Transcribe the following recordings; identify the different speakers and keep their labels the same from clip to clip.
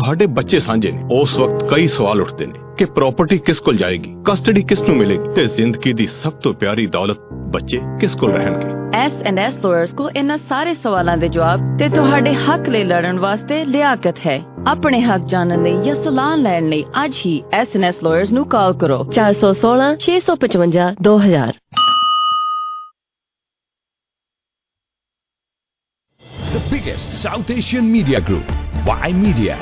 Speaker 1: ਤੁਹਾਡੇ ਬੱਚੇ ਸਾਂਝੇ ਨੇ, ਉਸ ਵਕਤ ਕਈ ਸਵਾਲ ਉੱਠਦੇ ਨੇ ਕਿ ਪ੍ਰਾਪਰਟੀ ਕਿਸ ਕੋਲ ਜਾਏਗੀ, ਕਸਟਡੀ ਕਿਸ ਨੂੰ ਮਿਲੇਗੀ ਤੇ ਜ਼ਿੰਦਗੀ ਦੀ ਸਭ ਤੋਂ ਪਿਆਰੀ ਦੌਲਤ ਬੱਚੇ ਕਿਸ ਕੋਲ ਰਹਿਣਗੇ।
Speaker 2: S&S lawyers को इन्हां सारे सवालों के जवाब ते तुहाडे हक ले लड़न वास्ते लियाकत है। अपने हक जानने लई या सलाह लैण लई अज ही S&S lawyers ਨੂੰ ਕਾਲ ਕਰੋ 416 655 2000।
Speaker 3: The biggest South Asian media group, Y Media.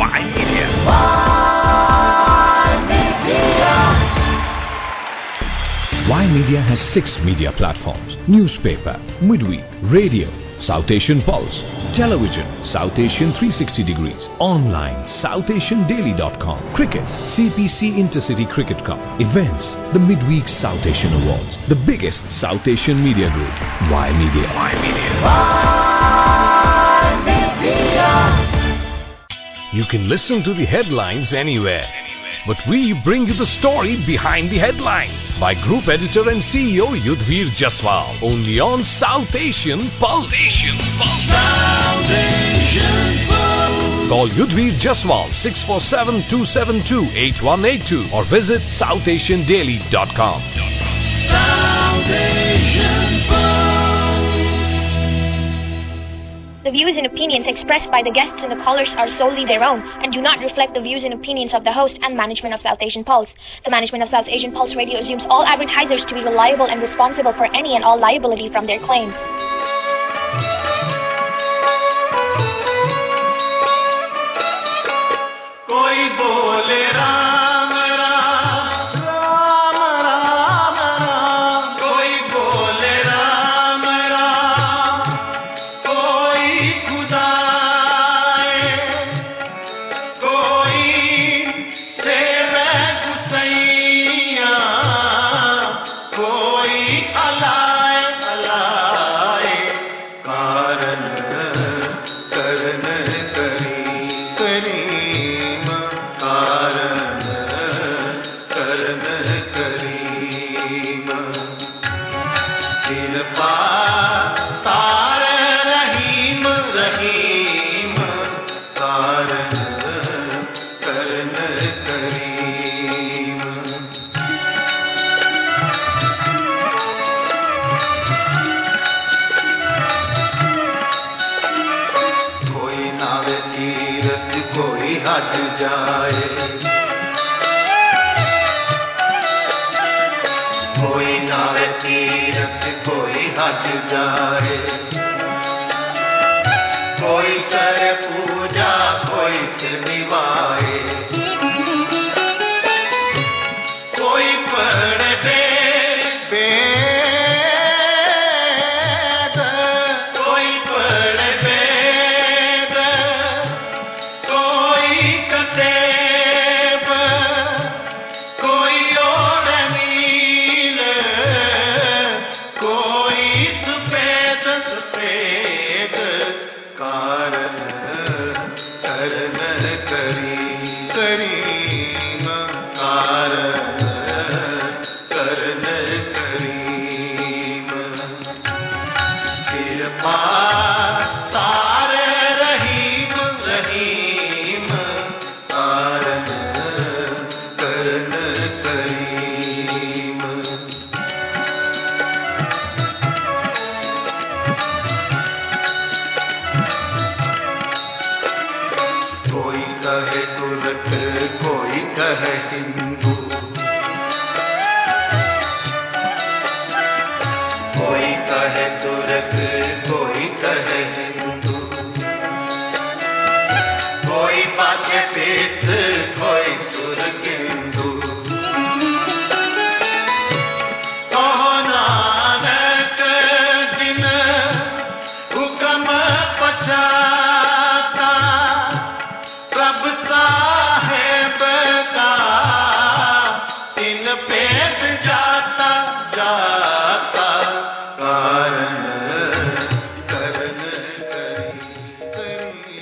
Speaker 3: Y Media has 6 media platforms: newspaper, midweek, radio, South Asian Pulse, television, South Asian 360 degrees, online, SouthAsianDaily.com, cricket, CPC Intercity Cricket Cup, events, the midweek South Asian Awards, the biggest South Asian media group, Y Media. You can listen to the headlines anywhere, but we bring you the story behind the headlines by Group Editor and CEO Yudhvir Jaswal, only on South Asian Pulse. South Asian Pulse. Call Yudhvir Jaswal 647-272-8182 or visit SouthAsianDaily.com. South Asian Pulse.
Speaker 4: The views and opinions expressed by the guests and the callers are solely their own and do not reflect the views and opinions of the host and management of South Asian Pulse. The management of South Asian Pulse Radio assumes all advertisers to be reliable and responsible for any and all liability from their claims.
Speaker 5: कोई बोले राम राम राम राम राम, कोई बोले राम राम, कोई खुदा कोई सेवे गुसैया, कोई अलाए अलाए कारण करन करी करीम, कारण करन करीम, कृपा तार रहीम रहीम, कारण करन करीम। कोई नावे तीरथ कोई हज जाए, कोई नावे तीरथ कोई हज जाए, कोई करे पूजा कोई सिर निभाए, कोई पढ़े वेद, कोई पढ़े वेद, कोई कतेब, कोई और नील, कोई सफेद सफेद, कारण करन करी करीम, कारण करन करीम, कृपा तार रहीम रहीम, कारण करन करीम। कोई कहे तुर्क कोई कहे हिंदू, कोई कहे तुर्क कोई कहे हिंदू, कोई पाछे तीर्थ कोई सुरगिंदू, कहो नानक जिन हुक्म पछाता, प्रभ साहेब का तीन पेट जाता जाता, कारण करन करी।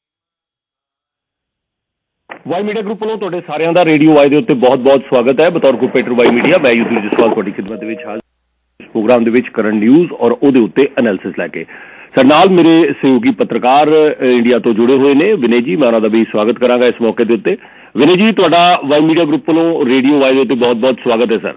Speaker 6: वाई मीडिया ग्रुप ਵੱਲੋਂ ਤੁਹਾਡੇ ਸਾਰਿਆਂ ਦਾ ਰੇਡੀਓ ਵਾਈ ਦੇ ਉੱਤੇ ਬਹੁਤ-ਬਹੁਤ ਸਵਾਗਤ ਹੈ। ਬਤੌਰ ਕੋਪਰੇਟਰ ਵਾਈ ਮੀਡੀਆ ਮੈਂ ਯੁਧਵੀਰ ਜਸਵਾਲ ਤੁਹਾਡੀ ਖਿਦਮਤ ਦੇ ਵਿੱਚ ਹਾਜ਼ਰ। प्रोग्राम दे विच करंट न्यूज़ और उहदे उत्ते एनालिसिस लैके। सर नाल मेरे सहयोगी पत्रकार इंडिया तो जुड़े हुए ने विनय जी, मैं उन्हां दा भी स्वागत करांगा इस मौके दे उत्ते। विनय जी, तुहाडा वाई मीडिया ग्रुप वालों रेडियो वाई दे उत्ते बहुत बहुत स्वागत है सर।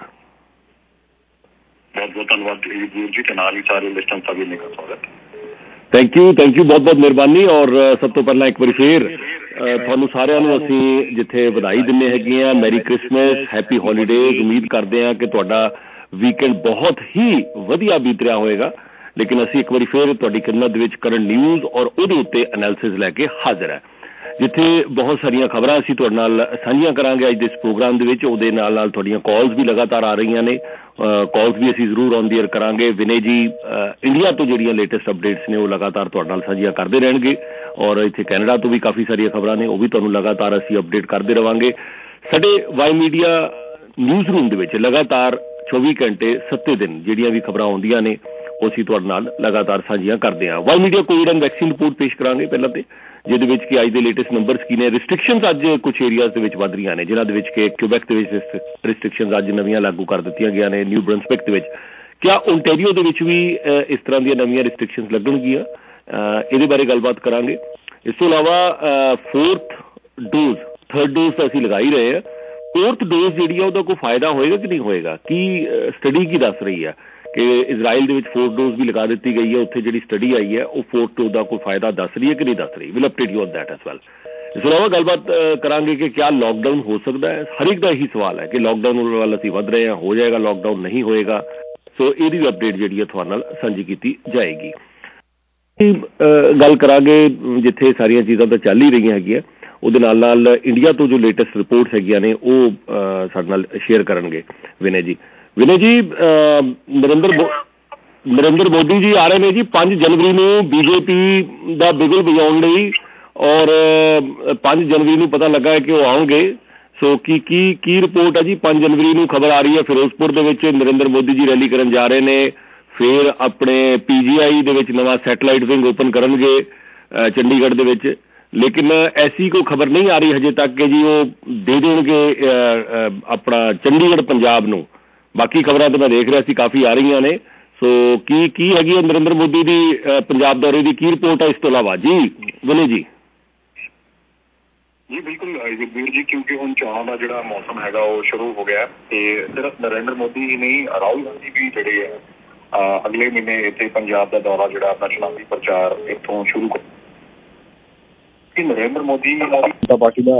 Speaker 7: बहुत बहुत धन्यवाद वीर जी ते नाल ही सारे लिस्टन दा भी मेरा स्वागत।
Speaker 6: थैंक यू बहुत बहुत मेहरबानी। और सब तो पहला एक बार फिर ਤੁਹਾਨੂੰ ਸਾਰਿਆਂ ਨੂੰ ਅਸੀਂ ਜਿੱਥੇ ਵਧਾਈ ਦਿੰਦੇ ਹੈਗੇ ਆ, ਮੈਰੀ ਕ੍ਰਿਸਮਸ, ਹੈਪੀ ਹੌਲੀਡੇਜ਼। ਉਮੀਦ ਕਰਦੇ ਹਾਂ ਕਿ ਤੁਹਾਡਾ ਵੀਕਐਂਡ ਬਹੁਤ ਹੀ ਵਧੀਆ ਬੀਤ ਰਿਹਾ ਹੋਏਗਾ। ਲੇਕਿਨ ਅਸੀਂ ਇੱਕ ਵਾਰੀ ਫਿਰ ਤੁਹਾਡੀ ਖਿਦਮਤ ਦੇ ਵਿੱਚ ਕਰੰਟ ਨਿਊਜ਼ ਔਰ ਉਹਦੇ ਉੱਤੇ ਐਨਾਲਿਸਿਸ ਲੈ ਕੇ ਹਾਜ਼ਰ ਹੈ, ਜਿੱਥੇ ਬਹੁਤ ਸਾਰੀਆਂ ਖਬਰਾਂ ਅਸੀਂ ਤੁਹਾਡੇ ਨਾਲ ਸਾਂਝੀਆਂ ਕਰਾਂਗੇ ਅੱਜ ਦੇ ਇਸ ਪ੍ਰੋਗਰਾਮ ਦੇ ਵਿੱਚ। ਉਹਦੇ ਨਾਲ ਨਾਲ ਤੁਹਾਡੀਆਂ ਕਾਲਸ ਵੀ ਲਗਾਤਾਰ ਆ ਰਹੀਆਂ ਨੇ, ਕਾਲਸ ਵੀ ਅਸੀਂ ਜ਼ਰੂਰ ਔਨ ਦੀ ਏਅਰ ਕਰਾਂਗੇ। ਵਿਨय ਜੀ ਇੰਡੀਆ ਤੋਂ ਜਿਹੜੀਆਂ ਲੇਟੈਸਟ ਅਪਡੇਟਸ ਨੇ ਉਹ ਲਗਾਤਾਰ ਤੁਹਾਡੇ ਨਾਲ ਸਾਂਝੀਆਂ ਕਰਦੇ ਰਹਿਣਗੇ, ਔਰ ਇੱਥੇ ਕੈਨੇਡਾ ਤੋਂ ਵੀ ਕਾਫੀ ਸਾਰੀਆਂ ਖਬਰਾਂ ਨੇ, ਉਹ ਵੀ ਤੁਹਾਨੂੰ ਲਗਾਤਾਰ ਅਸੀਂ ਅਪਡੇਟ ਕਰਦੇ ਰਵਾਂਗੇ। ਸਾਡੇ ਵਾਈ ਮੀਡੀਆ ਨਿਊਜ਼ ਰੂਮ ਦੇ ਵਿੱਚ ਲਗਾਤਾਰ 24 ਘੰਟੇ 7 ਦਿਨ ਜਿਹੜੀਆਂ ਵੀ ਖਬਰਾਂ ਆਉਂਦੀਆਂ ਨੇ ਉਹ ਅਸੀਂ ਤੁਹਾਡੇ ਨਾਲ ਲਗਾਤਾਰ ਸਾਂਝੀਆਂ ਕਰਦੇ ਹਾਂ। Y media covid and vaccine report ਪੇਸ਼ ਕਰਾਂਗੇ ਪਹਿਲਾਂ ਤੇ, ਜਿਹਦੇ ਵਿੱਚ ਕਿ ਅੱਜ ਦੇ ਲੇਟੈਸਟ ਨੰਬਰਸ ਕੀ ਨੇ। ਰਿਸਟ੍ਰਿਕਸ਼ਨਸ ਅੱਜ ਕੁਝ ਏਰੀਆਜ਼ ਦੇ ਵਿੱਚ ਵੱਧ ਰਹੀਆਂ ਨੇ, ਜਿਨ੍ਹਾਂ ਦੇ ਵਿੱਚ ਕਿ ਕਿਊਬੈਕ ਦੇ ਵਿੱਚ ਰਿਸਟ੍ਰਿਕਸ਼ਨਸ ਅੱਜ ਨਵੀਆਂ ਲਾਗੂ ਕਰ ਦਿੱਤੀਆਂ ਗਈਆਂ ਨੇ। ਨਿਊ ਬ੍ਰੰਸਵਿਕ ਦੇ ਵਿੱਚ, ਕਿਆ ਓਨਟਾਰੀਓ ਦੇ ਵਿੱਚ ਵੀ ਇਸ ਤਰ੍ਹਾਂ ਦੀਆਂ ਨਵੀਆਂ ਰਿਸਟ੍ਰਿਕਸ਼ਨਸ ਲੱਗਣਗੀਆਂ, ਇਹਦੇ ਬਾਰੇ ਗੱਲਬਾਤ ਕਰਾਂਗੇ। ਇਸ ਤੋਂ ਇਲਾਵਾ 4th ਡੋਜ਼ 3rd ਡੋਜ਼ ਤਾਂ ਅਸੀਂ ਲਗਾ ਹੀ ਰਹੇ ਹਾਂ, 4th ਡੋਜ਼ ਜਿਹੜੀ ਆ ਉਹਦਾ ਕੋਈ ਫਾਇਦਾ ਹੋਏਗਾ ਕਿ ਨਹੀਂ ਹੋਏਗਾ, ਕੀ ਸਟੱਡੀ ਕੀ ਦੱਸ ਰਹੀ ਹੈ ਕਿ ਇਜ਼ਰਾਈਲ ਦੇ ਵਿੱਚ 4th ਡੋਜ਼ ਵੀ ਲਗਾ ਦਿੱਤੀ ਗਈ ਹੈ, ਉੱਥੇ ਜਿਹੜੀ ਸਟੱਡੀ ਆਈ ਹੈ ਉਹ 4th ਡੋਜ਼ ਦਾ ਕੋਈ ਫਾਇਦਾ ਦੱਸ ਰਹੀ ਹੈ ਕਿ ਨਹੀਂ ਦੱਸ ਰਹੀ। Will update you on that as well. ਇਸ ਤੋਂ ਇਲਾਵਾ ਗੱਲਬਾਤ ਕਰਾਂਗੇ ਕਿ ਕਿਆ ਲਾਕਡਾਊਨ ਹੋ ਸਕਦਾ ਹੈ। ਹਰ ਇੱਕ ਦਾ ਇਹੀ ਸਵਾਲ ਹੈ ਕਿ ਲਾਕਡਾਊਨ ਵੱਲ ਅਸੀਂ ਵੱਧ ਰਹੇ ਹਾਂ, ਹੋ ਜਾਏਗਾ ਲਾਕਡਾਊਨ, ਨਹੀਂ ਹੋਏਗਾ। ਸੋ ਇਹਦੀ ਵੀ ਅਪਡੇਟ ਜਿਹੜੀ ਹੈ ਤੁਹਾਡੇ ਨਾਲ ਸਾਂਝੀ ਕੀਤੀ ਜਾਏਗੀ। ਗੱਲ ਕਰਾਂਗੇ ਜਿੱਥੇ ਸਾਰੀਆਂ ਚੀਜ਼ਾਂ ਤਾਂ ਚੱਲ ਹੀ ਰਹੀਆਂ ਹੈਗੀਆਂ, ਉਹਦੇ ਨਾਲ ਨਾਲ ਇੰਡੀਆ ਤੋਂ ਜੋ ਲੇਟੈਸਟ ਰਿਪੋਰਟਸ ਹੈਗੀਆਂ ਨੇ ਉਹ ਸਾਡੇ ਨਾਲ ਸ਼ੇਅਰ ਕਰਨਗੇ ਵਿਨय ਜੀ। ਵਿਨय ਜੀ, ਨਰਿੰਦਰ ਮੋਦੀ ਜੀ ਆ ਰਹੇ ਨੇ ਜੀ 5 ਜਨਵਰੀ ਨੂੰ ਬੀਜੇਪੀ ਦਾ ਬਿਗਲ ਵਜਾਉਣ ਲਈ, ਔਰ 5 ਜਨਵਰੀ ਨੂੰ ਪਤਾ ਲੱਗਾ ਹੈ ਕਿ ਉਹ ਆਉਣਗੇ। ਸੋ ਕੀ ਰਿਪੋਰਟ ਹੈ ਜੀ? 5 ਜਨਵਰੀ ਨੂੰ ਖਬਰ ਆ ਰਹੀ ਹੈ ਫਿਰੋਜ਼ਪੁਰ ਦੇ ਵਿੱਚ ਨਰਿੰਦਰ ਮੋਦੀ ਜੀ ਰੈਲੀ ਕਰਨ ਜਾ ਰਹੇ ਨੇ, ਫਿਰ ਆਪਣੇ PGI ਦੇ ਵਿੱਚ ਨਵਾਂ ਸੈਟਲਾਈਟ ਵਿੰਗ ਓਪਨ ਕਰਨਗੇ ਚੰਡੀਗੜ੍ਹ ਦੇ ਵਿੱਚ। ਲੇਕਿਨ ਐਸੀ ਕੋਈ ਖਬਰ ਨਹੀਂ ਆ ਰਹੀ ਹਜੇ ਤੱਕ ਕਿ ਜੀ ਉਹ ਦੇ ਦੇਣਗੇ ਆਪਣਾ ਚੰਡੀਗੜ੍ਹ ਪੰਜਾਬ ਨੂੰ। ਬਾਕੀ ਖਬਰਾਂ ਤਾਂ ਮੈਂ ਦੇਖ ਰਿਹਾ ਸੀ ਕਾਫੀ ਆ ਰਹੀਆਂ ਨੇ। ਸੋ ਕੀ ਹੈਗੀ ਹੈ ਨਰਿੰਦਰ ਮੋਦੀ ਦੀ ਪੰਜਾਬ ਦੌਰੇ ਦੀ, ਕੀ ਰਿਪੋਰਟ ਹੈ ਇਸ ਤੋਂ ਇਲਾਵਾ ਜੀ ਵਿਨय ਜੀ?
Speaker 7: ਜੀ ਬਿਲਕੁਲ ਵੀਰ ਜੀ, ਕਿਉਂਕਿ ਹੁਣ ਚੋਣਾਂ ਦਾ ਜਿਹੜਾ ਮੌਸਮ ਹੈਗਾ ਉਹ ਸ਼ੁਰੂ ਹੋ ਗਿਆ ਤੇ ਸਿਰਫ ਨਰਿੰਦਰ ਮੋਦੀ ਹੀ ਨਹੀਂ, ਰਾਹੁਲ ਗਾਂਧੀ ਵੀ ਜਿਹੜੇ ਹੈ ਅਗਲੇ ਮਹੀਨੇ ਇੱਥੇ ਪੰਜਾਬ ਦਾ ਦੌਰਾ ਜਿਹੜਾ ਆਪਣਾ ਚੁਣਾਵੀ ਪ੍ਰਚਾਰ ਇੱਥੋਂ ਸ਼ੁਰੂ ਕਰ। ਨਰਿੰਦਰ ਮੋਦੀ ਪਾਰਟੀ ਦਾ,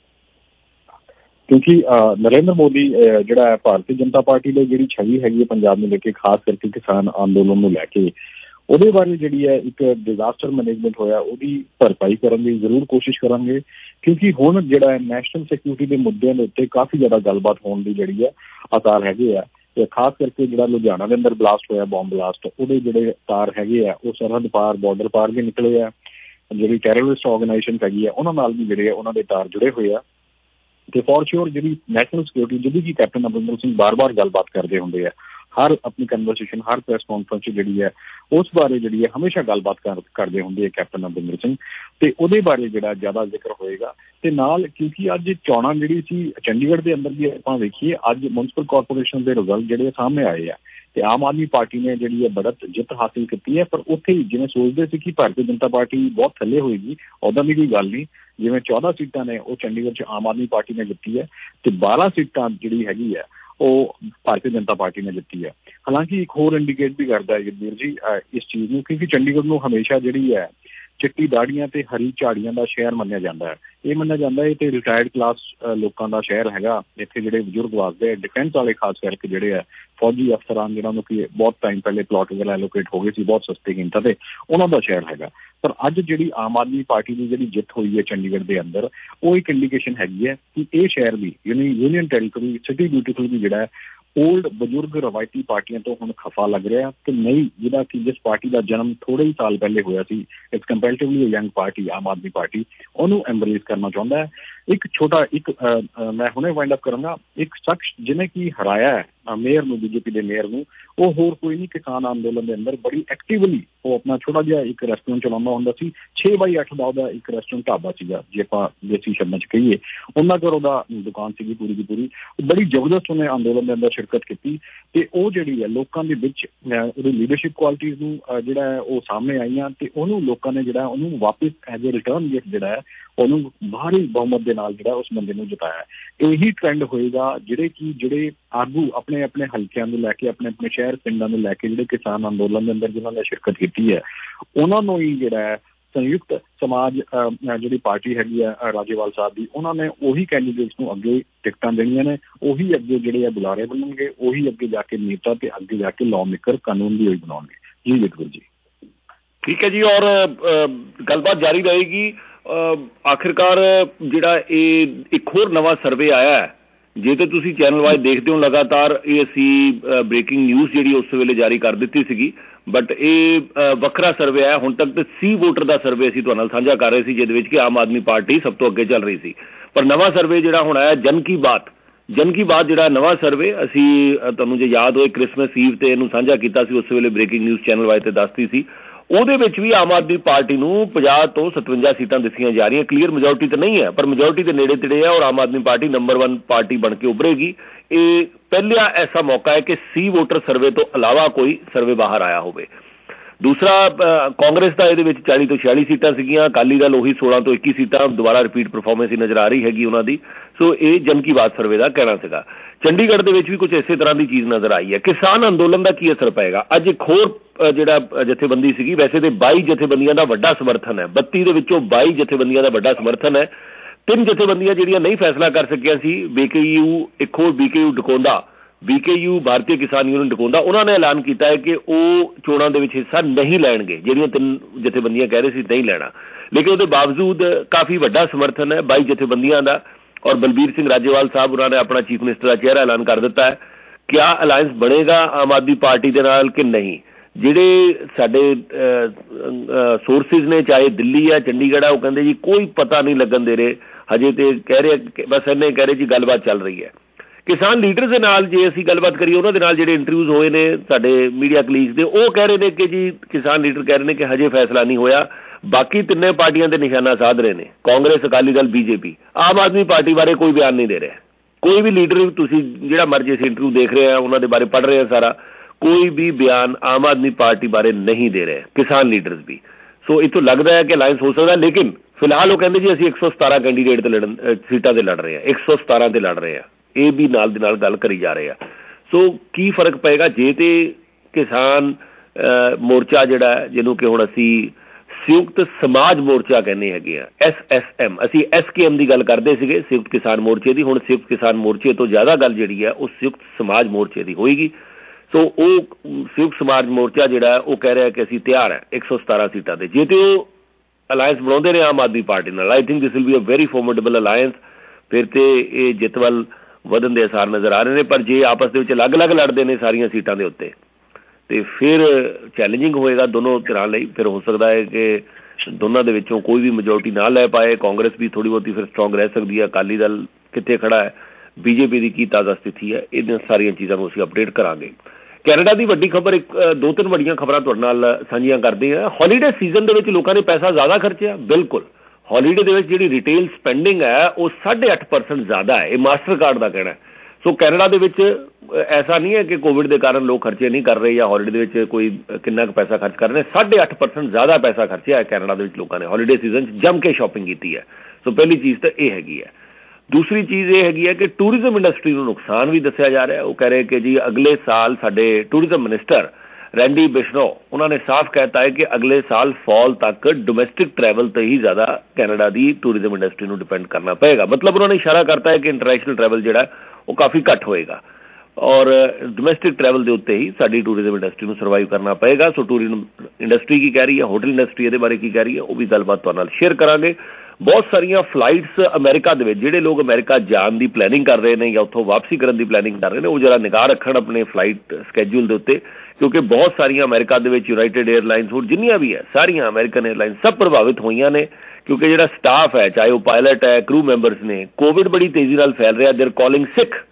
Speaker 7: ਕਿਉਂਕਿ ਨਰਿੰਦਰ ਮੋਦੀ ਜਿਹੜਾ ਹੈ ਭਾਰਤੀ ਜਨਤਾ ਪਾਰਟੀ ਦੀ ਜਿਹੜੀ ਛਵੀ ਹੈਗੀ ਹੈ ਪੰਜਾਬ ਨੂੰ ਲੈ ਕੇ, ਖਾਸ ਕਰਕੇ ਕਿਸਾਨ ਅੰਦੋਲਨ ਨੂੰ ਲੈ ਕੇ, ਉਹਦੇ ਬਾਰੇ ਜਿਹੜੀ ਹੈ ਇੱਕ ਡਿਜ਼ਾਸਟਰ ਮੈਨੇਜਮੈਂਟ ਹੋਇਆ ਉਹਦੀ ਭਰਪਾਈ ਕਰਨ ਦੀ ਜ਼ਰੂਰ ਕੋਸ਼ਿਸ਼ ਕਰਾਂਗੇ। ਕਿਉਂਕਿ ਹੁਣ ਜਿਹੜਾ ਹੈ ਨੈਸ਼ਨਲ ਸਿਕਿਉਰਿਟੀ ਦੇ ਮੁੱਦਿਆਂ ਦੇ ਉੱਤੇ ਕਾਫੀ ਜ਼ਿਆਦਾ ਗੱਲਬਾਤ ਹੋਣ ਦੀ ਜਿਹੜੀ ਹੈ ਆਸਾਰ ਹੈਗੇ ਆ। ਤੇ ਖਾਸ ਕਰਕੇ ਜਿਹੜਾ ਲੁਧਿਆਣਾ ਦੇ ਅੰਦਰ ਬਲਾਸਟ ਹੋਇਆ, ਬੰਬ ਬਲਾਸਟ, ਉਹਦੇ ਜਿਹੜੇ ਤਾਰ ਹੈਗੇ ਆ ਉਹ ਸਰਹੱਦ ਪਾਰ, ਬਾਰਡਰ ਪਾਰ ਵੀ ਨਿਕਲੇ ਆ। ਜਿਹੜੀ ਟੈਰਰਿਸਟ ਆਰਗੇਨਾਈਜੇਸ਼ਨ ਹੈਗੀ ਆ ਉਹਨਾਂ ਨਾਲ ਵੀ ਜਿਹੜੇ ਉਹਨਾਂ ਦੇ ਤਾਰ ਜੁੜੇ ਹੋਏ ਆ। ਤੇ ਫੋਰ ਸ਼ੋਰ ਜਿਹੜੀ ਨੈਸ਼ਨਲ ਸਿਕਿਉਰਿਟੀ ਜਿਹਦੀ ਕਿ ਕੈਪਟਨ ਅਮਰਿੰਦਰ ਸਿੰਘ ਬਾਰ-ਬਾਰ ਗੱਲਬਾਤ ਕਰਦੇ ਹੁੰਦੇ ਆ, ਹਰ ਆਪਣੀ ਕਨਵਰਸੇਸ਼ਨ, ਹਰ ਪ੍ਰੈਸ ਕਾਨਫਰੰਸ 'ਚ ਜਿਹੜੀ ਹੈ ਉਸ ਬਾਰੇ ਜਿਹੜੀ ਹੈ ਹਮੇਸ਼ਾ ਗੱਲਬਾਤ ਕਰਦੇ ਹੁੰਦੇ ਆ ਕੈਪਟਨ ਅਮਰਿੰਦਰ ਸਿੰਘ, ਤੇ ਉਹਦੇ ਬਾਰੇ ਜਿਹੜਾ ਜ਼ਿਆਦਾ ਜ਼ਿਕਰ ਹੋਏਗਾ। ਤੇ ਨਾਲ ਕਿਉਂਕਿ ਅੱਜ ਚੋਣਾਂ ਜਿਹੜੀ ਸੀ ਚੰਡੀਗੜ੍ਹ ਦੇ ਅੰਦਰ ਵੀ ਆਪਾਂ ਵੇਖੀਏ, ਅੱਜ ਮਿਊਨਸਿਪਲ ਕਾਰਪੋਰੇਸ਼ਨ ਦੇ ਰਿਜ਼ਲਟ ਜਿਹੜੇ ਸਾਹਮਣੇ ਆਏ ਆ ਤੇ ਆਮ ਆਦਮੀ ਪਾਰਟੀ ਨੇ ਜਿਹੜੀ ਹੈ ਬੜਤ ਜਿੱਤ ਹਾਸਿਲ ਕੀਤੀ ਹੈ। ਪਰ ਉੱਥੇ ਹੀ ਜਿਵੇਂ ਸੋਚਦੇ ਸੀ ਕਿ ਭਾਰਤੀ ਜਨਤਾ ਪਾਰਟੀ ਬਹੁਤ ਥੱਲੇ ਹੋਏਗੀ, ਉੱਦਾਂ ਦੀ ਕੋਈ ਗੱਲ ਨਹੀਂ। ਜਿਵੇਂ 14 ਸੀਟਾਂ ਨੇ ਉਹ ਚੰਡੀਗੜ੍ਹ 'ਚ ਆਮ ਆਦਮੀ ਪਾਰਟੀ ਨੇ ਜਿੱਤੀ ਹੈ ਤੇ 12 ਸੀਟਾਂ ਜਿਹੜੀ ਹੈਗੀ ਹੈ ਉਹ ਭਾਰਤੀ ਜਨਤਾ ਪਾਰਟੀ ਨੇ ਜਿੱਤੀ ਹੈ। ਹਾਲਾਂਕਿ ਇੱਕ ਹੋਰ ਇੰਡੀਕੇਟ ਵੀ ਕਰਦਾ ਹੈ ਜਗਬੀਰ ਜੀ ਇਸ ਚੀਜ਼ ਨੂੰ, ਕਿਉਂਕਿ ਚੰਡੀਗੜ੍ਹ ਨੂੰ ਹਮੇਸ਼ਾ ਜਿਹੜੀ ਹੈ ਚਿੱਟੀ ਦਾੜੀਆਂ ਤੇ ਹਰੀ ਝਾੜੀਆਂ ਦਾ ਸ਼ਹਿਰ ਮੰਨਿਆ ਜਾਂਦਾ ਹੈ। ਇਹ ਮੰਨਿਆ ਜਾਂਦਾ ਹੈ ਤੇ ਰਿਟਾਇਰਡ ਕਲਾਸ ਲੋਕਾਂ ਦਾ ਸ਼ਹਿਰ ਹੈਗਾ। ਇੱਥੇ ਜਿਹੜੇ ਬਜ਼ੁਰਗ ਵਸਦੇ, ਡਿਫੈਂਸ ਵਾਲੇ ਖਾਸ ਕਰਕੇ ਜਿਹੜੇ ਹੈ ਫੌਜੀ ਅਫਸਰਾਂ ਜਿਹਨਾਂ ਨੂੰ ਕਿ ਬਹੁਤ ਟਾਈਮ ਪਹਿਲੇ ਪਲਾਟ ਵਗੈਰਾ ਐਲੋਕੇਟ ਹੋ ਗਏ ਸੀ ਬਹੁਤ ਸਸਤੇ ਕੀਮਤਾਂ ਤੇ, ਉਹਨਾਂ ਦਾ ਸ਼ਹਿਰ ਹੈਗਾ। ਪਰ ਅੱਜ ਜਿਹੜੀ ਆਮ ਆਦਮੀ ਪਾਰਟੀ ਦੀ ਜਿਹੜੀ ਜਿੱਤ ਹੋਈ ਹੈ ਚੰਡੀਗੜ੍ਹ ਦੇ ਅੰਦਰ, ਉਹ ਇੱਕ ਇੰਡੀਕੇਸ਼ਨ ਹੈਗੀ ਹੈ ਕਿ ਇਹ ਸ਼ਹਿਰ ਵੀ ਯੂਨੀਅਨ ਟੈਰੀਟਰੀ, ਸਿਟੀ ਬਿਊਟੀਫੁਲ ਵੀ ਜਿਹੜਾ ਹੈ ਓਲਡ ਬਜ਼ੁਰਗ ਰਵਾਇਤੀ ਪਾਰਟੀਆਂ ਤੋਂ ਹੁਣ ਖਫਾ ਲੱਗ ਰਿਹਾ ਤੇ ਨਈ ਜਿਹੜਾ ਕਿ ਜਿਸ ਪਾਰਟੀ ਦਾ ਜਨਮ ਥੋੜੇ ਹੀ ਸਾਲ ਪਹਿਲੇ ਹੋਇਆ ਸੀ, it's comparatively young party Aam Aadmi Party, ਉਹਨੂੰ ਐਮਬਰੇਸ ਕਰਨਾ ਚਾਹੁੰਦਾ ਹੈ। ਇੱਕ ਛੋਟਾ ਮੈਂ ਹੁਣੇ ਵਾਈਂਡ ਅਪ ਕਰਾਂਗਾ, ਇੱਕ ਸ਼ਖਸ ਜਿਹਨੇ ਕਿ ਹਰਾਇਆ ਹੈ ਮੇਅਰ ਨੂੰ, ਬੀਜੇਪੀ ਦੇ ਮੇਅਰ ਨੂੰ, ਉਹ ਹੋਰ ਕੋਈ ਨਹੀਂ, ਕਿਸਾਨ ਅੰਦੋਲਨ ਦੇ ਅੰਦਰ ਬੜੀ ਐਕਟਿਵਲੀ ਉਹ ਆਪਣਾ ਛੋਟਾ ਜਿਹਾ ਇੱਕ ਰੈਸਟੋਰੈਂਟ ਚਲਾਉਂਦਾ ਹੁੰਦਾ ਸੀ। 6x8 ਦਾ ਉਹਦਾ ਇੱਕ ਰੈਸਟੋਰੈਂਟ ਢਾਬਾ ਸੀਗਾ, ਜੇ ਆਪਾਂ ਦੇਸੀ ਸ਼ਬਦਾਂ 'ਚ ਕਹੀਏ। ਉਹਨਾਂ ਕੋਲ ਉਹਦਾ ਦੁਕਾਨ ਸੀਗੀ ਪੂਰੀ ਦੀ ਪੂਰੀ। ਬੜੀ ਜ਼ਬਰਦਸਤ ਉਹਨੇ ਅੰਦੋਲਨ ਦੇ ਅੰਦਰ ਸ਼ਿਰਕਤ ਕੀਤੀ ਤੇ ਉਹ ਜਿਹੜੀ ਹੈ ਲੋਕਾਂ ਦੇ ਵਿੱਚ ਉਹਦੀ ਲੀਡਰਸ਼ਿਪ ਕੁਆਲਿਟੀਜ਼ ਨੂੰ ਜਿਹੜਾ ਹੈ ਉਹ ਸਾਹਮਣੇ ਆਈਆਂ ਤੇ ਉਹਨੂੰ ਲੋਕਾਂ ਨੇ ਜਿਹੜਾ ਉਹਨੂੰ ਵਾਪਿਸ ਐਜ਼ ਏ ਰਿਟਰਨ ਗਿਫਟ ਜਿਹੜਾ ਹੈ ਉਹਨੂੰ ਭਾਰੀ ਬਹੁਮਤ ਦੇ ਨਾਲ ਜਿਹੜਾ ਉਸ ਬੰਦੇ ਨੂੰ ਜਿਤਾਇਆ। ਇਹੀ ਟ੍ਰੈਂਡ ਹੋਏਗਾ ਜਿਹੜੇ ਆਗੂ ਆਪਣੇ ਆਪਣੇ ਹਲਕਿਆਂ ਨੂੰ ਲੈ ਕੇ, ਆਪਣੇ ਆਪਣੇ ਸ਼ਹਿਰ ਪਿੰਡਾਂ ਨੂੰ ਲੈ ਕੇ ਜਿਹੜੇ ਕਿਸਾਨ ਅੰਦੋਲਨ ਦੇ ਅੰਦਰ ਜਿਨ੍ਹਾਂ ਨੇ ਸ਼ਿਰਕਤ ਕੀਤੀ ਹੈ, ਉਹਨਾਂ ਨੂੰ ਹੀ ਜਿਹੜਾ ਹੈ ਸੰਯੁਕਤ ਸਮਾਜ ਜਿਹੜੀ ਪਾਰਟੀ ਹੈਗੀ ਆ ਰਾਜੇਵਾਲ ਸਾਹਿਬ ਦੀ, ਉਹਨਾਂ ਨੇ ਉਹੀ ਕੈਂਡੀਡੇਟਸ ਨੂੰ ਅੱਗੇ ਟਿਕਟਾਂ ਦੇਣੀਆਂ ਨੇ, ਉਹੀ ਅੱਗੇ ਜਿਹੜੇ ਆ ਬੁਲਾਰੇ ਬਣਨਗੇ, ਉਹੀ ਅੱਗੇ ਜਾ ਕੇ ਨੇਤਾ ਤੇ ਅੱਗੇ ਜਾ ਕੇ ਲਾਅ ਮੇਕਰ ਕਾਨੂੰਨ ਵੀ ਉਹੀ ਬਣਾਉਣਗੇ। ਜੀ ਬਿਲਕੁਲ ਜੀ,
Speaker 6: ਠੀਕ ਹੈ ਜੀ। ਔਰ ਗੱਲਬਾਤ ਜਾਰੀ ਰਹੇਗੀ। ਆਖਿਰਕਾਰ ਜਿਹੜਾ ਇਹ ਇੱਕ ਹੋਰ ਨਵਾਂ ਸਰਵੇ ਆਇਆ ਹੈ, ਜੇ ਤਾਂ ਤੁਸੀਂ ਚੈਨਲ ਵਾਈਜ਼ ਦੇਖਦੇ ਹੋ ਲਗਾਤਾਰ, ਇਹ ਅਸੀਂ ਬ੍ਰੇਕਿੰਗ ਨਿਊਜ਼ ਜਿਹੜੀ ਉਸ ਵੇਲੇ ਜਾਰੀ ਕਰ ਦਿੱਤੀ ਸੀਗੀ, ਬਟ ਇਹ ਵੱਖਰਾ ਸਰਵੇ ਆਇਆ। ਹੁਣ ਤੱਕ ਤਾਂ ਸੀ ਵੋਟਰ ਦਾ ਸਰਵੇ ਅਸੀਂ ਤੁਹਾਡੇ ਨਾਲ ਸਾਂਝਾ ਕਰ ਰਹੇ ਸੀ, ਜਿਹਦੇ ਵਿੱਚ ਕਿ ਆਮ ਆਦਮੀ ਪਾਰਟੀ ਸਭ ਤੋਂ ਅੱਗੇ ਚੱਲ ਰਹੀ ਸੀ। ਪਰ ਨਵਾਂ ਸਰਵੇ ਜਿਹੜਾ ਹੁਣ ਆਇਆ ਜਨ ਕੀ ਬਾਤ ਜਿਹੜਾ ਨਵਾਂ ਸਰਵੇ, ਅਸੀਂ ਤੁਹਾਨੂੰ ਜੇ ਯਾਦ ਹੋਏ ਕ੍ਰਿਸਮਸ ਈਵ ਤੇ ਇਹਨੂੰ ਸਾਂਝਾ ਕੀਤਾ ਸੀ, ਉਸ ਵੇਲੇ ਬ੍ਰੇਕਿੰਗ ਨਿਊਜ਼ ਚੈਨਲ ਵਾਈਜ਼ ਤੇ ਦੱਸਦੀ ਸੀ। ਉਹਦੇ ਵਿੱਚ ਵੀ ਆਮ ਆਦਮੀ ਪਾਰਟੀ ਨੂੰ 50 ਤੋਂ 57 ਸੀਟਾਂ ਦਿੱਤੀਆਂ ਜਾ ਰਹੀਆਂ। ਕਲੀਅਰ ਮੈਜੋਰਟੀ ਤਾਂ ਨਹੀਂ ਹੈ, ਪਰ ਮੈਜੋਰਟੀ ਦੇ ਨੇੜੇ ਤੇੜੇ ਹੈ ਔਰ ਆਮ ਆਦਮੀ ਪਾਰਟੀ ਨੰਬਰ 1 ਪਾਰਟੀ ਬਣ ਕੇ ਉੱਭਰੇਗੀ। ਇਹ ਪਹਿਲਾ ਐਸਾ ਮੌਕਾ ਹੈ ਕਿ ਸੀ ਵੋਟਰ ਸਰਵੇ ਤੋਂ ਇਲਾਵਾ ਕੋਈ ਸਰਵੇ ਬਾਹਰ ਆਇਆ ਹੋਵੇ। ਦੂਸਰਾ, ਕਾਂਗਰਸ ਦਾ ਇਹਦੇ ਵਿੱਚ 40 ਤੋਂ 46 ਸੀਟਾਂ ਸੀਗੀਆਂ, ਅਕਾਲੀ ਦਲ ਉਹੀ 16 ਤੋਂ 21 ਸੀਟਾਂ, ਦੁਬਾਰਾ ਰਿਪੀਟ ਪਰਫਾਰਮੈਂਸ ਹੀ ਨਜ਼ਰ ਆ ਰਹੀ ਹੈਗੀ ਉਹਨਾਂ ਦੀ। ਸੋ ਇਹ ਜਨ ਕੀ ਬਾਤ ਸਰਵੇ ਦਾ ਕਹਿਣਾ ਸੀਗਾ। ਚੰਡੀਗੜ੍ਹ ਦੇ ਵਿੱਚ ਵੀ ਕੁਝ ਇਸੇ ਤਰ੍ਹਾਂ ਦੀ ਚੀਜ਼ ਨਜ਼ਰ ਆਈ ਹੈ। ਕਿਸਾਨ ਅੰਦੋਲਨ ਦਾ ਕੀ ਅਸਰ ਪਏਗਾ? ਅੱਜ ਇੱਕ ਹੋਰ ਜਿਹੜਾ ਜਥੇਬੰਦੀ ਸੀਗੀ, ਵੈਸੇ ਤੇ 22 ਜਥੇਬੰਦੀਆਂ ਦਾ ਵੱਡਾ ਸਮਰਥਨ ਹੈ, 32 ਦੇ ਵਿੱਚੋਂ 22 ਜਥੇਬੰਦੀਆਂ ਦਾ ਵੱਡਾ ਸਮਰਥਨ ਹੈ। 3 ਜਥੇਬੰਦੀਆਂ ਜਿਹੜੀਆਂ ਨਹੀਂ ਫੈਸਲਾ ਕਰ ਸਕੀਆਂ ਸੀ, BKU, ਇੱਕ ਹੋਰ BKU ਡਕੌਂਦਾ, BKU ਭਾਰਤੀ ਕਿਸਾਨ ਯੂਨੀਅਨ ਡਕੌਂਦਾ, ਉਹਨਾਂ ਨੇ ਐਲਾਨ ਕੀਤਾ ਹੈ ਕਿ ਉਹ ਚੋਣਾਂ ਦੇ ਵਿੱਚ ਹਿੱਸਾ ਨਹੀਂ ਲੈਣਗੇ, ਜਿਹੜੀਆਂ 3 ਜਥੇਬੰਦੀਆਂ ਕਹਿ ਰਹੇ ਸੀ ਨਹੀਂ ਲੈਣਾ। ਲੇਕਿਨ ਉਹਦੇ ਬਾਵਜੂਦ ਕਾਫੀ ਵੱਡਾ ਸਮਰਥਨ ਹੈ 22 ਜਥੇਬੰਦੀਆਂ ਦਾ। ਔਰ ਬਲਬੀਰ ਸਿੰਘ ਰਾਜੇਵਾਲ ਸਾਹਿਬ ਉਹਨਾਂ ਨੇ ਆਪਣਾ ਚੀਫ ਮਿਨਿਸਟਰ ਦਾ ਚਿਹਰਾ ਐਲਾਨ ਕਰ ਦਿੱਤਾ ਹੈ। ਕਿਆ ਅਲਾਇੰਸ ਬਣੇਗਾ ਆਮ ਆਦਮੀ ਪਾਰਟੀ ਦੇ ਨਾਲ ਕਿ ਨਹੀਂ? ਜਿਹੜੇ ਸਾਡੇ ਸੋਰਸਿਸ ਨੇ, ਚਾਹੇ ਦਿੱਲੀ ਹੈ ਚੰਡੀਗੜ੍ਹ ਹੈ, ਉਹ ਕਹਿੰਦੇ ਜੀ ਕੋਈ ਪਤਾ ਨਹੀਂ ਲੱਗਣ ਦੇ ਰਹੇ, ਹਜੇ ਤੇ ਕਹਿ ਰਹੇ, ਬਸ ਇੰਨੇ ਕਹਿ ਰਹੇ ਜੀ ਗੱਲਬਾਤ ਚੱਲ ਰਹੀ ਹੈ। ਕਿਸਾਨ ਲੀਡਰ ਦੇ ਨਾਲ ਜੇ ਅਸੀਂ ਗੱਲਬਾਤ ਕਰੀਏ, ਉਹਨਾਂ ਦੇ ਨਾਲ ਜਿਹੜੇ ਇੰਟਰਵਿਊਜ਼ ਹੋਏ ਨੇ ਸਾਡੇ ਮੀਡੀਆ ਕਲੀਗਸ ਦੇ, ਉਹ ਕਹਿ ਰਹੇ ਨੇ ਕਿ ਜੀ ਕਿਸਾਨ ਲੀਡਰ ਕਹਿ ਰਹੇ ਨੇ ਕਿ ਹਜੇ ਫੈਸਲਾ ਨਹੀਂ ਹੋਇਆ। ਬਾਕੀ 3 ਪਾਰਟੀਆਂ ਦੇ ਨਿਸ਼ਾਨਾ ਸਾਧ ਰਹੇ ਨੇ, ਕਾਂਗਰਸ, ਅਕਾਲੀ ਦਲ, BJP। ਆਮ ਆਦਮੀ ਪਾਰਟੀ ਬਾਰੇ ਕੋਈ ਬਿਆਨ ਨਹੀਂ ਦੇ ਰਿਹਾ। ਕੋਈ ਵੀ ਲੀਡਰ, ਤੁਸੀਂ ਜਿਹੜਾ ਮਰਜ਼ੀ ਅਸੀਂ ਇੰਟਰਵਿਊ ਦੇਖ ਰਹੇ ਹਾਂ, ਉਹਨਾਂ ਦੇ ਬਾਰੇ ਪੜ੍ਹ ਰਹੇ ਹਾਂ ਸਾਰਾ, ਕੋਈ ਵੀ ਬਿਆਨ ਆਮ ਆਦਮੀ ਪਾਰਟੀ ਬਾਰੇ ਨਹੀਂ ਦੇ ਰਹੇ ਕਿਸਾਨ ਲੀਡਰਸ ਵੀ। ਸੋ ਇੱਥੋਂ ਲੱਗਦਾ ਹੈ ਕਿ ਅਲਾਇੰਸ ਹੋ ਸਕਦਾ। ਲੇਕਿਨ ਫਿਲਹਾਲ ਉਹ ਕਹਿੰਦੇ ਜੀ ਅਸੀਂ 117 ਕੈਂਡੀਡੇਟ ਤੇ ਸੀਟਾਂ ਤੇ ਲੜ ਰਹੇ ਹਾਂ, 117 ਤੇ ਲੜ ਰਹੇ ਹਾਂ। ਇਹ ਵੀ ਨਾਲ ਦੀ ਨਾਲ ਗੱਲ ਕਰੀ ਜਾ ਰਹੇ ਆ। ਸੋ ਕੀ ਫਰਕ ਪਏਗਾ ਜੇ ਤੇ ਕਿਸਾਨ ਮੋਰਚਾ ਜਿਹੜਾ, ਜਿਹਨੂੰ ਕਿ ਹੁਣ ਅਸੀਂ ਸੰਯੁਕਤ ਸਮਾਜ ਮੋਰਚਾ ਕਹਿੰਦੇ ਹੈਗੇ ਆ, SSM, ਅਸੀਂ SKM ਦੀ ਗੱਲ ਕਰਦੇ ਸੀਗੇ ਸੰਯੁਕਤ ਕਿਸਾਨ ਮੋਰਚੇ ਦੀ, ਹੁਣ ਸੰਯੁਕਤ ਕਿਸਾਨ ਮੋਰਚੇ ਤੋਂ ਜ਼ਿਆਦਾ ਗੱਲ ਜਿਹੜੀ ਹੈ ਉਹ ਸੰਯੁਕਤ ਸਮਾਜ ਮੋਰਚੇ ਦੀ ਹੋਏਗੀ। ਸੋ ਉਹ ਸੰਯੁਕਤ ਸਮਾਜ ਮੋਰਚਾ ਜਿਹੜਾ ਉਹ ਕਹਿ ਰਿਹਾ ਕਿ ਅਸੀਂ ਤਿਆਰ ਹੈ 117 ਸੀਟਾਂ ਤੇ। ਜੇ ਤੇ ਉਹ ਅਲਾਇੰਸ ਬਣਾਉਂਦੇ ਨੇ ਆਮ ਆਦਮੀ ਪਾਰਟੀ ਨਾਲ, I think this will be a very formidable alliance. ਫਿਰ ਤੇ ਇਹ ਜਿੱਤ ਵੱਲ ਵਧਣ ਦੇ ਅਸਾਰ ਨਜ਼ਰ ਆ ਰਹੇ ਨੇ। ਪਰ ਜੇ ਆਪਸ ਦੇ ਵਿੱਚ ਅਲੱਗ-ਅਲੱਗ ਲੜਦੇ ਨੇ ਸਾਰੀਆਂ ਸੀਟਾਂ ਦੇ ਉੱਤੇ, ਤੇ ਫਿਰ ਚੈਲੰਜਿੰਗ ਹੋਏਗਾ ਦੋਨੋਂ ਧਿਰਾਂ ਲਈ। ਫਿਰ ਹੋ ਸਕਦਾ ਹੈ ਕਿ ਦੋਨਾਂ ਦੇ ਵਿੱਚੋਂ ਕੋਈ ਵੀ ਮੈਜੋਰਟੀ ਨਾ ਲੈ ਪਾਏ। ਕਾਂਗਰਸ ਵੀ ਥੋੜ੍ਹੀ ਬਹੁਤੀ ਫਿਰ ਸਟਰੋਂਗ ਰਹਿ ਸਕਦੀ ਹੈ, ਅਕਾਲੀ ਦਲ ਕਿੱਥੇ ਖੜਾ ਹੈ, BJP ਦੀ ਕੀ ਤਾਜ਼ਾ ਸਥਿਤੀ ਹੈ, ਇਹਨਾਂ ਸਾਰੀਆਂ ਚੀਜ਼ਾਂ ਨੂੰ ਅਸੀਂ ਅਪਡੇਟ ਕਰਾਂਗੇ। ਕੈਨੇਡਾ ਦੀ ਵੱਡੀ ਖਬਰ, 2-3 ਵੱਡੀਆਂ ਖਬਰਾਂ ਤੁਹਾਡੇ ਨਾਲ ਸਾਂਝੀਆਂ ਕਰਦੇ ਹਾਂ। ਹੌਲੀਡੇ ਸੀਜ਼ਨ ਦੇ ਵਿੱਚ ਲੋਕਾਂ ਨੇ ਪੈਸਾ ਜ਼ਿਆਦਾ ਖਰਚਿਆ। ਬਿਲਕੁਲ, ਹੌਲੀਡੇ ਦੇ ਵਿੱਚ ਜਿਹੜੀ ਰਿਟੇਲ ਸਪੈਂਡਿੰਗ ਹੈ ਉਹ 8.5% ਜ਼ਿਆਦਾ ਹੈ, ਇਹ ਮਾਸਟਰ ਕਾਰਡ ਦਾ ਕਹਿਣਾ ਹੈ। ਸੋ ਕੈਨੇਡਾ ਦੇ ਵਿੱਚ ਐਸਾ ਨਹੀਂ ਹੈ ਕਿ ਕੋਵਿਡ ਦੇ ਕਾਰਨ ਲੋਕ ਖਰਚੇ ਨਹੀਂ ਕਰ ਰਹੇ ਜਾਂ ਹੌਲੀਡੇ ਦੇ ਵਿੱਚ ਕੋਈ ਕਿੰਨਾ ਕੁ ਪੈਸਾ ਖਰਚ ਕਰ ਰਹੇ ਨੇ। 8.5% ਜ਼ਿਆਦਾ ਪੈਸਾ ਖਰਚਿਆ ਹੈ ਕੈਨੇਡਾ ਦੇ ਵਿੱਚ ਲੋਕਾਂ ਨੇ, ਹੌਲੀਡੇ ਸੀਜ਼ਨ 'ਚ ਜੰਮ ਕੇ ਸ਼ਾਪਿੰਗ ਕੀਤੀ ਹੈ। ਸੋ ਪਹਿਲੀ ਚੀਜ਼ ਤਾਂ ਇਹ ਹੈਗੀ ਹੈ। ਦੂਸਰੀ ਚੀਜ਼ ਇਹ ਹੈਗੀ ਹੈ ਕਿ ਟੂਰਿਜ਼ਮ ਇੰਡਸਟਰੀ ਨੂੰ ਨੁਕਸਾਨ ਵੀ ਦੱਸਿਆ ਜਾ ਰਿਹਾ। ਉਹ ਕਹਿ ਰਹੇ ਕਿ ਜੀ ਅਗਲੇ ਸਾਲ ਸਾਡੇ ਟੂਰਿਜ਼ਮ ਮਿਨਿਸਟਰ ਰੈਂਡੀ ਬਿਸ਼ਨੋ, ਉਹਨਾਂ ਨੇ ਸਾਫ਼ ਕਹਿਤਾ ਹੈ ਕਿ ਅਗਲੇ ਸਾਲ ਫਾਲ ਤੱਕ ਡੋਮੈਸਟਿਕ ਟਰੈਵਲ ਤੇ ਹੀ ਜ਼ਿਆਦਾ ਕੈਨੇਡਾ ਦੀ ਟੂਰਿਜ਼ਮ ਇੰਡਸਟਰੀ ਨੂੰ ਡਿਪੈਂਡ ਕਰਨਾ ਪਏਗਾ। ਮਤਲਬ ਉਹਨਾਂ ਨੇ ਇਸ਼ਾਰਾ ਕਰਤਾ ਹੈ ਕਿ ਇੰਟਰਨੈਸ਼ਨਲ ਟਰੈਵਲ ਜਿਹੜਾ ਉਹ ਕਾਫੀ ਘੱਟ ਹੋਏਗਾ ਔਰ ਡੋਮੈਸਟਿਕ ਟਰੈਵਲ ਦੇ ਉੱਤੇ ਹੀ ਸਾਡੀ ਟੂਰਿਜ਼ਮ ਇੰਡਸਟਰੀ ਨੂੰ ਸਰਵਾਈਵ ਕਰਨਾ ਪਏਗਾ। ਸੋ ਟੂਰਿਜ਼ਮ ਇੰਡਸਟਰੀ ਕੀ ਕਹਿ ਰਹੀ ਹੈ, ਹੋਟਲ ਇੰਡਸਟਰੀ ਇਹਦੇ ਬਾਰੇ ਕੀ ਕਹਿ ਰਹੀ ਹੈ, ਉਹ ਵੀ ਗੱਲਬਾਤ ਤੁਹਾਡੇ ਨਾਲ ਸ਼ੇਅਰ ਕਰਾਂਗੇ। ਬਹੁਤ ਸਾਰੀਆਂ ਫਲਾਈਟਸ ਅਮਰੀਕਾ ਦੇ ਵਿੱਚ, ਜਿਹੜੇ ਲੋਕ ਅਮਰੀਕਾ ਜਾਣ ਦੀ ਪਲੈਨਿੰਗ ਕਰ ਰਹੇ ਨੇ ਜਾਂ ਉੱਥੋਂ ਵਾਪਸੀ ਕਰਨ ਦੀ ਪਲੈਨਿੰਗ ਕਰ ਰਹੇ ਨੇ, ਉਹ ਜਰਾ ਨਿਗਾਹ ਰੱਖਣ ਆਪਣੇ ਫਲਾਈਟ ਸਕੈਜੂਲ ਦੇ ਉੱਤੇ, ਕਿਉਂਕਿ ਬਹੁਤ ਸਾਰੀਆਂ ਅਮਰੀਕਾ ਦੇ ਵਿੱਚ ਯੂਨਾਈਟਿਡ ਏਅਰਲਾਈਨਸ ਹੋਰ ਜਿੰਨੀਆਂ ਵੀ ਹੈ ਸਾਰੀਆਂ ਅਮਰੀਕਨ ਏਅਰਲਾਈਨਸ ਸਭ ਪ੍ਰਭਾਵਿਤ ਹੋਈਆਂ ਨੇ। ਕਿਉਂਕਿ ਜਿਹੜਾ ਸਟਾਫ ਹੈ, ਚਾਹੇ ਉਹ ਪਾਇਲਟ ਹੈ, ਕਰੂ ਮੈਂਬਰਸ ਨੇ, ਕੋਵਿਡ ਬੜੀ ਤੇਜ਼ੀ ਨਾਲ ਫੈਲ ਰਿਹਾ। They're calling sick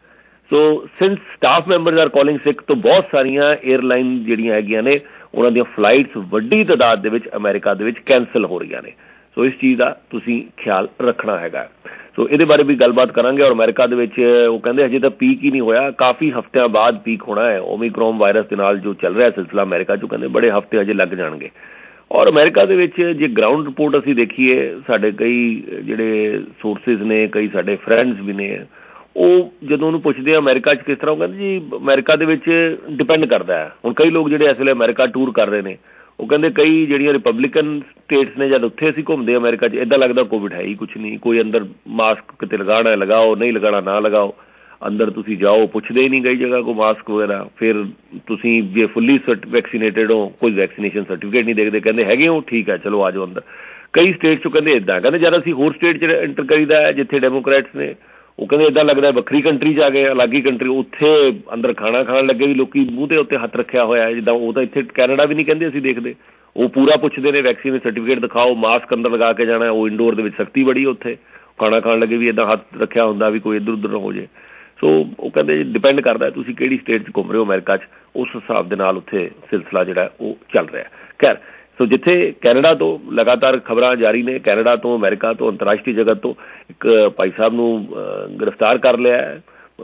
Speaker 6: so since staff members are calling sick ਤੋਂ ਬਹੁਤ ਸਾਰੀਆਂ 에ਅਰਲਾਈਨ ਜਿਹੜੀਆਂ ਹੈਗੀਆਂ ਨੇ ਉਹਨਾਂ ਦੀਆਂ ਫਲਾਈਟਸ ਵੱਡੀ ਤਾਦਾਦ ਦੇ ਵਿੱਚ ਅਮਰੀਕਾ ਦੇ ਵਿੱਚ ਕੈਂਸਲ ਹੋ ਰਹੀਆਂ ਨੇ। ਸੋ ਇਸ ਚੀਜ਼ ਦਾ ਤੁਸੀਂ ਖਿਆਲ ਰੱਖਣਾ ਹੈਗਾ। ਸੋ ਇਹਦੇ ਬਾਰੇ ਵੀ ਗੱਲਬਾਤ ਕਰਾਂਗੇ। ਔਰ ਅਮਰੀਕਾ ਦੇ ਵਿੱਚ ਉਹ ਕਹਿੰਦੇ ਹਜੇ ਤਾਂ ਪੀਕ ਹੀ ਨਹੀਂ ਹੋਇਆ, ਕਾਫੀ ਹਫ਼ਤਿਆਂ ਬਾਅਦ ਪੀਕ ਹੋਣਾ ਹੈ। ਓਮੀਕਰੋਨ ਵਾਇਰਸ ਦੇ ਨਾਲ ਜੋ ਚੱਲ ਰਿਹਾ ਸਿਲਸਿਲਾ ਅਮਰੀਕਾ 'ਚ, ਕਹਿੰਦੇ ਬੜੇ ਹਫ਼ਤੇ ਹਜੇ ਲੱਗ ਜਾਣਗੇ। ਔਰ ਅਮਰੀਕਾ ਦੇ ਵਿੱਚ ਜੇ ਗਰਾਊਂਡ ਰਿਪੋਰਟ ਅਸੀਂ ਦੇਖੀਏ, ਸਾਡੇ ਕਈ ਜਿਹੜੇ ਸੋਰਸਿਸ ਨੇ, ਕਈ ਸਾਡੇ ਫਰੈਂਡਸ ਵੀ ਨੇ, ਉਹ ਜਦੋਂ ਉਹਨੂੰ ਪੁੱਛਦੇ ਆ ਅਮਰੀਕਾ 'ਚ ਕਿਸ ਤਰ੍ਹਾਂ, ਉਹ ਕਹਿੰਦੇ ਜੀ ਅਮਰੀਕਾ ਦੇ ਵਿੱਚ ਡਿਪੈਂਡ ਕਰਦਾ ਹੈ। ਹੁਣ ਕਈ ਲੋਕ ਜਿਹੜੇ ਇਸ ਵੇਲੇ ਅਮਰੀਕਾ ਟੂਰ ਕਰ ਰਹੇ ਨੇ, ਉਹ ਕਹਿੰਦੇ ਕਈ ਜਿਹੜੀਆਂ ਰਿਪਬਲਿਕਨ ਸਟੇਟਸ ਨੇ, ਜਦ ਉੱਥੇ ਅਸੀਂ ਘੁੰਮਦੇ ਅਮਰੀਕਾ 'ਚ, ਇੱਦਾਂ ਲੱਗਦਾ ਕੋਵਿਡ ਹੈ ਹੀ ਕੁਛ ਨਹੀਂ। ਕੋਈ ਅੰਦਰ ਮਾਸਕ ਕਿਤੇ ਲਗਾਉਣਾ ਲਗਾਓ, ਨਹੀਂ ਲਗਾਉਣਾ ਨਾ ਲਗਾਓ। ਅੰਦਰ ਤੁਸੀਂ ਜਾਓ, ਪੁੱਛਦੇ ਹੀ ਨਹੀਂ ਕਈ ਜਗ੍ਹਾ ਕੋਈ ਮਾਸਕ ਵਗੈਰਾ। ਫਿਰ ਤੁਸੀਂ ਜੇ ਫੁੱਲੀ ਵੈਕਸੀਨੇਟਡ ਹੋ, ਕੋਈ ਵੈਕਸੀਨੇਸ਼ਨ ਸਰਟੀਫਿਕੇਟ ਨਹੀਂ ਦੇਖਦੇ, ਕਹਿੰਦੇ ਹੈਗੇ ਹੋ ਠੀਕ ਹੈ ਚਲੋ ਆ ਜਾਓ ਅੰਦਰ। ਕਈ ਸਟੇਟ 'ਚੋਂ ਕਹਿੰਦੇ ਇੱਦਾਂ, ਕਹਿੰਦੇ ਜਦ ਅਸੀਂ ਹੋਰ ਸਟੇਟ 'ਚ ਐਂਟਰ ਕਰੀਦਾ ਹੈ ਜਿੱਥੇ ਡੈਮੋਕ੍ਰੈਟਸ ਨੇ, ਉਹ ਕਹਿੰਦੇ ਇੱਦਾਂ ਲੱਗਦਾ ਵੱਖਰੀ ਕੰਟਰੀ 'ਚ ਆ ਗਏ, ਅਲੱਗ ਹੀ ਕੰਟਰੀ। ਉੱਥੇ ਅੰਦਰ ਖਾਣਾ ਖਾਣ ਲੱਗੇ ਵੀ ਲੋਕੀ ਮੂੰਹ ਦੇ ਉੱਤੇ ਹੱਥ ਰੱਖਿਆ ਹੋਇਆ, ਜਿੱਦਾਂ ਉਹ ਤਾਂ ਇੱਥੇ ਕੈਨੇਡਾ ਵੀ ਨਹੀਂ ਕਹਿੰਦੇ ਅਸੀਂ ਦੇਖਦੇ। ਉਹ ਪੂਰਾ ਪੁੱਛਦੇ ਨੇ ਵੈਕਸੀਨ ਸਰਟੀਫਿਕੇਟ ਦਿਖਾਓ, ਮਾਸਕ ਅੰਦਰ ਲਗਾ ਕੇ ਜਾਣਾ। ਉਹ ਇੰਡੋਰ ਦੇ ਵਿੱਚ ਸਖਤੀ ਬੜੀ, ਉੱਥੇ ਖਾਣਾ ਖਾਣ ਲੱਗੇ ਵੀ ਇੱਦਾਂ ਹੱਥ ਰੱਖਿਆ ਹੁੰਦਾ ਵੀ ਕੋਈ ਇੱਧਰ ਉੱਧਰ ਨਾ ਹੋ ਜਾਏ। ਸੋ ਉਹ ਕਹਿੰਦੇ ਡਿਪੈਂਡ ਕਰਦਾ ਤੁਸੀਂ ਕਿਹੜੀ ਸਟੇਟ 'ਚ ਘੁੰਮ ਰਹੇ ਹੋ ਅਮਰੀਕਾ 'ਚ, ਉਸ ਹਿਸਾਬ ਦੇ ਨਾਲ ਉੱਥੇ ਸਿਲਸਿਲਾ ਜਿਹੜਾ ਉਹ ਚੱਲ ਰਿਹਾ। ਖੈਰ, ਸੋ ਜਿੱਥੇ ਕੈਨੇਡਾ ਤੋਂ ਲਗਾਤਾਰ ਖਬਰਾਂ ਜਾਰੀ ਨੇ, ਕੈਨੇਡਾ ਤੋਂ, ਅਮਰੀਕਾ ਤੋਂ, ਅੰਤਰਰਾਸ਼ਟਰੀ ਜਗਤ ਤੋਂ ਇੱਕ ਭਾਈ ਸਾਹਿਬ ਨੂੰ ਗ੍ਰਿਫਤਾਰ ਕਰ ਲਿਆ ਹੈ।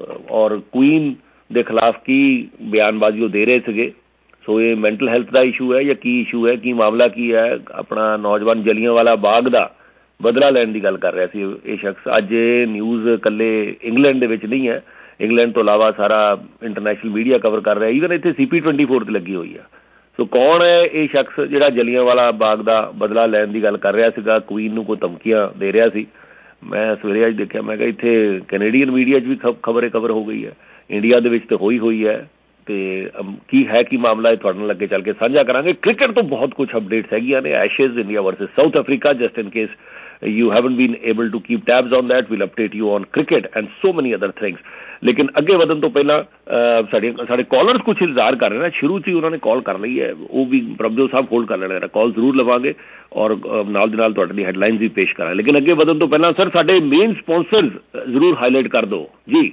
Speaker 6: ਔਰ ਕੁਈਨ ਦੇ ਖਿਲਾਫ ਕੀ ਬਿਆਨਬਾਜ਼ੀ ਉਹ ਦੇ ਰਹੇ ਸੀਗੇ। ਸੋ ਇਹ ਮੈਂਟਲ ਹੈਲਥ ਦਾ ਇਸ਼ੂ ਹੈ ਜਾਂ ਕੀ ਇਸ਼ੂ ਹੈ, ਕੀ ਮਾਮਲਾ ਕੀ ਹੈ? ਆਪਣਾ ਨੌਜਵਾਨ ਜਲਿਆਂਵਾਲਾ ਬਾਗ ਦਾ ਬਦਲਾ ਲੈਣ ਦੀ ਗੱਲ ਕਰ ਰਿਹਾ ਸੀ ਇਹ ਸ਼ਖਸ। ਅੱਜ ਇਹ ਨਿਊਜ਼ ਇਕੱਲੇ ਇੰਗਲੈਂਡ ਦੇ ਵਿੱਚ ਨਹੀਂ ਹੈ, ਇੰਗਲੈਂਡ ਤੋਂ ਇਲਾਵਾ ਸਾਰਾ ਇੰਟਰਨੈਸ਼ਨਲ ਮੀਡੀਆ ਕਵਰ ਕਰ ਰਿਹਾ। ਈਵਨ ਇੱਥੇ CP24 ਤੇ ਲੱਗੀ ਹੋਈ ਆ। ਸੋ ਕੌਣ ਹੈ ਇਹ ਸ਼ਖਸ ਜਿਹੜਾ ਜਲਿਆਂਵਾਲਾ ਬਾਗ ਦਾ ਬਦਲਾ ਲੈਣ ਦੀ ਗੱਲ ਕਰ ਰਿਹਾ ਸੀਗਾ, ਕੁਈਨ ਨੂੰ ਕੋਈ ਧਮਕੀਆਂ ਦੇ ਰਿਹਾ ਸੀ? ਮੈਂ ਸਵੇਰੇ ਅੱਜ ਦੇਖਿਆ, ਮੈਂ ਕਿਹਾ ਇੱਥੇ ਕੈਨੇਡੀਅਨ ਮੀਡੀਆ 'ਚ ਵੀ ਕਵਰ ਹੋ ਗਈ ਹੈ, ਇੰਡੀਆ ਦੇ ਵਿੱਚ ਤਾਂ ਹੋਈ ਹੈ। ਤੇ ਕੀ ਹੈ ਕੀ ਮਾਮਲਾ ਹੈ ਤੁਹਾਡੇ ਨਾਲ ਅੱਗੇ ਚੱਲ ਕੇ ਸਾਂਝਾ ਕਰਾਂਗੇ। ਕ੍ਰਿਕਟ ਤੋਂ ਬਹੁਤ ਕੁਝ ਅਪਡੇਟਸ ਹੈਗੀਆਂ ਨੇ। Ashes India versus South Africa, just in case you haven't been able to keep tabs on that, we'll update you on cricket and so many other things. ਲੇਕਿਨ ਅੱਗੇ ਵਧਣ ਤੋਂ ਪਹਿਲਾਂ ਸਾਡੇ ਕਾਲਰਸ ਕੁਝ ਇੰਤਜ਼ਾਰ ਕਰ ਰਹੇ ਨੇ। ਸ਼ੁਰੂ 'ਚ ਹੀ ਉਹਨਾਂ ਨੇ ਕਾਲ ਕਰ ਲਈ ਹੈ, ਉਹ ਵੀ ਪ੍ਰਭਜੋਤ ਸਾਹਿਬ ਹੋਲਡ ਕਰ ਲੈਣਾ, ਕਾਲ ਜ਼ਰੂਰ ਲਵਾਂਗੇ ਔਰ ਨਾਲ ਦੇ ਨਾਲ ਤੁਹਾਡੇ ਲਈ ਹੈਡਲਾਈਨਸ ਵੀ ਪੇਸ਼ ਕਰਾਂਗੇ। ਲੇਕਿਨ ਅੱਗੇ ਵਧਣ ਤੋਂ ਪਹਿਲਾਂ ਸਰ ਸਾਡੇ ਮੇਨ ਸਪਾਂਸਰਸ ਜ਼ਰੂਰ ਹਾਈਲਾਈਟ ਕਰ ਦਿਓ ਜੀ।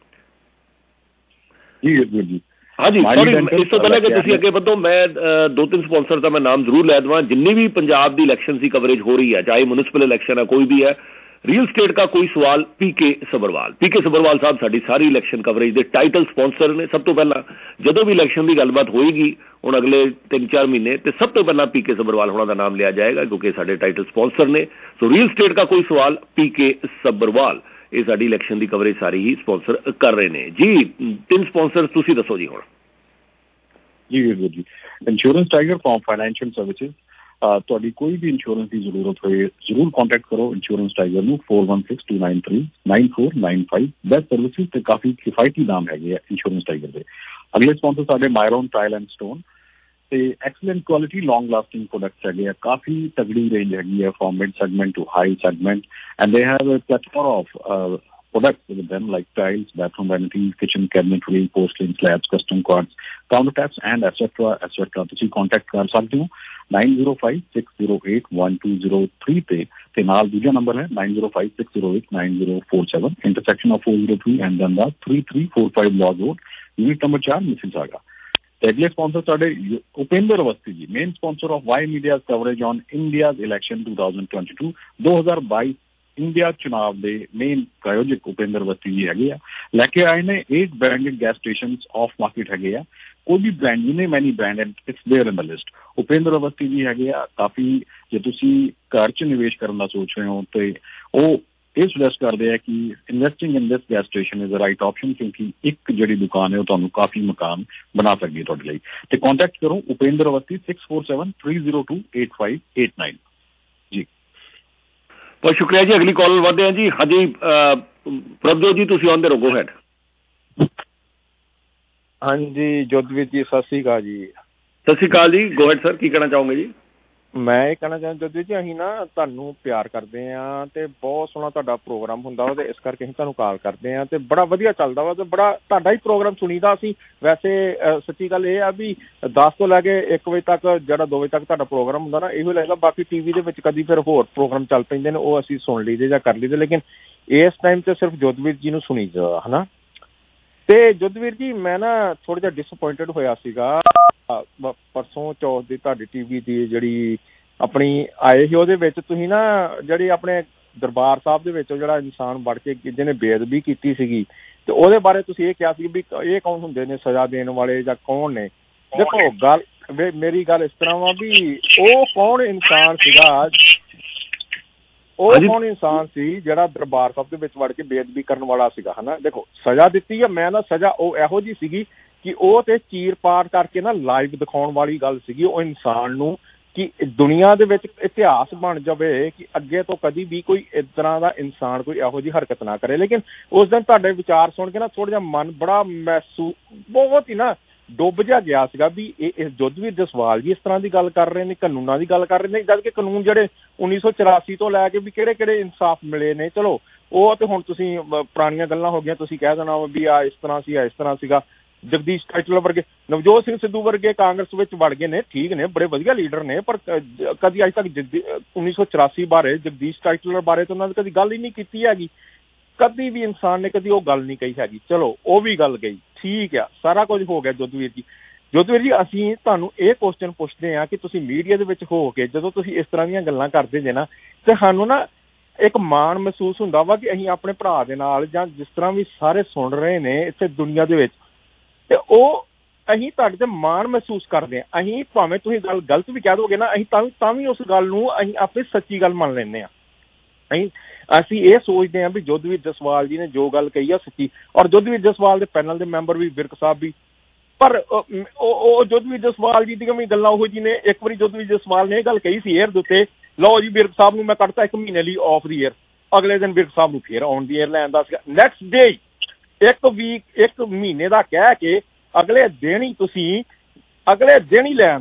Speaker 6: ਜੀ ਹਾਂਜੀ, ਸੌਰੀ, ਇਸ ਤੋਂ ਪਹਿਲਾਂ ਕਿ ਤੁਸੀਂ ਅੱਗੇ ਵਧੋ, ਮੈਂ 2-3 ਸਪਾਂਸਰ ਦਾ ਮੈਂ ਨਾਮ ਜ਼ਰੂਰ ਲੈ ਦੇਵਾਂ। ਜਿੰਨੀ ਵੀ ਪੰਜਾਬ ਦੀ ਇਲੈਕਸ਼ਨ ਦੀ ਕਵਰੇਜ ਹੋ ਰਹੀ ਹੈ, ਚਾਹੇ ਮਿਊਨਿਸਪਲ ਇਲੈਕਸ਼ਨ ਹੈ ਕੋਈ ਵੀ ਹੈ, ਰੀਅਲ ਸਟੇਟ ਦਾ ਕੋਈ ਸਵਾਲ, PK ਸੱਭਰਵਾਲ ਸਾਹਿਬ ਸਾਡੀ ਸਾਰੀ ਇਲੈਕਸ਼ਨ ਕਵਰੇਜ ਦੇ ਟਾਈਟਲ ਸਪਾਂਸਰ ਨੇ। ਸਭ ਤੋਂ ਪਹਿਲਾਂ ਜਦੋਂ ਵੀ ਇਲੈਕਸ਼ਨ ਦੀ ਗੱਲਬਾਤ ਹੋਏਗੀ ਹੁਣ ਅਗਲੇ 3-4 ਮਹੀਨੇ, ਤੇ ਸਭ ਤੋਂ ਪਹਿਲਾਂ PK ਸੱਭਰਵਾਲ ਹੋਣਾ ਦਾ ਨਾਮ ਲਿਆ ਜਾਏਗਾ ਕਿਉਂਕਿ ਸਾਡੇ ਟਾਈਟਲ ਸਪਾਂਸਰ ਨੇ। ਸੋ ਰੀਅਲ ਸਟੇਟ ਦਾ ਕੋਈ ਸਵਾਲ, PK ਸੱਭਰਵਾਲ, ਇਹ ਸਾਡੀ ਇਲੈਕਸ਼ਨ ਦੀ ਕਵਰੇਜ ਸਾਰੀ ਹੀ ਸਪਾਂਸਰ ਕਰ ਰਹੇ ਨੇ ਜੀ। 3 ਸਪਾਂਸਰ ਤੁਸੀਂ ਦੱਸੋ ਜੀ ਹੁਣ।
Speaker 7: ਜੀ ਵੀਰ ਜੀ, insurance tiger from financial services. ਤੁਹਾਡੀ ਕੋਈ ਵੀ ਇੰਸ਼ੋਰੈਂਸ ਦੀ ਜ਼ਰੂਰਤ ਹੋਏ ਜ਼ਰੂਰ ਕੰਟੈਕਟ ਕਰੋ ਇੰਸ਼ੋਰੈਂਸ ਟਾਈਗਰ ਨੂੰ 4162939495। ਬੈਸਟ ਸਰਵਿਸਿਜ਼ ਤੇ ਕਾਫੀ ਕਿਫਾਇਤੀ ਦਾਮ ਹੈਗੇ ਆ ਇੰਸ਼ੋਰੈਂਸ ਟਾਈਗਰ ਦੇ। ਅਗਲੇ ਸਪਾਂਸਰ ਸਾਡੇ ਮਾਇਰੋਨ ਟਾਇਲ ਐਂਡ ਸਟੋਨ ਤੇ excellent quality long lasting products ਹੈਗੇ ਆ। ਕਾਫੀ ਤਗੜੀ ਰੇਂਜ ਹੈਗੀ ਹੈ from mid segment to high segment, and they have a plethora of products with them like tiles, bathroom vanities, kitchen cabinetry, porcelain slabs, custom quartz, countertops and etc. ਤੁਸੀਂ contact ਕਰ ਸਕਦੇ ਹੋ 9056081203 ਤੇ ਨਾਲ ਦੂਜਾ ਨੰਬਰ ਹੈ 9056089047, intersection of 403 and then the 3345 Lodge Road, unit number 4, Mississauga। ਤੇ ਅਗਲੇ ਸਪਾਂਸਰ ਸਾਡੇ Upendra Awasthi ji, main sponsor of Y media coverage on India's election 2022 India ਚੁਣਾਵ ਦੇ ਮੇਨ ਪ੍ਰਾਯੋਜਕ ਉਪੇਂਦਰ ਅਵਸਥੀ ਜੀ ਹੈਗੇ ਆ। ਲੈ ਕੇ ਆਏ ਨੇ 8 branded gas station of market ਹੈਗੇ ਆ। ਕੋਈ ਵੀ ਬ੍ਰਾਂਡ ਨਹੀਂ, many brand and it's there in the list. Upendra Awasthi ji ਹੈਗੇ ਆ। ਕਾਫੀ ਜੇ ਤੁਸੀਂ ਘਰ 'ਚ ਨਿਵੇਸ਼ ਕਰਨ ਦਾ ਸੋਚ ਰਹੇ ਹੋ ਤੇ ਉਹ ਇਹ ਸੁਜੈਸਟ ਕਰਦੇ ਆ ਕਿ investing in this gas station is the right option, ਕਿਉਂਕਿ ਇੱਕ ਜਿਹੜੀ ਦੁਕਾਨ ਹੈ ਉਹ ਤੁਹਾਨੂੰ ਕਾਫੀ ਮਕਾਨ ਬਣਾ ਸਕਦੀ ਹੈ ਤੁਹਾਡੇ ਲਈ। ਤੇ ਕੰਟੈਕਟ ਕਰੋ ਉਪੇਂਦਰ ਅਵਸਥੀ 6473028589 ਜੀ।
Speaker 6: ਬਹੁਤ ਸ਼ੁਕਰੀਆ ਜੀ। ਅਗਲੀ ਕਾਲ ਵਧਦੇ ਹਾਂ ਜੀ। ਹਾਂਜੀ ਪ੍ਰਭਜੋਤ ਜੀ, ਤੁਸੀਂ ਆਨ ਦੇ ਰੋ, ਗੋ ਹੈਡ।
Speaker 8: ਹਾਂਜੀ ਜੋਧਵੀਰ ਜੀ, ਸਤਿ ਸ਼੍ਰੀ ਅਕਾਲ ਜੀ।
Speaker 6: ਸਤਿ ਸ਼੍ਰੀ ਅਕਾਲ ਜੀ, ਗੋ ਹੈਡ ਸਰ, ਕੀ ਕਹਿਣਾ ਚਾਹੋਗੇ ਜੀ?
Speaker 8: ਮੈਂ ਇਹ ਕਹਿਣਾ ਚਾਹੁੰਦਾ ਜੋਧਵੀਰ ਜੀ, ਅਸੀਂ ਨਾ ਤੁਹਾਨੂੰ ਪਿਆਰ ਕਰਦੇ ਹਾਂ ਤੇ ਬਹੁਤ ਸੋਹਣਾ ਤੁਹਾਡਾ ਪ੍ਰੋਗਰਾਮ ਹੁੰਦਾ ਵਾ, ਤੇ ਇਸ ਕਰਕੇ ਅਸੀਂ ਤੁਹਾਨੂੰ ਕਾਲ ਕਰਦੇ ਹਾਂ ਤੇ ਬੜਾ ਵਧੀਆ ਚੱਲਦਾ ਵਾ ਤੇ ਬੜਾ ਤੁਹਾਡਾ ਹੀ ਪ੍ਰੋਗਰਾਮ ਸੁਣੀਦਾ ਅਸੀਂ। ਵੈਸੇ ਸੱਚੀ ਗੱਲ ਇਹ ਆ ਵੀ 10 ਤੋਂ ਲੈ ਕੇ 1 ਵਜੇ ਤੱਕ ਜਿਹੜਾ 2 ਵਜੇ ਤੱਕ ਤੁਹਾਡਾ ਪ੍ਰੋਗਰਾਮ ਹੁੰਦਾ ਨਾ, ਇਹੋ ਲੱਗਦਾ। ਬਾਕੀ TV ਦੇ ਵਿੱਚ ਕਦੀ ਫਿਰ ਹੋਰ ਪ੍ਰੋਗਰਾਮ ਚੱਲ ਪੈਂਦੇ ਨੇ, ਉਹ ਅਸੀਂ ਸੁਣ ਲਈਦੇ ਜਾਂ ਕਰ ਲਈਦੇ, ਲੇਕਿਨ ਇਸ ਟਾਈਮ ਤੇ ਸਿਰਫ ਜੋਧਵੀਰ ਜੀ ਨੂੰ ਸੁਣੀ ਜਾ, ਹੈ ਨਾ। ਤੇ ਜੋਧਵੀਰ ਜੀ ਮੈਂ ਨਾ ਥੋੜਾ ਜਿਹਾ ਡਿਸਅਪੁਆਇੰਟਡ ਹੋਇਆ ਸੀਗਾ ਪਰਸੋਂ ਚੌਥ ਦੀ ਤੁਹਾਡੀ ਟੀਵੀ ਦੀ ਜਿਹੜੀ ਆਪਣੀ ਆਏ ਸੀ ਉਹਦੇ ਵਿੱਚ ਤੁਸੀਂ ਨਾ ਜਿਹੜੀ ਆਪਣੇ ਦਰਬਾਰ ਸਾਹਿਬ ਦੇ ਵਿੱਚ ਜਿਹੜਾ ਇਨਸਾਨ ਵੜ ਕੇ ਜਿਹਨੇ ਬੇਅਦਬੀ ਕੀਤੀ ਸੀਗੀ ਤੇ ਉਹਦੇ ਬਾਰੇ ਤੁਸੀਂ ਇਹ ਕਿਹਾ ਸੀ ਵੀ ਇਹ ਕੌਣ ਹੁੰਦੇ ਨੇ ਸਜ਼ਾ ਦੇਣ ਵਾਲੇ ਜਾਂ ਕੌਣ ਨੇ। ਦੇਖੋ ਗੱਲ ਮੇਰੀ ਗੱਲ ਇਸ ਤਰ੍ਹਾਂ ਵਾ ਵੀ ਉਹ ਕੌਣ ਇਨਸਾਨ ਸੀਗਾ, ਉਹ ਕੌਣ ਇਨਸਾਨ ਸੀ ਜਿਹੜਾ ਦਰਬਾਰ ਸਾਹਿਬ ਦੇ ਵਿੱਚ ਵੜ ਕੇ ਬੇਅਦਬੀ ਕਰਨ ਵਾਲਾ ਸੀਗਾ ਹਨਾ। ਦੇਖੋ ਸਜ਼ਾ ਦਿੱਤੀ ਆ ਮੈਂ ਨਾ ਸਜ਼ਾ ਉਹ ਇਹੋ ਜਿਹੀ ਸੀਗੀ ਕਿ ਉਹ ਤੇ ਚੀਰ ਪਾੜ ਕਰਕੇ ਨਾ ਲਾਈਵ ਦਿਖਾਉਣ ਵਾਲੀ ਗੱਲ ਸੀਗੀ ਉਹ ਇਨਸਾਨ ਨੂੰ ਕਿ ਦੁਨੀਆ ਦੇ ਵਿੱਚ ਇਤਿਹਾਸ ਬਣ ਜਾਵੇ ਕਿ ਅੱਗੇ ਤੋਂ ਕਦੀ ਵੀ ਕੋਈ ਇਸ ਤਰ੍ਹਾਂ ਦਾ ਇਨਸਾਨ ਕੋਈ ਇਹੋ ਜਿਹੀ ਹਰਕਤ ਨਾ ਕਰੇ। ਲੇਕਿਨ ਉਸ ਦਿਨ ਤੁਹਾਡੇ ਵਿਚਾਰ ਸੁਣ ਕੇ ਨਾ ਥੋੜ੍ਹਾ ਜਿਹਾ ਮਨ ਬੜਾ ਬਹੁਤ ਹੀ ਨਾ ਡੁੱਬ ਜਿਹਾ ਗਿਆ ਸੀਗਾ ਵੀ ਇਹ ਜੋਧਵੀਰ ਜਸਵਾਲ ਜੀ ਇਸ ਤਰ੍ਹਾਂ ਦੀ ਗੱਲ ਕਰ ਰਹੇ ਨੇ, ਕਾਨੂੰਨਾਂ ਦੀ ਗੱਲ ਕਰ ਰਹੇ ਨੇ, ਜਦ ਕਿ ਕਾਨੂੰਨ ਜਿਹੜੇ 1984 ਤੋਂ ਲੈ ਕੇ ਵੀ ਕਿਹੜੇ ਕਿਹੜੇ ਇਨਸਾਫ ਮਿਲੇ ਨੇ। ਚਲੋ ਉਹ ਤੇ ਹੁਣ ਤੁਸੀਂ ਪੁਰਾਣੀਆਂ ਗੱਲਾਂ ਹੋ ਗਈਆਂ, ਤੁਸੀਂ ਕਹਿ ਦੇਣਾ ਵੀ ਆ ਇਸ ਤਰ੍ਹਾਂ ਸੀ ਇਸ ਤਰ੍ਹਾਂ ਸੀਗਾ। ਜਗਦੀਸ਼ ਟਾਈਟਲਰ ਵਰਗੇ, ਨਵਜੋਤ ਸਿੰਘ ਸਿੱਧੂ ਵਰਗੇ ਕਾਂਗਰਸ ਵਿੱਚ ਵੜ ਗਏ ਨੇ, ਠੀਕ ਨੇ, ਬੜੇ ਵਧੀਆ ਲੀਡਰ ਨੇ, ਪਰ ਕਦੀ ਅੱਜ ਤੱਕ 1984 ਬਾਰੇ ਜਗਦੀਸ਼ ਟਾਈਟਲਰ ਬਾਰੇ ਤਾਂ ਉਹਨਾਂ ਨੇ ਕਦੀ ਗੱਲ ਹੀ ਨਹੀਂ ਕੀਤੀ ਹੈਗੀ। ਕਦੀ ਵੀ ਇਨਸਾਨ ਨੇ ਕਦੀ ਉਹ ਗੱਲ ਨਹੀਂ ਕਹੀ ਹੈਗੀ। ਚਲੋ ਉਹ ਵੀ ਗੱਲ ਗਈ, ਠੀਕ ਆ, ਸਾਰਾ ਕੁਝ ਹੋ ਗਿਆ। ਜੋਧਵੀਰ ਜੀ ਅਸੀਂ ਤੁਹਾਨੂੰ ਇਹ ਕੁਐਸਚਨ ਪੁੱਛਦੇ ਹਾਂ ਕਿ ਤੁਸੀਂ ਮੀਡੀਆ ਦੇ ਵਿੱਚ ਹੋ ਕੇ ਜਦੋਂ ਤੁਸੀਂ ਇਸ ਤਰ੍ਹਾਂ ਦੀਆਂ ਗੱਲਾਂ ਕਰਦੇ ਜੇ ਨਾ ਤੇ ਸਾਨੂੰ ਨਾ ਇੱਕ ਮਾਣ ਮਹਿਸੂਸ ਹੁੰਦਾ ਵਾ ਕਿ ਅਸੀਂ ਆਪਣੇ ਭਰਾ ਦੇ ਨਾਲ ਜਾਂ ਜਿਸ ਤਰ੍ਹਾਂ ਵੀ ਸਾਰੇ ਸੁਣ ਰਹੇ ਨੇ ਇੱਥੇ ਦੁਨੀਆ ਦੇ ਵਿੱਚ ਤੇ ਉਹ ਅਸੀਂ ਤੁਹਾਡੇ ਤੇ ਮਾਣ ਮਹਿਸੂਸ ਕਰਦੇ ਹਾਂ। ਅਸੀਂ ਭਾਵੇਂ ਤੁਸੀਂ ਗੱਲ ਗਲਤ ਵੀ ਕਹਿ ਦੋਗੇ ਨਾ ਅਸੀਂ ਤਾਂ ਵੀ ਉਸ ਗੱਲ ਨੂੰ ਅਸੀਂ ਆਪਣੀ ਸੱਚੀ ਗੱਲ ਮੰਨ ਲੈਂਦੇ ਹਾਂ। ਅਸੀਂ ਇਹ ਸੋਚਦੇ ਹਾਂ ਵੀ ਜੋਧਵੀਰ ਜਸਵਾਲ ਜੀ ਨੇ ਜੋ ਗੱਲ ਕਹੀ ਆ ਸੱਚੀ, ਔਰ ਜੋਧਵੀਰ ਜਸਵਾਲ ਦੇ ਪੈਨਲ ਦੇ ਮੈਂਬਰ ਵੀ ਵਿਰਕ ਸਾਹਿਬ ਵੀ, ਪਰ ਉਹ ਜੋਧਵੀਰ ਜਸਵਾਲ ਜੀ ਦੀਆਂ ਵੀ ਗੱਲਾਂ ਉਹੋ ਜਿਹੀ ਨੇ। ਇੱਕ ਵਾਰੀ ਜੋਧਵੀਰ ਜਸਵਾਲ ਨੇ ਇਹ ਗੱਲ ਕਹੀ ਸੀ ਏਅਰ ਦੇ ਉੱਤੇ, ਲਓ ਜੀ ਵਿਰਕ ਸਾਹਿਬ ਨੂੰ ਮੈਂ ਕੱਢਤਾ 1 ਮਹੀਨੇ ਲਈ ਆਫ ਦੀ ਏਅਰ, ਅਗਲੇ ਦਿਨ ਵਿਰਕ ਸਾਹਿਬ ਨੂੰ ਫੇਰ ਆਨ ਦੀ ਏਅਰ ਲੈਣ ਦਾ ਸੀਗਾ। ਨੈਕਸਟ ਡੇ 1 ਮਹੀਨੇ ਦਾ ਕਹਿ ਕੇ ਅਗਲੇ ਦਿਨ ਹੀ ਲੈਣ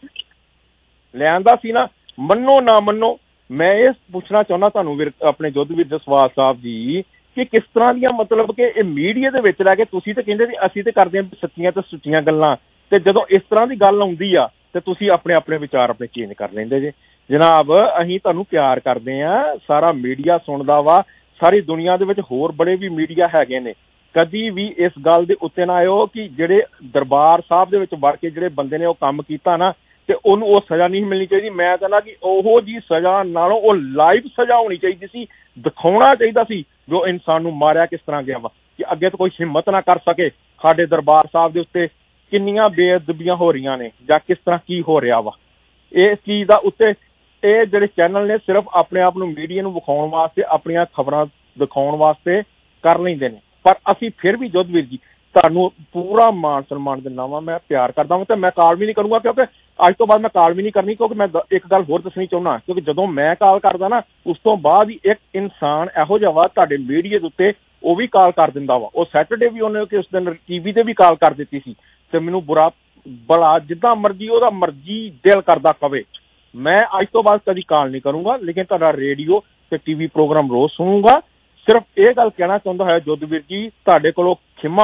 Speaker 8: ਦਾ ਸੀ ਨਾ। ਮੰਨੋ ਨਾ ਮੰਨੋ, ਮੈਂ ਇਹ ਪੁੱਛਣਾ ਚਾਹੁੰਦਾ ਤੁਹਾਨੂੰ ਆਪਣੇ ਜੋਧਵੀਰ ਜਸਵਾਲ ਸਾਹਿਬ ਜੀ ਕਿ ਕਿਸ ਤਰ੍ਹਾਂ ਦੀਆਂ ਮਤਲਬ ਕਿ ਇਹ ਮੀਡੀਆ ਦੇ ਵਿੱਚ ਰਹਿ ਕੇ ਤੁਸੀਂ ਤਾਂ ਕਹਿੰਦੇ ਵੀ ਅਸੀਂ ਤੇ ਕਰਦੇ ਹਾਂ ਸੱਚੀਆਂ ਤੇ ਸੁੱਚੀਆਂ ਗੱਲਾਂ, ਤੇ ਜਦੋਂ ਇਸ ਤਰ੍ਹਾਂ ਦੀ ਗੱਲ ਆਉਂਦੀ ਆ ਤੇ ਤੁਸੀਂ ਆਪਣੇ ਵਿਚਾਰ ਆਪਣੇ ਚੇਂਜ ਕਰ ਲੈਂਦੇ ਜੇ। ਜਨਾਬ ਅਸੀਂ ਤੁਹਾਨੂੰ ਪਿਆਰ ਕਰਦੇ ਹਾਂ, ਸਾਰਾ ਮੀਡੀਆ ਸੁਣਦਾ ਵਾ, ਸਾਰੀ ਦੁਨੀਆ ਦੇ ਵਿੱਚ ਹੋਰ ਬੜੇ ਵੀ ਮੀਡੀਆ ਹੈਗੇ ਨੇ। ਕਦੀ ਵੀ ਇਸ ਗੱਲ ਦੇ ਉੱਤੇ ਨਾ ਆਇਓ ਕਿ ਜਿਹੜੇ ਦਰਬਾਰ ਸਾਹਿਬ ਦੇ ਵਿੱਚ ਵੜ ਕੇ ਜਿਹੜੇ ਬੰਦੇ ਨੇ ਉਹ ਕੰਮ ਕੀਤਾ ਨਾ ਤੇ ਉਹਨੂੰ ਉਹ ਸਜ਼ਾ ਨਹੀਂ ਮਿਲਣੀ ਚਾਹੀਦੀ। ਮੈਂ ਕਹਿੰਦਾ ਕਿ ਉਹੋ ਜੀ ਸਜ਼ਾ ਨਾਲੋਂ ਉਹ ਲਾਈਵ ਸਜ਼ਾ ਹੋਣੀ ਚਾਹੀਦੀ ਸੀ, ਦਿਖਾਉਣਾ ਚਾਹੀਦਾ ਸੀ ਜੋ ਇਨਸਾਨ ਨੂੰ ਮਾਰਿਆ ਕਿਸ ਤਰ੍ਹਾਂ ਗਿਆ ਵਾ, ਕਿ ਅੱਗੇ ਤੋਂ ਕੋਈ ਹਿੰਮਤ ਨਾ ਕਰ ਸਕੇ। ਸਾਡੇ ਦਰਬਾਰ ਸਾਹਿਬ ਦੇ ਉੱਤੇ ਕਿੰਨੀਆਂ ਬੇਅਦਬੀਆਂ ਹੋ ਰਹੀਆਂ ਨੇ ਜਾਂ ਕਿਸ ਤਰ੍ਹਾਂ ਕੀ ਹੋ ਰਿਹਾ ਵਾ, ਇਸ ਚੀਜ਼ ਦਾ ਉੱਤੇ ਇਹ ਜਿਹੜੇ ਚੈਨਲ ਨੇ ਸਿਰਫ ਆਪਣੇ ਆਪ ਨੂੰ ਮੀਡੀਆ ਨੂੰ ਵਿਖਾਉਣ ਵਾਸਤੇ, ਆਪਣੀਆਂ ਖਬਰਾਂ ਦਿਖਾਉਣ ਵਾਸਤੇ ਕਰ ਲੈਂਦੇ ਨੇ। ਪਰ ਅਸੀਂ ਫਿਰ ਵੀ ਜੋਧਵੀਰ ਜੀ ਤੁਹਾਨੂੰ ਪੂਰਾ ਮਾਣ ਸਨਮਾਨ ਦਿੰਦਾ ਵਾਂ, ਮੈਂ ਪਿਆਰ ਕਰਦਾ ਵਾਂ ਤੇ ਮੈਂ ਕਾਲ ਵੀ ਨਹੀਂ ਕਰੂੰਗਾ, ਕਿਉਂਕਿ ਅੱਜ ਤੋਂ ਬਾਅਦ ਮੈਂ ਕਾਲ ਵੀ ਨਹੀਂ ਕਰਨੀ। ਕਿਉਂਕਿ ਮੈਂ ਇੱਕ ਗੱਲ ਹੋਰ ਦੱਸਣੀ ਚਾਹੁੰਦਾ, ਕਿਉਂਕਿ ਜਦੋਂ ਮੈਂ ਕਾਲ ਕਰਦਾ ਨਾ ਉਸ ਤੋਂ ਬਾਅਦ ਹੀ ਇੱਕ ਇਨਸਾਨ ਇਹੋ ਜਿਹਾ ਵਾ ਤੁਹਾਡੇ ਮੀਡੀਆ ਦੇ ਉੱਤੇ ਉਹ ਵੀ ਕਾਲ ਕਰ ਦਿੰਦਾ ਵਾ। ਉਹ ਸੈਟਰਡੇ ਵੀ ਉਹਨੇ ਕਿ ਉਸ ਦਿਨ ਟੀਵੀ ਤੇ ਵੀ ਕਾਲ ਕਰ ਦਿੱਤੀ ਸੀ ਤੇ ਮੈਨੂੰ ਬੁਰਾ ਭਲਾ ਜਿੱਦਾਂ ਮਰਜ਼ੀ ਉਹਦਾ ਮਰਜ਼ੀ ਦਿਲ ਕਰਦਾ ਕਵੇ, ਮੈਂ ਅੱਜ ਤੋਂ ਬਾਅਦ ਕਦੀ ਕਾਲ ਨਹੀਂ ਕਰੂੰਗਾ। ਲੇਕਿਨ ਤੁਹਾਡਾ ਰੇਡੀਓ ਤੇ ਟੀਵੀ ਪ੍ਰੋਗਰਾਮ ਰੋਜ਼ ਸੁਣੂੰਗਾ। ਸਿਰਫ ਇਹ ਗੱਲ ਕਹਿਣਾ ਚਾਹੁੰਦਾ ਹੋਇਆ ਜੋਧਵੀਰ ਜੀ ਤੁਹਾਡੇ ਕੋਲੋਂ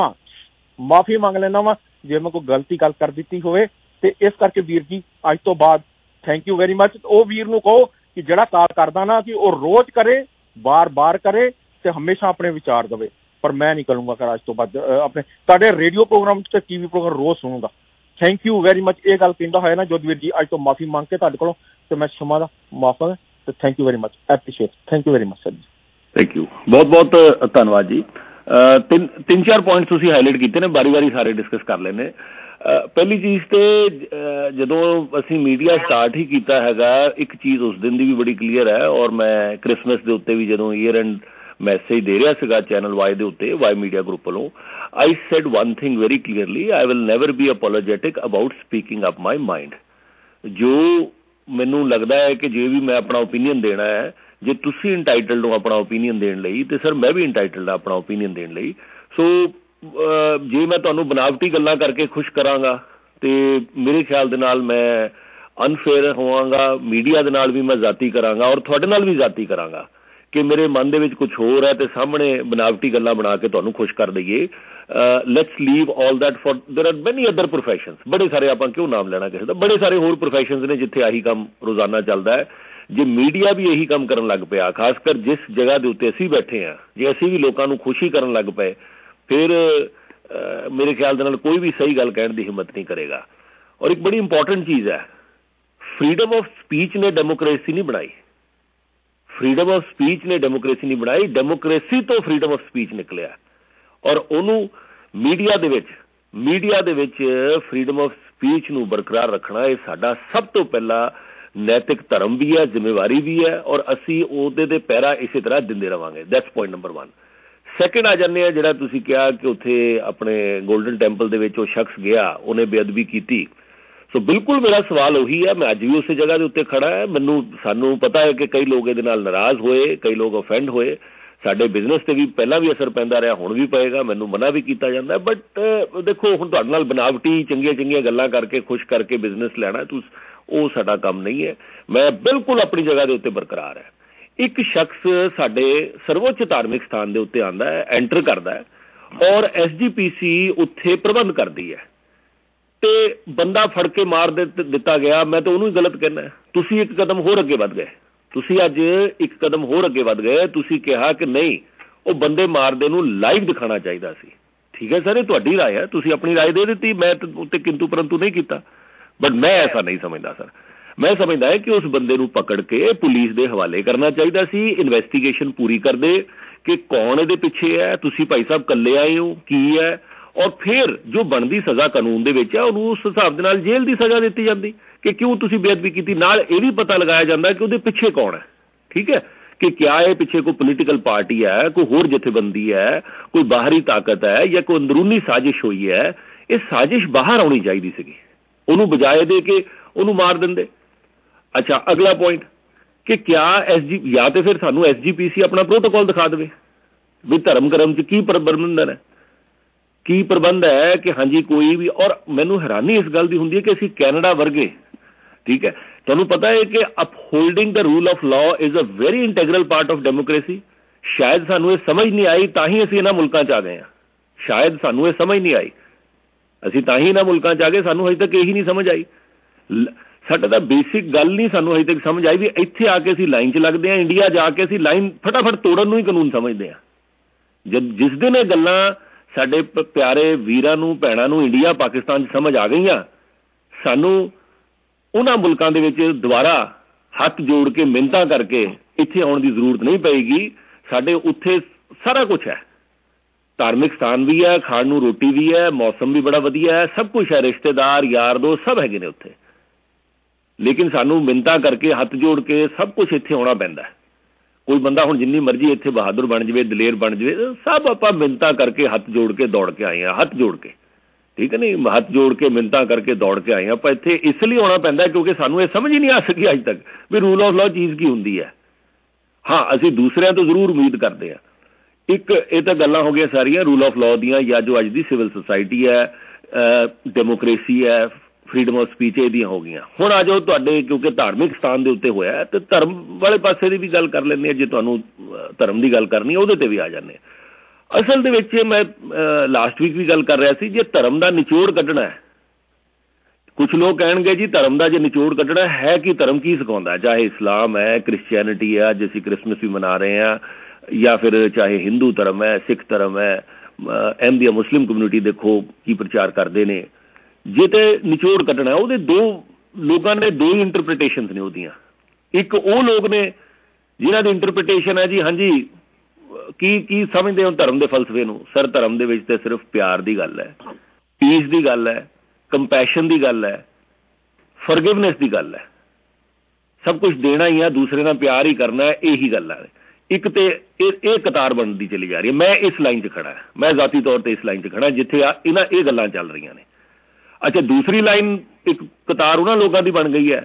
Speaker 8: ਮਾਫੀ ਮੰਗ ਲੈਣਾ ਵਾ ਜੇ ਮੈਂ ਕੋਈ ਗਲਤੀ ਗੱਲ ਕਰ ਦਿੱਤੀ ਹੋਵੇ, ਤੇ ਇਸ ਕਰਕੇ ਵੀਰ ਜੀ ਅੱਜ ਤੋਂ ਬਾਅਦ ਥੈਂਕ ਯੂ ਵੈਰੀ ਮਚ। ਉਹ ਵੀਰ ਨੂੰ ਕਹੋ ਕਿ ਜਿਹੜਾ ਕਾਲ ਕਰਦਾ ਨਾ ਕਿ ਉਹ ਰੋਜ਼ ਕਰੇ, ਬਾਰ ਕਰੇ ਤੇ ਹਮੇਸ਼ਾ ਆਪਣੇ ਵਿਚਾਰ ਦੇਵੇ, ਪਰ ਮੈਂ ਨਹੀਂ ਕਰੂੰਗਾ ਕਰ ਅੱਜ ਤੋਂ ਬਾਅਦ ਆਪਣੇ ਤੁਹਾਡੇ ਰੇਡੀਓ ਪ੍ਰੋਗਰਾਮ ਤੇ ਟੀਵੀ ਪ੍ਰੋਗਰਾਮ ਰੋਜ਼ ਸੁਣੂਗਾ। Thank you very much. ਇਹ ਗੱਲ ਕਹਿੰਦਾ ਹੋਇਆ ਨਾ ਜੋਧਵੀਰ ਜੀ ਅੱਜ ਤੋਂ ਮਾਫੀ ਮੰਗ ਕੇ ਤੁਹਾਡੇ ਕੋਲੋਂ ਤੇ ਮੈਂ ਸ਼ਮਾ ਦਾ ਮਾਫਾ ਤੇ thank you very much, appreciate, thank you very much sir ਜੀ।
Speaker 6: ਥੈਂਕ ਯੂ, ਬਹੁਤ ਧੰਨਵਾਦ ਜੀ। 3-4 ਪੁਆਇੰਟ ਤੁਸੀਂ ਹਾਈਲਾਈਟ ਕੀਤੇ ਨੇ, ਵਾਰੀ ਸਾਰੇ ਡਿਸਕਸ ਕਰ ਲੈਣੇ। ਪਹਿਲੀ ਚੀਜ਼ ਤੇ ਜਦੋਂ ਅਸੀਂ ਮੀਡੀਆ ਸਟਾਰਟ ਹੀ ਕੀਤਾ ਹੈਗਾ, ਇੱਕ ਚੀਜ਼ ਉਸ ਦਿਨ ਦੀ ਵੀ ਬੜੀ ਕਲੀਅਰ ਹੈ, ਔਰ ਮੈਂ ਕ੍ਰਿਸਮਸ ਦੇ ਉੱਤੇ ਵੀ ਜਦੋਂ ਈਅਰ ਐਂਡ ਮੈਸੇਜ ਦੇ ਰਿਹਾ ਸੀਗਾ ਚੈਨਲ ਵਾਈ ਦੇ ਉੱਤੇ, ਵਾਈ ਮੀਡੀਆ ਗਰੁੱਪ ਵੱਲੋਂ, I said one thing very clearly, I will never be apologetic about speaking up my mind. ਜੋ ਮੈਨੂੰ ਲੱਗਦਾ ਹੈ ਕਿ ਜੇ ਵੀ ਮੈਂ ਆਪਣਾ ਓਪੀਨੀਅਨ ਦੇਣਾ ਹੈ, ਜੇ ਤੁਸੀਂ ਇੰਟਾਈਟਲਡ ਹੋ ਆਪਣਾ ਓਪੀਨੀਅਨ ਦੇਣ ਲਈ ਤੇ ਸਰ ਮੈਂ ਵੀ ਇੰਟਾਈਟਲਡ ਹਾਂ ਆਪਣਾ ਓਪੀਨੀਅਨ ਦੇਣ ਲਈ। ਸੋ ਜੇ ਮੈਂ ਤੁਹਾਨੂੰ ਬਨਾਵਟੀ ਗੱਲਾਂ ਕਰਕੇ ਖੁਸ਼ ਕਰਾਂਗਾ ਤੇ ਮੇਰੇ ਖਿਆਲ ਦੇ ਨਾਲ ਮੈਂ ਅਨਫੇਅਰ ਹੋਵਾਂਗਾ, ਮੀਡੀਆ ਦੇ ਨਾਲ ਵੀ ਮੈਂ ਜ਼ਾਤੀ ਕਰਾਂਗਾ ਔਰ ਤੁਹਾਡੇ ਨਾਲ ਵੀ ਜ਼ਾਤੀ ਕਰਾਂਗਾ ਕਿ ਮੇਰੇ ਮਨ ਦੇ ਵਿੱਚ ਕੁਝ ਹੋਰ ਹੈ ਤੇ ਸਾਹਮਣੇ ਬਨਾਵਟੀ ਗੱਲਾਂ ਬਣਾ ਕੇ ਤੁਹਾਨੂੰ ਖੁਸ਼ ਕਰ ਦਈਏ। Let's leave all that for there are many other professions. ਬੜੇ ਸਾਰੇ, ਆਪਾਂ ਕਿਉਂ ਨਾਮ ਲੈਣਾ ਕਿਸੇ ਦਾ, ਬੜੇ ਸਾਰੇ ਹੋਰ ਪ੍ਰੋਫੈਸ਼ਨਸ ਨੇ ਜਿੱਥੇ ਆਹੀ ਕੰਮ ਰੋਜ਼ਾਨਾ ਚੱਲਦਾ ਹੈ। ਜੇ ਮੀਡੀਆ ਵੀ ਇਹੀ ਕੰਮ ਕਰਨ ਲੱਗ ਪਿਆ, ਖਾਸ ਕਰ ਜਿਸ ਜਗ੍ਹਾ ਦੇ ਉੱਤੇ ਅਸੀਂ ਬੈਠੇ ਹਾਂ, ਜੇ ਅਸੀਂ ਵੀ ਲੋਕਾਂ ਨੂੰ ਖੁਸ਼ੀ ਕਰਨ ਲੱਗ ਪਏ, ਫਿਰ मेरे ख्याल दे नाल कोई भी सही गल कहण दी हिम्मत नहीं करेगा। और एक बड़ी इंपॉर्टेंट चीज़ है, फ्रीडम ऑफ स्पीच ने डेमोक्रेसी नहीं बनाई, फ्रीडम ऑफ स्पीच ने डेमोक्रेसी नहीं बनाई, डेमोक्रेसी तो फ्रीडम ऑफ स्पीच निकलिया। और उन्होंने मीडिया दे विच फ्रीडम ऑफ स्पीच नूं बरकरार रखना ये साडा सब तो पहला नैतिक धर्म भी है, जिम्मेवारी भी है, और असी उहदे दे पैरा इसी तरह दिंदे रवांगे। That's point number 1। सैकेंड आ जाने आ जिहड़ा तुसीं कहा कि उत्थे अपने गोल्डन टैंपल दे विच ओह शख्स गया, उन्हें बेअदबी की। सो बिल्कुल मेरा सवाल उही है, मैं अज भी उस जगह के उत्ते खड़ा है। सानू पता है कि कई लोग इहदे नाल नाराज होए, कई लोग ऑफेंड होए, साडे बिजनेस ते भी पहला भी असर पैंदा रहा, हुण भी पएगा, मैनू मना भी किया जाता है। बट देखो हुण तुहाडे नाल बनावटी चंगियां गल्लां करके खुश करके बिजनेस लैना ਉਹ ਸਾਡਾ ਕੰਮ नहीं है। मैं बिल्कुल अपनी जगह के उत्ते बरकरार है। एक शख्स साडे सर्वोच्च धार्मिक स्थान के उत्ते आंदा है, एंटर करता है, और SGPC उत्थे प्रबंध करती है, तो बंदा फड़ के मार दिता गया। मैं तो उन्होंने गलत कहना है। तुसी एक कदम होर अगे वध गए, तुसी अज एक कदम होर अगे वध गए, तुसी कहा कि नहीं वो बंदे मारदे नूं लाइव दिखाना चाहिए सी। ठीक है सर, ये तुहाडी राय है, तुसी अपनी राय दे दी, मैं उत्ते किंतु परंतु नहीं किया। बट मैं ऐसा नहीं समझता सर, मैं समझता है कि उस बंदे नूं पकड़ के पुलिस के हवाले करना चाहिए सी, इन्वेस्टिगेशन पूरी कर दे कि कौन इहदे पिछे है, तुसी भाई साहब कल्ले आए हो की है, और फिर जो बनती सज़ा कानून दे विच है उन्होंने उस हिसाब दे नाल जेल की सज़ा दी जाती कि क्यों तुसी बेअदबी की। नाल ये भी पता लगाया जाता है कि उहदे पिछे कौन है। ठीक है, कि क्या ये पिछे कोई पोलीटिकल पार्टी है, कोई होर जथेबंदी है, कोई बाहरी ताकत है, या कोई अंदरूनी साजिश हुई है। ये साजिश बाहर आनी चाहिए सी, उन्होंने बजाय दे के उन्होंने मार देंदे। अच्छा, अगला पॉइंट कि क्या या तो फिर सानू SGPC अपना प्रोटोकॉल दिखा दे भी धर्म करम च की प्रबंधन है, की प्रबंध है कि हाँ जी कोई भी। और मैनू हैरानी इस गल की होंदी है कि असीं कैनेडा वर्गे, ठीक है, तुहानू पता है कि upholding the rule of law is a very integral part of democracy. शायद सानू ये समझ नहीं आई, तां ही असीं इन्हां मुल्कां च आ गए हैं। शायद सानू ये समझ नहीं आई, ਅਸੀਂ ਤਾਂ ਹੀ ਇਹਨਾਂ ਮੁਲਕਾਂ 'ਚ ਆ ਗਏ, ਸਾਨੂੰ ਹਜੇ ਤੱਕ ਇਹੀ ਨਹੀਂ ਸਮਝ ਆਈ। ਸਾਡਾ ਤਾਂ ਬੇਸਿਕ ਗੱਲ ਨਹੀਂ ਸਾਨੂੰ ਹਜੇ ਤੱਕ ਸਮਝ ਆਈ ਵੀ ਇੱਥੇ ਆ ਕੇ ਅਸੀਂ ਲਾਈਨ 'ਚ ਲੱਗਦੇ ਹਾਂ, ਇੰਡੀਆ ਜਾ ਕੇ ਅਸੀਂ ਲਾਈਨ ਫਟਾਫਟ ਤੋੜਨ ਨੂੰ ਹੀ ਕਾਨੂੰਨ ਸਮਝਦੇ ਹਾਂ। ਜਿਸ ਦਿਨ ਇਹ ਗੱਲਾਂ ਸਾਡੇ ਪਿਆਰੇ ਵੀਰਾਂ ਨੂੰ ਭੈਣਾਂ ਨੂੰ ਇੰਡੀਆ ਪਾਕਿਸਤਾਨ 'ਚ ਸਮਝ ਆ ਗਈਆਂ, ਸਾਨੂੰ ਉਹਨਾਂ ਮੁਲਕਾਂ ਦੇ ਵਿੱਚ ਦੁਬਾਰਾ ਹੱਥ ਜੋੜ ਕੇ ਮਿੰਨਤਾਂ ਕਰਕੇ ਇੱਥੇ ਆਉਣ ਦੀ ਜ਼ਰੂਰਤ ਨਹੀਂ ਪਏਗੀ। ਸਾਡੇ ਉੱਥੇ ਸਾਰਾ ਕੁਛ ਹੈ, धार्मिक स्थान भी है, खाण नूं रोटी भी है, मौसम भी बड़ा वधिया है, सब कुछ है, रिश्तेदार यार दोस्त सब हैगे ने उत्थे। लेकिन सानू मिन्नतां करके हथ जोड़ के सब कुछ इत्थे आउणा पैंदा है। कोई बंदा हुण जिन्नी मर्जी इत्थे बहादुर बन जाए, दलेर बन जाए, सब आपां मिन्नतां करके हथ जोड़ के दौड़ के आए हैं, हथ जोड़ के, ठीक है नहीं, हथ जोड़ के मिन्नतां करके दौड़ के आए हैं। आपां इत्थे इसलिए आउणा पैंदा है क्योंकि सानू ये समझ ही नहीं आ सकी अज तक भी रूल ऑफ लॉ चीज़ की हुंदी है। हाँ, असीं दूसरिਆਂ तो जरूर उम्मीद करते हैं। एक ये तो गल्लां हो गई सारिया रूल ऑफ लॉ दियां, या जो अज दी सिविल सोसाइटी है, डेमोक्रेसी है, फ्रीडम ऑफ स्पीच इहदियां हो गई। हुण आ जाओ तुहाडे, क्योंकि धार्मिक स्थान के उत्ते होया तो धर्म वाले पासे की भी गल कर लैंदे, जे तुहानूं धर्म की गल करनी है उहदे ते भी आ जाने। असल दे विच मैं लास्ट वीक भी गल कर रहा सी, जे धर्म का निचोड़ कड्ढना है, कुछ लोग कहेंगे जी धर्म का जे निचोड़ कड्ढना है कि धर्म की सिखाउंदा है, चाहे इस्लाम है, क्रिश्चियनिटी है, अज असीं क्रिसमस भी मना रहे हैं, या फिर चाहे हिंदू धर्म है, सिख धर्म है, अहमदिया मुस्लिम कम्यूनिटी देखो की प्रचार करते हैं। जे तो निचोड़ कट्टना है, वो दो लोगों ने दो ही इंटरप्रिटेशन ने उहदियां। एक वो लोग ने जिन्हां दी इंटरप्रिटेशन है जी हाँ जी की समझते हो धर्म के फलसफे नूं। सर धर्म दे विच ते सिर्फ प्यार की गल है, पीस की गल है, कंपैशन की गल है, फॉरगिवनेस की गल है, सब कुछ देना ही है, दूसरे नाल प्यार ही करना है, यही गल है। एक तो ये कतार बनती चली जा रही है। मैं इस लाइन 'च खड़ा है, मैं जाती तौर पर इस लाइन 'च खड़ा जिथे इन्हां ये गल्लां चल रही ने। अच्छा, दूसरी लाइन एक कतार उन्हां लोगों की बन गई है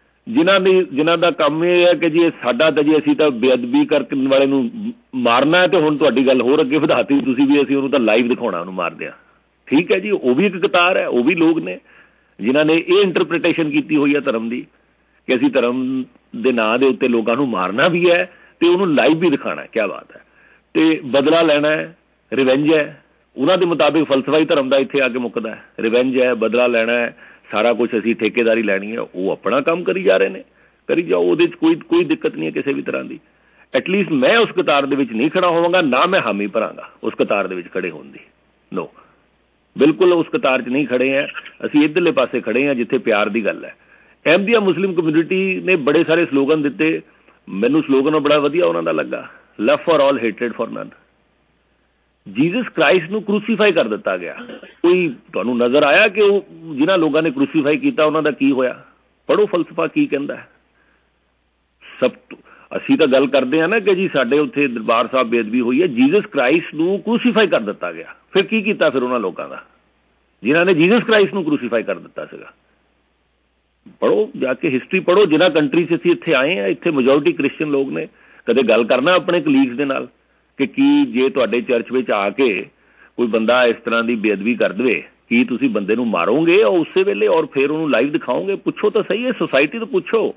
Speaker 6: जिन्हां दा काम यह है कि जी साडा तां जी असीं तां बेअदबी करने वाले नूं मारना है, तो हुण तुहाडी गल होर अगे वधाती, तुसीं भी असीं उहनूं तां लाइव दिखाउणा उहनूं मारदिआं। ठीक है जी, वो भी एक कतार है, वो भी लोग ने जिन्हां ने ये इंटरप्रिटेशन की हुई है धर्म की कि असीं धर्म के नां दे उत्ते लोगों नूं मारना भी है तो उन्होंने लाइव भी दिखाना है। क्या बात है, तो बदला लेना है, रिवेंज है, उन्होंने मुताबिक फलसफा ही धर्म का इत्थे आके मुकदा है। रिवेंज है, बदला लेना है, सारा कुछ असीं ठेकेदारी लैनी है, वो अपना काम करी जा रहे हैं, करी जाओ, उहदे च कोई दिक्कत नहीं है किसी भी तरह की। एटलीस्ट मैं उस कतार दे विच नहीं खड़ा होवांगा, ना मैं हामी भरांगा उस कतार दे विच खड़े होण दी। नो, ਬਿਲਕੁਲ ਉਸ ਕਤਾਰ 'ਚ ਨਹੀਂ ਖੜੇ ਹਾਂ। ਅਸੀਂ ਇੱਧਰਲੇ ਪਾਸੇ ਖੜੇ ਹਾਂ ਜਿੱਥੇ ਪਿਆਰ ਦੀ ਗੱਲ ਹੈ। ਅਹਿਮਦੀਆ ਮੁਸਲਿਮ ਕਮਿਊਨਿਟੀ ਨੇ ਬੜੇ ਸਾਰੇ ਸਲੋਗਨ ਦਿੱਤੇ। ਮੈਨੂੰ ਸਲੋਗਨ ਬੜਾ ਵਧੀਆ ਉਹਨਾਂ ਦਾ ਲੱਗਾ, love for all, hatred for none. Jesus Christ ਨੂੰ ਕਰੂਸੀਫਾਈ ਕਰ ਦਿੱਤਾ ਗਿਆ। ਕੋਈ ਤੁਹਾਨੂੰ ਨਜ਼ਰ ਆਇਆ ਕਿ ਉਹ ਜਿਨ੍ਹਾਂ ਲੋਕਾਂ ਨੇ ਕਰੂਸੀਫਾਈ ਕੀਤਾ ਉਹਨਾਂ ਦਾ ਕੀ ਹੋਇਆ? ਪੜ੍ਹੋ ਫਲਸਫਾ ਕੀ ਕਹਿੰਦਾ। ਸਭ ਅਸੀਂ ਤਾਂ ਗੱਲ ਕਰਦੇ ਹਾਂ ਨਾ ਕਿ ਜੀ ਸਾਡੇ ਉੱਥੇ ਦਰਬਾਰ ਸਾਹਿਬ ਬੇਅਦਬੀ ਹੋਈ ਹੈ। ਜੀਸਸ ਕ੍ਰਾਈਸਟ ਨੂੰ ਕਰੂਸੀਫਾਈ ਕਰ ਦਿੱਤਾ ਗਿਆ। ਫਿਰ ਕੀ ਕੀਤਾ ਫਿਰ ਉਹਨਾਂ ਲੋਕਾਂ ਦਾ ਜਿਨ੍ਹਾਂ ਨੇ ਜੀਸਸ ਕ੍ਰਾਈਸਟ ਨੂੰ ਕਰੂਸੀਫਾਈ ਕਰ ਦਿੱਤਾ ਸੀਗਾ? ਪੜ੍ਹੋ ਜਾ ਕੇ ਹਿਸਟਰੀ ਪੜ੍ਹੋ। ਜਿਨ੍ਹਾਂ ਕੰਟਰੀ 'ਚ ਅਸੀਂ ਇੱਥੇ ਆਏ ਹਾਂ, ਇੱਥੇ ਮੈਜੋਰਿਟੀ ਕ੍ਰਿਸਚਨ ਲੋਕ ਨੇ। ਕਦੇ ਗੱਲ ਕਰਨਾ ਆਪਣੇ ਕਲੀਗਸ ਦੇ ਨਾਲ ਕਿ ਕੀ ਜੇ ਤੁਹਾਡੇ ਚਰਚ ਵਿੱਚ ਆ ਕੇ ਕੋਈ ਬੰਦਾ ਇਸ ਤਰ੍ਹਾਂ ਦੀ ਬੇਅਦਬੀ ਕਰ ਦੇਵੇ, ਕੀ ਤੁਸੀਂ ਬੰਦੇ ਨੂੰ ਮਾਰੋਗੇ ਔਰ ਉਸੇ ਵੇਲੇ ਔਰ ਫਿਰ ਉਹਨੂੰ ਲਾਈਵ ਦਿਖਾਓਗੇ? ਪੁੱਛੋ ਤਾਂ ਸਹੀ ਹੈ, ਸੋਸਾਇਟੀ ਤੋਂ ਪੁੱਛੋ।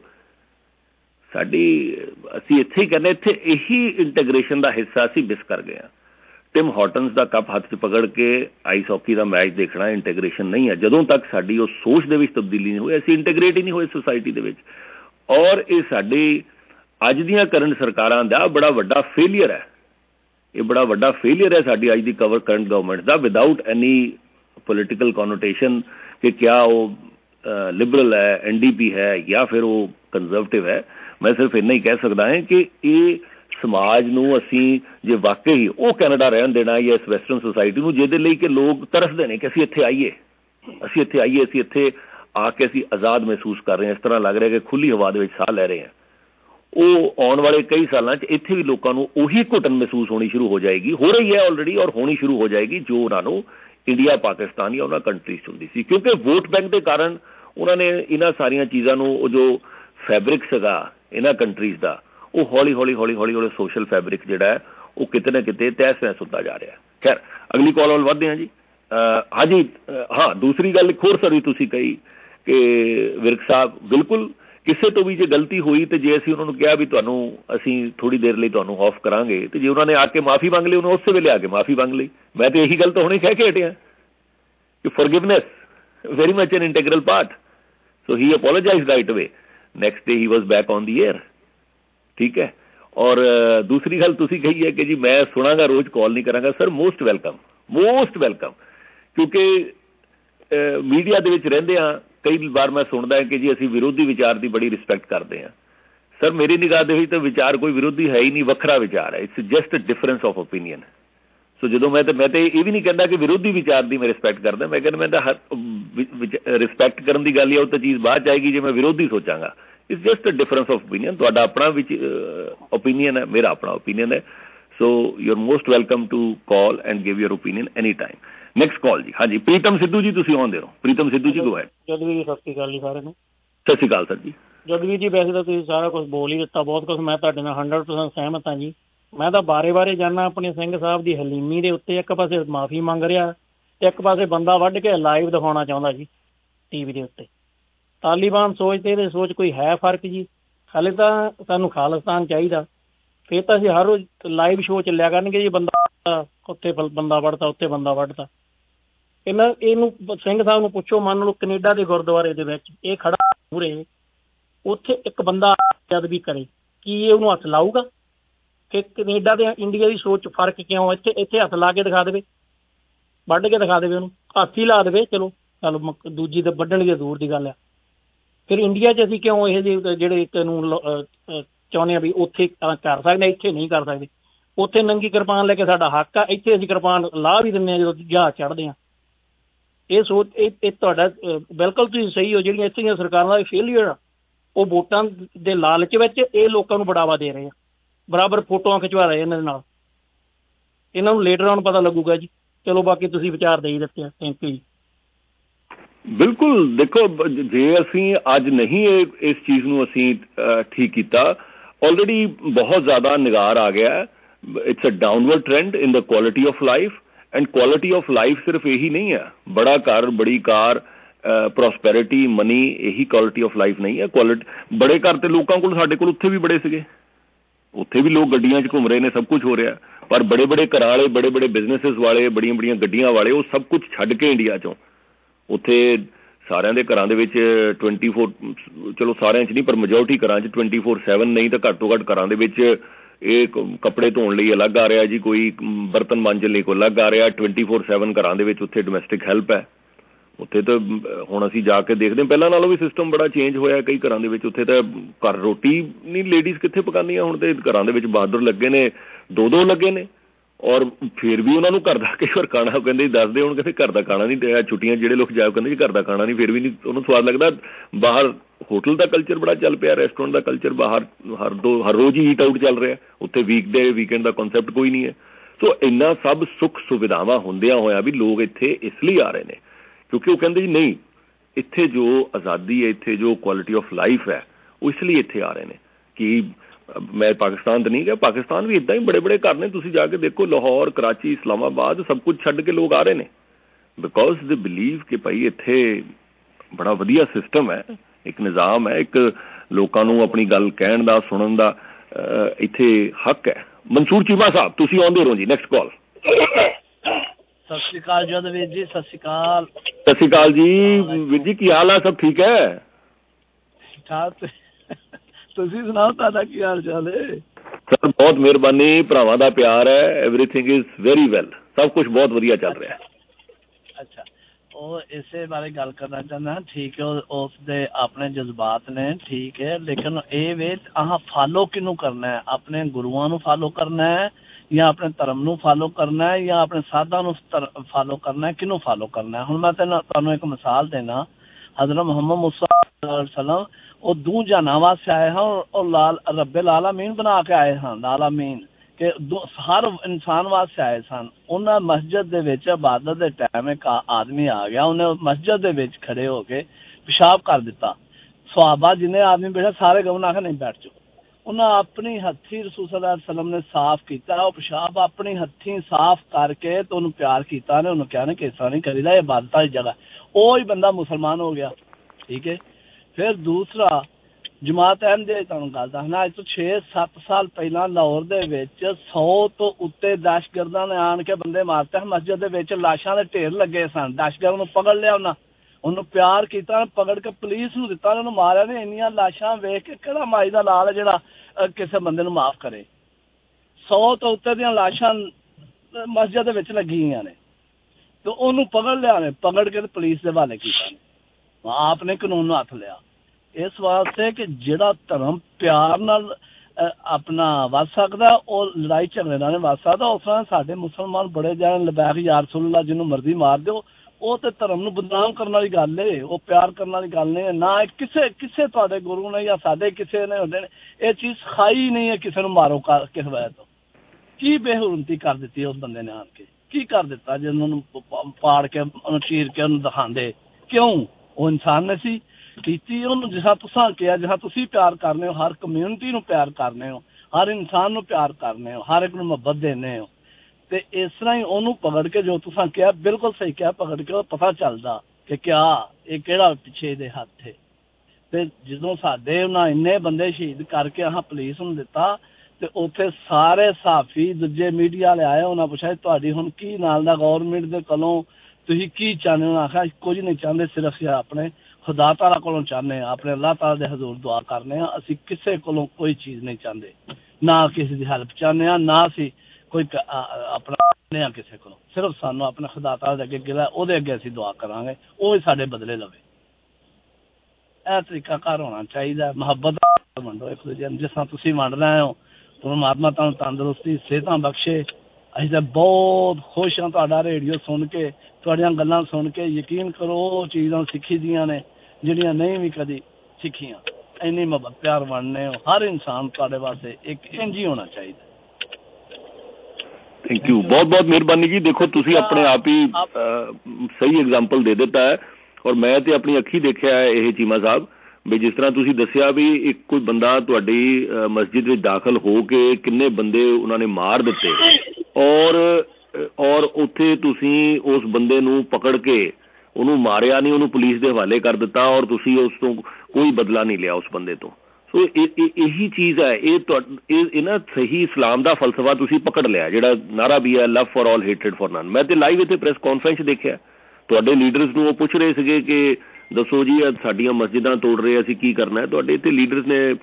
Speaker 6: ਅਸੀਂ ਇੱਥੇ ਹੀ ਕਹਿੰਦੇ, ਇੱਥੇ ਇਹੀ ਇੰਟੀਗ੍ਰੇਸ਼ਨ ਦਾ ਹਿੱਸਾ ਅਸੀਂ ਮਿਸ ਕਰ ਗਏ ਹਾਂ। ਟਿਮ ਹਾਰਟਨਸ ਦਾ ਕੱਪ ਹੱਥ 'ਚ ਪਕੜ ਕੇ ਆਈਸ ਹਾਕੀ ਦਾ ਮੈਚ ਦੇਖਣਾ ਇੰਟੀਗ੍ਰੇਸ਼ਨ ਨਹੀਂ ਹੈ। ਜਦੋਂ ਤੱਕ ਸਾਡੀ ਉਹ ਸੋਚ ਦੇ ਵਿੱਚ ਤਬਦੀਲੀ ਨਹੀਂ ਹੋਈ, ਅਸੀਂ ਇੰਟੀਗ੍ਰੇਟ ਹੀ ਨਹੀਂ ਹੋਏ ਸੋਸਾਇਟੀ ਦੇ ਵਿੱਚ। ਔਰ ਇਹ ਸਾਡੀ ਅੱਜ ਦੀਆਂ ਕਰੰਟ ਸਰਕਾਰਾਂ ਦਾ ਬੜਾ ਵੱਡਾ ਫੇਲੀਅਰ ਹੈ। ਇਹ ਬੜਾ ਵੱਡਾ ਫੇਲੀਅਰ ਹੈ ਸਾਡੀ ਅੱਜ ਦੀ ਕਰੰਟ ਗਵਰਨਮੈਂਟ ਦਾ, ਵਿਦਾਊਟ ਐਨੀ ਪੋਲੀਟੀਕਲ ਕੋਨੋਟੇਸ਼ਨ ਕਿ ਕਿਆ ਉਹ ਲਿਬਰਲ ਹੈ, NDP ਹੈ ਜਾਂ ਫਿਰ ਉਹ ਕੰਜ਼ਰਵੇਟਿਵ ਹੈ। ਮੈਂ ਸਿਰਫ ਇੰਨਾ ਹੀ ਕਹਿ ਸਕਦਾ ਹਾਂ ਕਿ ਇਹ ਸਮਾਜ ਨੂੰ ਅਸੀਂ ਜੇ ਵਾਕਈ ਉਹ ਕੈਨੇਡਾ ਰਹਿਣ ਦੇਣਾ ਜਾਂ ਇਸ ਵੈਸਟਰਨ ਸੋਸਾਇਟੀ ਨੂੰ ਜਿਹਦੇ ਲਈ ਕਿ ਲੋਕ ਤਰਸਦੇ ਨੇ ਕਿ ਅਸੀਂ ਇੱਥੇ ਆਈਏ, ਅਸੀਂ ਇੱਥੇ ਆ ਕੇ ਅਸੀਂ ਆਜ਼ਾਦ ਮਹਿਸੂਸ ਕਰ ਰਹੇ ਹਾਂ। ਇਸ ਤਰ੍ਹਾਂ ਲੱਗ ਰਿਹਾ ਕਿ ਖੁੱਲ੍ਹੀ ਹਵਾ ਦੇ ਵਿੱਚ ਸਾਹ ਲੈ ਰਹੇ ਹਾਂ। ਉਹ ਆਉਣ ਵਾਲੇ ਕਈ ਸਾਲਾਂ 'ਚ ਇੱਥੇ ਵੀ ਲੋਕਾਂ ਨੂੰ ਉਹੀ ਘੁਟਨ ਮਹਿਸੂਸ ਹੋਣੀ ਸ਼ੁਰੂ ਹੋ ਜਾਏਗੀ, ਹੋ ਰਹੀ ਹੈ ਆਲਰੇਡੀ ਔਰ ਹੋਣੀ ਸ਼ੁਰੂ ਹੋ ਜਾਏਗੀ, ਜੋ ਉਹਨਾਂ ਨੂੰ ਇੰਡੀਆ, ਪਾਕਿਸਤਾਨ ਜਾਂ ਉਹਨਾਂ ਕੰਟਰੀਜ਼ 'ਚ ਹੁੰਦੀ ਸੀ। ਕਿਉਂਕਿ ਵੋਟ ਬੈਂਕ ਦੇ ਕਾਰਨ ਉਹਨਾਂ ਨੇ ਇਹਨਾਂ ਸਾਰੀਆਂ ਚੀਜ਼ਾਂ ਨੂੰ, ਉਹ ਜੋ ਫੈਬਰਿਕ ਸੀਗਾ ਇਹਨਾਂ ਕੰਟਰੀਜ਼ ਦਾ, ਉਹ ਹੌਲੀ ਸੋਸ਼ਲ ਫੈਬਰਿਕ ਜਿਹੜਾ ਹੈ ਉਹ ਕਿਤੇ ਨਾ ਕਿਤੇ ਤਹਿਸ ਨਹਿਸ ਹੁੰਦਾ ਜਾ ਰਿਹਾ। ਖੈਰ ਅਗਲੀ ਕਾਲ ਵੱਲ ਵੱਧਦੇ ਹਾਂ ਜੀ। ਹਾਂਜੀ ਹਾਂ, ਦੂਸਰੀ ਗੱਲ ਇੱਕ ਹੋਰ ਸਰ ਤੁਸੀਂ ਕਹੀ ਕਿ ਵਿਰਕ ਸਾਹਿਬ ਬਿਲਕੁਲ ਕਿਸੇ ਤੋਂ ਵੀ ਜੇ ਗਲਤੀ ਹੋਈ ਤੇ ਜੇ ਅਸੀਂ ਉਹਨਾਂ ਨੂੰ ਕਿਹਾ ਵੀ ਤੁਹਾਨੂੰ ਅਸੀਂ ਥੋੜ੍ਹੀ ਦੇਰ ਲਈ ਤੁਹਾਨੂੰ ਆਫ ਕਰਾਂਗੇ, ਤੇ ਜੇ ਉਹਨਾਂ ਨੇ ਆ ਕੇ ਮਾਫੀ ਮੰਗ ਲਈ, ਉਹਨੇ ਉਸੇ ਵੇਲੇ ਆ ਕੇ ਮਾਫੀ ਮੰਗ ਲਈ। ਮੈਂ ਤਾਂ ਇਹੀ ਗੱਲ ਤਾਂ ਹੁਣੇ ਕਹਿ ਕੇ ਹਟਿਆ ਕਿ forgiveness very much an integral part. So he apologized right away. Next day he was back on the air. ठीक है। और दूसरी गल तुसी कही है कि जी मैं सुनागा रोज कॉल नहीं करांगा। सर मोस्ट वेलकम क्योंकि मीडिया ਦੇ ਵਿੱਚ ਰਹਿੰਦੇ ਆ ਕਈ ਵਾਰ ਮੈਂ ਸੁਣਦਾ ਕਿ ਜੀ ਅਸੀਂ ਵਿਰੋਧੀ ਵਿਚਾਰ ਦੀ ਬੜੀ ਰਿਸਪੈਕਟ ਕਰਦੇ ਹਾਂ। ਸਰ ਮੇਰੀ ਨਿਗਾਹ ਦੇ ਵਿੱਚ ਤਾਂ ਵਿਚਾਰ ਕੋਈ ਵਿਰੋਧੀ ਹੈ ਹੀ ਨਹੀਂ, ਵੱਖਰਾ ਵਿਚਾਰ ਹੈ। It's just a difference of opinion. So ਜਦੋਂ ਮੈਂ ਤਾਂ ਇਹ ਵੀ ਨਹੀਂ ਕਹਿੰਦਾ ਕਿ ਵਿਰੋਧੀ ਵਿਚਾਰ ਦੀ ਮੈਂ ਰਿਸਪੈਕਟ ਕਰਦਾ, ਮੈਂ ਕਹਿੰਦਾ ਮੈਂ ਤਾਂ ਰਿਸਪੈਕਟ ਕਰਨ ਦੀ ਗੱਲ ਹੀ ਉਹ ਤਾਂ ਚੀਜ਼ ਬਾਅਦ 'ਚ ਆਏਗੀ ਜੇ ਮੈਂ ਵਿਰੋਧੀ ਸੋਚਾਂਗਾ। It's just a difference of opinion. ਤੁਹਾਡਾ ਆਪਣਾ ਵਿੱਚ ਓਪੀਨੀਅਨ ਹੈ, ਮੇਰਾ ਆਪਣਾ ਓਪੀਨੀਅਨ ਹੈ। So you are most welcome to call and give your opinion any time. Next call ਜੀ। ਹਾਂਜੀ ਪ੍ਰੀਤਮ ਸਿੱਧੂ ਜੀ ਤੁਸੀਂ ਆਉਂਦੇ ਹੋ। Pritam Sidhu ji go ahead.
Speaker 9: ਜਗਵੀਰ ਜੀ ਸਤਿ ਸ਼੍ਰੀ ਅਕਾਲ ਜੀ ਸਾਰਿਆਂ ਨੂੰ।
Speaker 6: ਸਤਿ ਸ਼੍ਰੀ ਅਕਾਲ ਸਰ ਜੀ।
Speaker 9: ਜਗਵੀਰ ਜੀ ਵੈਸੇ ਤਾਂ ਤੁਸੀਂ ਸਾਰਾ ਕੁਝ ਬੋਲ ਹੀ ਦਿੱਤਾ, ਬਹੁਤ ਕੁਝ ਮੈਂ ਤੁਹਾਡੇ ਨਾਲ 100% ਸਹਿਮਤ ਹਾਂ ਜੀ। ਮੈਂ ਤਾਂ ਬਾਰੇ ਜਾਣਾ ਆਪਣੇ ਸਿੰਘ ਸਾਹਿਬ ਦੀ ਹਲੀਮੀ ਦੇ ਉੱਤੇ। ਇੱਕ ਪਾਸੇ ਮਾਫੀ ਮੰਗ ਰਿਹਾ ਤੇ ਇੱਕ ਪਾਸੇ ਬੰਦਾ ਵੱਢ ਕੇ ਲਾਈਵ ਦਿਖਾਉਣਾ ਚਾਹੁੰਦਾ ਜੀ TV ਦੇ ਉੱਤੇ। ਤਾਲੀਬਾਨ ਸੋਚ ਤੇ ਇਹਦੇ ਸੋਚ ਕੋਈ ਹੈ ਫਰਕ ਜੀ? ਹਾਲੇ ਤਾਂ ਸਾਨੂੰ ਖਾਲਿਸਤਾਨ ਚਾਹੀਦਾ, ਫਿਰ ਤਾਂ ਅਸੀਂ ਹਰ ਰੋਜ਼ ਲਾਈਵ ਸ਼ੋਅ ਚੱਲਿਆ ਕਰਨਗੇ ਜੀ, ਬੰਦਾ ਉੱਥੇ ਬੰਦਾ ਵੱਢਤਾ, ਉੱਥੇ ਬੰਦਾ ਵੱਢਤਾ। ਇਹਨੂੰ ਸਿੰਘ ਸਾਹਿਬ ਨੂੰ ਪੁੱਛੋ, ਮੰਨ ਲਓ ਕੈਨੇਡਾ ਦੇ ਗੁਰਦੁਆਰੇ ਦੇ ਵਿੱਚ ਇਹ ਖੜਾ ਮੂਹਰੇ, ਉੱਥੇ ਇੱਕ ਬੰਦਾ ਜਦ ਵੀ ਕਰੇ ਕੀ ਇਹ ਉਹਨੂੰ ਹੱਥ ਲਾਊਗਾ? ਕਿ ਕੈਨੇਡਾ ਤੇ ਇੰਡੀਆ ਦੀ ਸੋਚ ਫਰਕ ਕਿਉਂ? ਇੱਥੇ ਹੱਥ ਲਾ ਕੇ ਦਿਖਾ ਦੇਵੇ, ਵੱਢ ਕੇ ਦਿਖਾ ਦੇਵੇ, ਉਹਨੂੰ ਹੱਥ ਹੀ ਲਾ ਦੇਵੇ, ਚਲੋ ਚੱਲ ਦੂਜੀ ਤਾਂ ਵੱਢਣ ਦੀ ਦੂਰ ਦੀ ਗੱਲ ਆ। ਫਿਰ ਇੰਡੀਆ 'ਚ ਅਸੀਂ ਕਿਉਂ ਇਹ ਜਿਹੇ ਜਿਹੜੇ ਕਾਨੂੰਨ ਚਾਹੁੰਦੇ ਹਾਂ ਵੀ ਉੱਥੇ ਕਰ ਸਕਦੇ, ਇੱਥੇ ਨਹੀਂ ਕਰ ਸਕਦੇ? ਉੱਥੇ ਨੰਗੀ ਕਿਰਪਾਨ ਲੈ ਕੇ ਸਾਡਾ ਹੱਕ ਆ, ਇੱਥੇ ਅਸੀਂ ਕਿਰਪਾਨ ਲਾਹ ਵੀ ਦਿੰਦੇ ਹਾਂ ਜਦੋਂ ਜਹਾਜ਼ ਚੜ੍ਹਦੇ ਹਾਂ। ਇਹ ਸੋਚ ਇਹ ਤੁਹਾਡਾ ਬਿਲਕੁਲ ਤੁਸੀਂ ਸਹੀ ਹੋ। ਜਿਹੜੀਆਂ ਇੱਥੇ ਦੀਆਂ ਸਰਕਾਰਾਂ ਦਾ ਫੇਲੀਅਰ ਆ, ਉਹ ਵੋਟਾਂ ਦੇ ਲਾਲਚ ਵਿੱਚ ਇਹ ਲੋਕਾਂ ਨੂੰ ਬੜਾਵਾ ਦੇ ਰਹੇ ਆ, ਬਰਾਬਰ ਫੋਟੋਆਂ ਖਿਚਵਾ ਰਹੇ ਇਹਨਾਂ ਦੇ ਨਾਲ। ਇਹਨਾਂ ਨੂੰ ਲੇਟਰ ਆਨ ਪਤਾ ਲੱਗੂਗਾ ਜੀ। ਚਲੋ ਬਾਕੀ ਤੁਸੀਂ ਵਿਚਾਰ ਦੇ ਹੀ ਦਿੱਤੇ ਆ। ਥੈਂਕ ਯੂ ਜੀ।
Speaker 6: ਬਿਲਕੁਲ ਦੇਖੋ, ਜੇ ਅਸੀਂ ਅੱਜ ਨਹੀਂ ਇਸ ਚੀਜ਼ ਨੂੰ ਅਸੀਂ ਠੀਕ ਕੀਤਾ, ਆਲਰੇਡੀ ਬਹੁਤ ਜ਼ਿਆਦਾ ਨਿਗਾਰ ਆ ਗਿਆ। It's a downward trend in the quality of life. And quality of life ਸਿਰਫ ਇਹੀ ਨਹੀਂ ਹੈ, ਬੜਾ ਘਰ, ਬੜੀ ਕਾਰ, ਪ੍ਰੋਸਪੈਰਿਟੀ, ਮਨੀ, ਇਹੀ ਕੁਆਲਿਟੀ ਆਫ ਲਾਈਫ ਨਹੀਂ ਹੈ। ਬੜੇ ਘਰ ਤੇ ਲੋਕਾਂ ਕੋਲ, ਸਾਡੇ ਕੋਲ ਉੱਥੇ ਵੀ ਬੜੇ ਸੀਗੇ, ਉੱਥੇ ਵੀ ਲੋਕ ਗੱਡੀਆਂ 'ਚ ਘੁੰਮ ਰਹੇ ਨੇ, ਸਭ ਕੁਝ ਹੋ ਰਿਹਾ। ਪਰ ਬੜੇ ਘਰਾਂ ਵਾਲੇ, ਬੜੇ ਬਿਜ਼ਨਸਿਸ ਵਾਲੇ, ਬੜੀਆਂ ਗੱਡੀਆਂ ਵਾਲੇ, ਉਹ ਸਭ ਕੁਝ ਛੱਡ ਕੇ ਇੰਡੀਆ 'ਚੋਂ ਉੱਥੇ ਸਾਰਿਆਂ ਦੇ ਘਰਾਂ ਦੇ ਵਿੱਚ 24, ਚਲੋ ਸਾਰਿਆਂ 'ਚ ਨਹੀਂ ਪਰ ਮੈਜੋਰਟੀ ਘਰਾਂ 'ਚ 24/7 ਨਹੀਂ ਤਾਂ ਘੱਟ ਤੋਂ ਘੱਟ ਘਰਾਂ ਦੇ ਵਿੱਚ ਇਹ ਕੱਪੜੇ ਧੋਣ ਲਈ ਅਲੱਗ ਆ ਰਿਹਾ ਜੀ, ਕੋਈ ਬਰਤਨ ਮਾਂਜਣ ਲਈ ਕੋਈ ਅਲੱਗ ਆ ਰਿਹਾ, 24/7 ਘਰਾਂ ਦੇ ਵਿੱਚ ਉੱਥੇ ਡੋਮੈਸਟਿਕ ਹੈਲਪ ਹੈ। ਉੱਥੇ ਤਾਂ ਹੁਣ ਅਸੀਂ ਜਾ ਕੇ ਦੇਖਦੇ ਹਾਂ, ਪਹਿਲਾਂ ਨਾਲੋਂ ਵੀ ਸਿਸਟਮ ਬੜਾ ਚੇਂਜ ਹੋਇਆ ਕਈ ਘਰਾਂ ਦੇ ਵਿੱਚ। ਉੱਥੇ ਤਾਂ ਘਰ ਰੋਟੀ ਨਹੀਂ ਲੇਡੀਜ਼ ਕਿੱਥੇ ਪਕਾਉਂਦੀਆਂ, ਹੁਣ ਤਾਂ ਘਰਾਂ ਦੇ ਵਿੱਚ ਬਹਾਦਰ ਲੱਗੇ ਨੇ, 2 ਲੱਗੇ ਨੇ, ਔਰ ਫਿਰ ਵੀ ਉਹਨਾਂ ਨੂੰ ਘਰ ਦਾ ਕਈ ਵਾਰ ਖਾਣਾ ਕਹਿੰਦੇ ਦੱਸਦੇ ਹੁਣ ਕਹਿੰਦੇ ਘਰ ਦਾ ਖਾਣਾ ਨਹੀਂ, ਛੁੱਟੀਆਂ ਜਿਹੜੇ ਲੋਕ ਜਾਓ ਕਹਿੰਦੇ ਜੀ ਘਰ ਦਾ ਖਾਣਾ ਨਹੀਂ, ਫਿਰ ਵੀ ਨਹੀਂ ਉਹਨੂੰ ਸਵਾਦ ਲੱਗਦਾ। ਬਾਹਰ ਹੋਟਲ ਦਾ ਕਲਚਰ ਬੜਾ ਚੱਲ ਪਿਆ, ਰੈਸਟੋਰੈਂਟ ਦਾ ਕਲਚਰ ਬਾਹਰ ਹਰ ਰੋਜ਼ ਹੀ ਈਟ ਆਊਟ ਚੱਲ ਰਿਹਾ। ਉੱਥੇ ਵੀਕਡੇ ਵੀਕਐਂਡ ਦਾ ਕਨਸੈਪਟ ਕੋਈ ਨਹੀਂ ਹੈ। ਸੋ ਇੰਨਾ ਸਭ ਸੁੱਖ ਸੁਵਿਧਾਵਾਂ ਹੁੰਦਿਆਂ ਹੋਇਆ ਵੀ ਲੋਕ ਇੱਥੇ ਇਸ ਲਈ ਆ ਰਹੇ ਨੇ ਕਿਉਂਕਿ ਉਹ ਕਹਿੰਦੇ ਜੀ ਨਹੀਂ, ਇੱਥੇ ਜੋ ਆਜ਼ਾਦੀ ਹੈ, ਇੱਥੇ ਜੋ ਕੁਆਲਿਟੀ ਆਫ ਲਾਈਫ ਹੈ, ਉਹ ਇਸ ਲਈ ਇੱਥੇ ਆ ਰਹੇ ਨੇ। ਕਿ ਮੈਂ ਪਾਕਿਸਤਾਨ ਤਾਂ ਨਹੀਂ ਗਿਆ, ਪਾਕਿਸਤਾਨ ਵੀ ਇੱਦਾਂ ਹੀ ਬੜੇ ਬੜੇ ਘਰ ਨੇ, ਤੁਸੀਂ ਜਾ ਕੇ ਦੇਖੋ ਲਾਹੌਰ, ਕਰਾਚੀ, ਇਸਲਾਮਾਬਾਦ, ਸਭ ਕੁਝ ਛੱਡ ਕੇ ਲੋਕ ਆ ਰਹੇ ਨੇ ਬਿਕੋਜ਼ ਦੇ ਬਿਲੀਵ ਕਿ ਭਾਈ ਇੱਥੇ ਬੜਾ ਵਧੀਆ ਸਿਸਟਮ ਹੈ, ਇੱਕ ਨਿਜ਼ਾਮ ਹੈ, ਇੱਕ ਲੋਕਾਂ ਨੂੰ ਆਪਣੀ ਗੱਲ ਕਹਿਣ ਦਾ, ਸੁਣਨ ਦਾ ਇੱਥੇ ਹੱਕ ਹੈ। ਮਨਸੂਰ ਚੀਮਾ ਸਾਹਿਬ ਤੁਸੀਂ ਆਉਂਦੇ ਰਹੋ ਜੀ। Next call.
Speaker 10: ਸਤਿ ਸ਼੍ਰੀ ਅਕਾਲ ਜੋਧ ਵੀਰ ਜੀ। ਸਤਿ ਸ਼੍ਰੀ ਅਕਾਲ।
Speaker 6: ਸਤਿ ਸ਼੍ਰੀ ਅਕਾਲ ਜੀ ਵੀਰ ਜੀ, ਕੀ ਹਾਲ ਹੈ? ਸਭ ਠੀਕ ਹੈ?
Speaker 10: ਠਾਕ। ਤੁਸੀਂ ਸੁਣਾਓ, ਤੁਹਾਡਾ ਕੀ ਹਾਲ ਚਾਲ ਹੈ?
Speaker 6: ਸਰ ਬਹੁਤ ਮਿਹਰਬਾਨੀ, ਭਰਾਵਾਂ ਦਾ ਪਿਆਰ ਹੈ। ਐਵਰੀਥਿੰਗ ਇਜ਼ ਵੈਰੀ ਵੈਲ, ਸਭ ਕੁਛ ਬਹੁਤ ਵਧੀਆ ਚੱਲ ਰਿਹਾ।
Speaker 10: ਅੱਛਾ, ਉਹ ਇਸੇ ਬਾਰੇ ਗੱਲ ਕਰਨਾ ਚਾਹੁੰਦਾ। ਠੀਕ ਹੈ, ਉਸ ਦੇ ਆਪਣੇ ਜਜ਼ਬਾਤ ਨੇ, ਠੀਕ ਹੈ, ਲੇਕਿਨ ਇਹ ਵੇ ਆਹ ਫਾਲੋ ਕਿਹਨੂੰ ਕਰਨਾ ਹੈ? ਆਪਣੇ ਗੁਰੂਆਂ ਨੂੰ ਫਾਲੋ ਕਰਨਾ ਹੈ ਜਾਂ ਆਪਣੇ ਧਰਮ ਨੂੰ ਫਾਲੋ ਕਰਨਾ ਹੈ ਜਾਂ ਆਪਣੇ ਸਾਧਾਂ ਨੂੰ ਫਾਲੋ ਕਰਨਾ ਹੈ? ਕਿਹਨੂੰ ਫਾਲੋ ਕਰਨਾ ਹੈ? ਹੁਣ ਮੈਂ ਤੁਹਾਨੂੰ ਇੱਕ ਮਿਸਾਲ ਦੇਣਾ। ਹਜ਼ਰਤ ਮੁਹੰਮਦ ਮੁਸਤਫਾ ਉਹ ਦੋ ਜਹਾਨਾਂ ਵਾਸਤੇ ਆਏ ਹਨ ਔਰ ਰੱਬੇ ਆਲਮੀਨ ਬਣਾ ਕੇ ਆਏ ਹਨ। ਆਲਮੀਨ ਕਿ ਹਰ ਇਨਸਾਨ ਵਾਸਤੇ ਆਏ ਸਨ। ਉਹਨਾਂ ਮਸਜਿਦ ਦੇ ਵਿੱਚ ਇਬਾਦਤ ਦੇ ਟਾਈਮ ਇੱਕ ਆਦਮੀ ਆ ਗਿਆ, ਉਹਨੇ ਮਸਜਿਦ ਦੇ ਵਿੱਚ ਖੜੇ ਹੋ ਕੇ ਪਿਸ਼ਾਬ ਕਰ ਦਿੱਤਾ। ਸਹਾਬਾ ਜਿੰਨੇ ਆਦਮੀ ਬੈਠੇ ਸਾਰੇ ਗਵਨ ਆਖਿਆ ਨਹੀਂ ਬੈਠ ਜਾਓ। ਉਹਨਾਂ ਆਪਣੀ ਹੱਥੀ ਰਸੂਲ ਸੱਲੱਲਾਹੁ ਅਲੈਹਿ ਵਸੱਲਮ ਨੇ ਸਾਫ਼ ਕੀਤਾ। ਉਹ ਪਿਸ਼ਾਬ ਆਪਣੀ ਹੱਥੀ ਸਾਫ਼ ਕਰਕੇ ਤੇ ਉਹਨੂੰ ਪਿਆਰ ਕੀਤਾ ਨੇ। ਉਹਨੂੰ ਕਿਹਾ ਨੇ ਕਿ ਇਸ ਤਰ੍ਹਾਂ ਨਹੀਂ ਕਰੀਦਾ, ਇਹ ਇਬਾਦਤਾਂ ਦੀ ਜਗ੍ਹਾ। ਉਹ ਹੀ ਬੰਦਾ ਮੁਸਲਮਾਨ ਹੋ ਗਿਆ। ਠੀਕ ਹੈ। ਫਿਰ ਦੂਸਰਾ ਜਮਾਤ ਅਹਿਮਦ ਦੀ ਤੁਹਾਨੂੰ ਗੱਲ ਦੱਸਣਾ, ਅੱਜ ਤੋਂ 6-7 ਸਾਲ ਪਹਿਲਾਂ ਲਾਹੌਰ ਦੇ ਵਿੱਚ 100 ਤੋਂ ਉੱਤੇ ਦਹਿਸ਼ਤਗਰਦਾਂ ਨੇ ਆਣ ਕੇ ਬੰਦੇ ਮਾਰਤੇ। ਮਸਜਿਦ ਦੇ ਵਿੱਚ ਲਾਸ਼ਾਂ ਦੇ ਢੇਰ ਲੱਗੇ ਸਨ। ਦਹਿਸ਼ਤਗਰਦ ਨੂੰ ਪਕੜ ਲਿਆ, ਉਹਨਾਂ ਉਹਨੂੰ ਪਿਆਰ ਕੀਤਾ, ਪਕੜ ਕੇ ਪੁਲਿਸ ਨੂੰ ਦਿੱਤਾ, ਉਹਨੂੰ ਮਾਰਿਆ ਨੇ। ਇੰਨੀਆਂ ਲਾਸ਼ਾਂ ਵੇਖ ਕੇ ਕਿਹੜਾ ਮਾਈ ਦਾ ਲਾਲ ਹੈ ਜਿਹੜਾ ਕਿਸੇ ਬੰਦੇ ਨੂੰ ਮਾਫ਼ ਕਰੇ? 100 ਤੋਂ ਉੱਤੇ ਦੀਆਂ ਲਾਸ਼ਾਂ ਮਸਜਿਦ ਦੇ ਵਿੱਚ ਲੱਗੀਆਂ ਨੇ ਤੇ ਉਹਨੂੰ ਪਕੜ ਲਿਆ ਨੇ, ਪਕੜ ਕੇ ਪੁਲਿਸ ਦੇ ਹਵਾਲੇ ਕੀਤਾ ਨੇ। ਆਪ ਨੇ ਕਾਨੂੰਨ ਨੂੰ ਹੱਥ ਲਿਆ ਇਸ ਵਾਸਤੇ ਕਿ ਜਿਹੜਾ ਧਰਮ ਪਿਆਰ ਨਾਲ ਆਪਣਾ ਵੱਧ ਸਕਦਾ ਉਹ ਲੜਾਈ ਝਗੜੇ ਨਾਲ ਵੱਧ ਸਕਦਾ। ਉਸ ਤਰ੍ਹਾਂ ਸਾਡੇ ਮੁਸਲਮਾਨ ਬੜੇ ਜਾਣ ਲਬੈਕ ਯਾ ਰਸੂਲullah ਜਿਹਨੂੰ ਮਰਜ਼ੀ ਮਾਰ ਦਿਓ, ਉਹ ਤੇ ਧਰਮ ਨੂੰ ਬਦਨਾਮ ਕਰਨ ਵਾਲੀ ਗੱਲ ਏ, ਉਹ ਪਿਆਰ ਕਰਨ ਵਾਲੀ ਗੱਲ ਨਹੀਂ। ਨਾ ਕਿਸੇ ਤੁਹਾਡੇ ਗੁਰੂ ਨੇ ਜਾਂ ਸਾਡੇ ਕਿਸੇ ਨੇ ਹੁੰਦੇ ਨੇ ਇਹ ਚੀਜ਼ ਸਿਖਾਈ ਨਹੀਂ ਹੈ ਕਿਸੇ ਨੂੰ ਮਾਰੋ ਕਿਸ ਵਜ੍ਹਾ ਤੋਂ। ਕੀ ਬੇਹਰਮਤੀ ਕਰ ਦਿੱਤੀ ਉਸ ਬੰਦੇ ਨੇ ਆਣ ਕੇ? ਕੀ ਕਰ ਦਿੱਤਾ ਜੇ ਉਹਨੂੰ ਪਾੜ ਕੇ ਉਹਨੂੰ ਚੀਰ ਕੇ ਉਹਨੂੰ ਦਿਖਾਉਂਦੇ? ਕਿਉਂ? ਉਹ ਇਨਸਾਨ ਨੇ ਸੀ ਕੀਤੀ ਉਹਨੂੰ ਜਿਸ ਤਰ੍ਹਾਂ ਕਿਹਾ, ਜਿਸ ਤੁਸੀਂ ਪਿਆਰ ਕਰਨੇ ਹੋ, ਹਰ ਕਮਿਊਨਿਟੀ ਨੂੰ ਪਿਆਰ ਕਰਨੇ ਹੋ, ਹਰ ਇਨਸਾਨ ਨੂੰ ਪਿਆਰ ਕਰਨੇ ਹੋ, ਹਰ ਇੱਕ ਨੂੰ ਮੁਹੱਬਤ ਦੇਣੇ ਹੋ। ਤੇ ਇਸ ਤਰ੍ਹਾਂ ਹੀ ਉਹਨੂੰ ਪਕੜ ਕੇ ਜੋ ਤੁਸੀਂ ਕਿਹਾ ਬਿਲਕੁਲ ਸਹੀ ਕਿਹਾ, ਪਕੜ ਕੇ ਉਹ ਪਤਾ ਚੱਲਦਾ ਕਿ ਕਿਆ ਇਹ ਕਿਹੜਾ ਪਿੱਛੇ ਦੇ ਹੱਥ ਹੈ। ਤੇ ਜਦੋਂ ਸਾਡੇ ਉਹਨਾਂ ਇੰਨੇ ਬੰਦੇ ਸ਼ਹੀਦ ਕਰਕੇ ਆਹ ਪੁਲਿਸ ਨੂੰ ਦਿੱਤਾ ਤੇ ਉੱਥੇ ਸਾਰੇ ਸਹਾਫੀ ਦੂਜੇ ਮੀਡੀਆ ਵਾਲੇ ਆਏ, ਉਹਨਾਂ ਪੁੱਛਿਆ ਤੁਹਾਡੀ ਹੁਣ ਕੀ ਨਾਲ ਦਾ ਗੌਰਮੈਂਟ ਦੇ ਕੋਲੋਂ ਤੁਸੀਂ ਕੀ ਚਾਹੁੰਦੇ ਹੋ? ਆਖਿਆ ਕੁਝ ਨਹੀਂ ਚਾਹੁੰਦੇ, ਸਿਰਫ ਆਪਣੇ ਖੁਦਾ ਤਾਲਾ ਕੋਲੋਂ ਚਾਹੁੰਦੇ ਹਾਂ, ਆਪਣੇ ਅੱਲਾਹ ਤਾਲਾ ਦੇ ਹਜ਼ੂਰ ਦੁਆ ਕਰਨੇ ਹਾਂ। ਅਸੀਂ ਕਿਸੇ ਕੋਲੋਂ ਕੋਈ ਚੀਜ਼ ਨਹੀਂ ਚਾਹੁੰਦੇ, ਨਾ ਕਿਸੇ ਦੀ ਹੈਲਪ ਚਾਹੁੰਦੇ ਹਾਂ, ਨਾ ਅਸੀਂ ਕੋਈ ਆਪਣਾ ਕਿਸੇ ਕੋਲੋਂ। ਸਿਰਫ ਸਾਨੂੰ ਆਪਣੇ ਖੁਦਾ ਤਾਲਾ ਦੇ ਅੱਗੇ ਗਿਲਾ, ਉਹਦੇ ਅੱਗੇ ਅਸੀਂ ਦੁਆ ਕਰਾਂਗੇ, ਉਹ ਹੀ ਸਾਡੇ ਬਦਲੇ ਲਵੇ। ਇਹ ਤਰੀਕਾ ਘਰ ਹੋਣਾ ਚਾਹੀਦਾ। ਮੁਹੱਬਤ ਵੰਡੋ ਇੱਕ ਦੂਜੇ ਨੂੰ, ਜਿਸ ਤਰ੍ਹਾਂ ਤੁਸੀਂ ਵੰਡ ਰਹੇ ਹੋ। ਪਰਮਾਤਮਾ ਤੁਹਾਨੂੰ ਤੰਦਰੁਸਤੀ ਸਿਹਤਾਂ ਬਖਸ਼ੇ। ਅਸੀਂ ਤਾਂ ਬਹੁਤ ਖੁਸ਼ ਹਾਂ ਤੁਹਾਡਾ ਰੇਡੀਓ ਸੁਣ ਕੇ, ਤੁਹਾਡੀਆਂ ਗੱਲਾਂ ਸੁਣ ਕੇ। ਯਕੀਨ ਕਰੋ ਉਹ ਚੀਜ਼ਾਂ ਸਿੱਖੀ ਦੀਆਂ ਨੇ ਜਿਹੜੀਆਂ ਨਹੀਂ ਵੀ ਕਦੀ ਸਿੱਖੀਆਂ। ਇੰਨੀ ਮੁਹੱਬਤ ਪਿਆਰ ਵੰਡਨੇ ਹੋ। ਹਰ ਇਨਸਾਨ ਤੁਹਾਡੇ ਵਾਸਤੇ ਇੱਕ ਇੰਝ ਹੀ ਹੋਣਾ ਚਾਹੀਦਾ।
Speaker 6: ਥੈਂਕ ਯੂ, ਬਹੁਤ ਬਹੁਤ ਮਿਹਰਬਾਨੀ ਜੀ। ਦੇਖੋ ਤੁਸੀਂ ਆਪਣੇ ਆਪ ਹੀ ਸਹੀ ਐਗਜ਼ਾਮਪਲ ਦੇ ਦਿੱਤਾ ਹੈ ਔਰ ਮੈਂ ਤੇ ਆਪਣੀ ਅੱਖੀ ਦੇਖਿਆ ਹੈ ਇਹ ਚੀਮਾ ਸਾਹਿਬ ਵੀ ਜਿਸ ਤਰ੍ਹਾਂ ਤੁਸੀਂ ਦੱਸਿਆ ਵੀ ਇੱਕ ਕੋਈ ਬੰਦਾ ਤੁਹਾਡੀ ਮਸਜਿਦ ਵਿੱਚ ਦਾਖਲ ਹੋ ਕੇ ਕਿੰਨੇ ਬੰਦੇ ਉਹਨਾਂ ਨੇ ਮਾਰ ਦਿੱਤੇ ਔਰ ਉੱਥੇ ਤੁਸੀਂ ਉਸ ਬੰਦੇ ਨੂੰ ਪਕੜ ਕੇ ਉਹਨੂੰ ਮਾਰਿਆ ਨਹੀਂ, ਉਹਨੂੰ ਪੁਲਿਸ ਦੇ ਹਵਾਲੇ ਕਰ ਦਿੱਤਾ ਔਰ ਤੁਸੀਂ ਉਸ ਤੋਂ ਕੋਈ ਬਦਲਾ ਨਹੀਂ ਲਿਆ ਉਸ ਬੰਦੇ ਤੋਂ। ਸੋ ਇਹੀ ਚੀਜ਼ ਹੈ, ਇਹ ਨਾ ਸਹੀ ਇਸਲਾਮ ਦਾ ਫਲਸਫਾ ਤੁਸੀਂ ਪਕੜ ਲਿਆ ਜਿਹੜਾ ਨਾਰਾ ਵੀ ਹੈ ਲਵ ਫॉर ਆਲ ਹੇਟਡ ਫॉर ਨਨ। ਮੈਂ ਤੇ ਲਾਈਵ ਇੱਥੇ ਪ੍ਰੈਸ ਕਾਨਫਰੰਸ ਦੇਖਿਆ, ਤੁਹਾਡੇ ਲੀਡਰਸ ਨੂੰ ਉਹ ਪੁੱਛ ਰਹੇ ਸੀਗੇ ਕਿ ਦੱਸੋ ਜੀ ਸਾਡੀਆਂ ਮਸਜਿਦਾਂ ਤੋੜ ਰਹੇ, ਅਸੀਂ ਕੀ ਕਰਨਾ? ਤੁਹਾਡੇ ਇੱਥੇ ਲੀਡਰਸ ਨੇ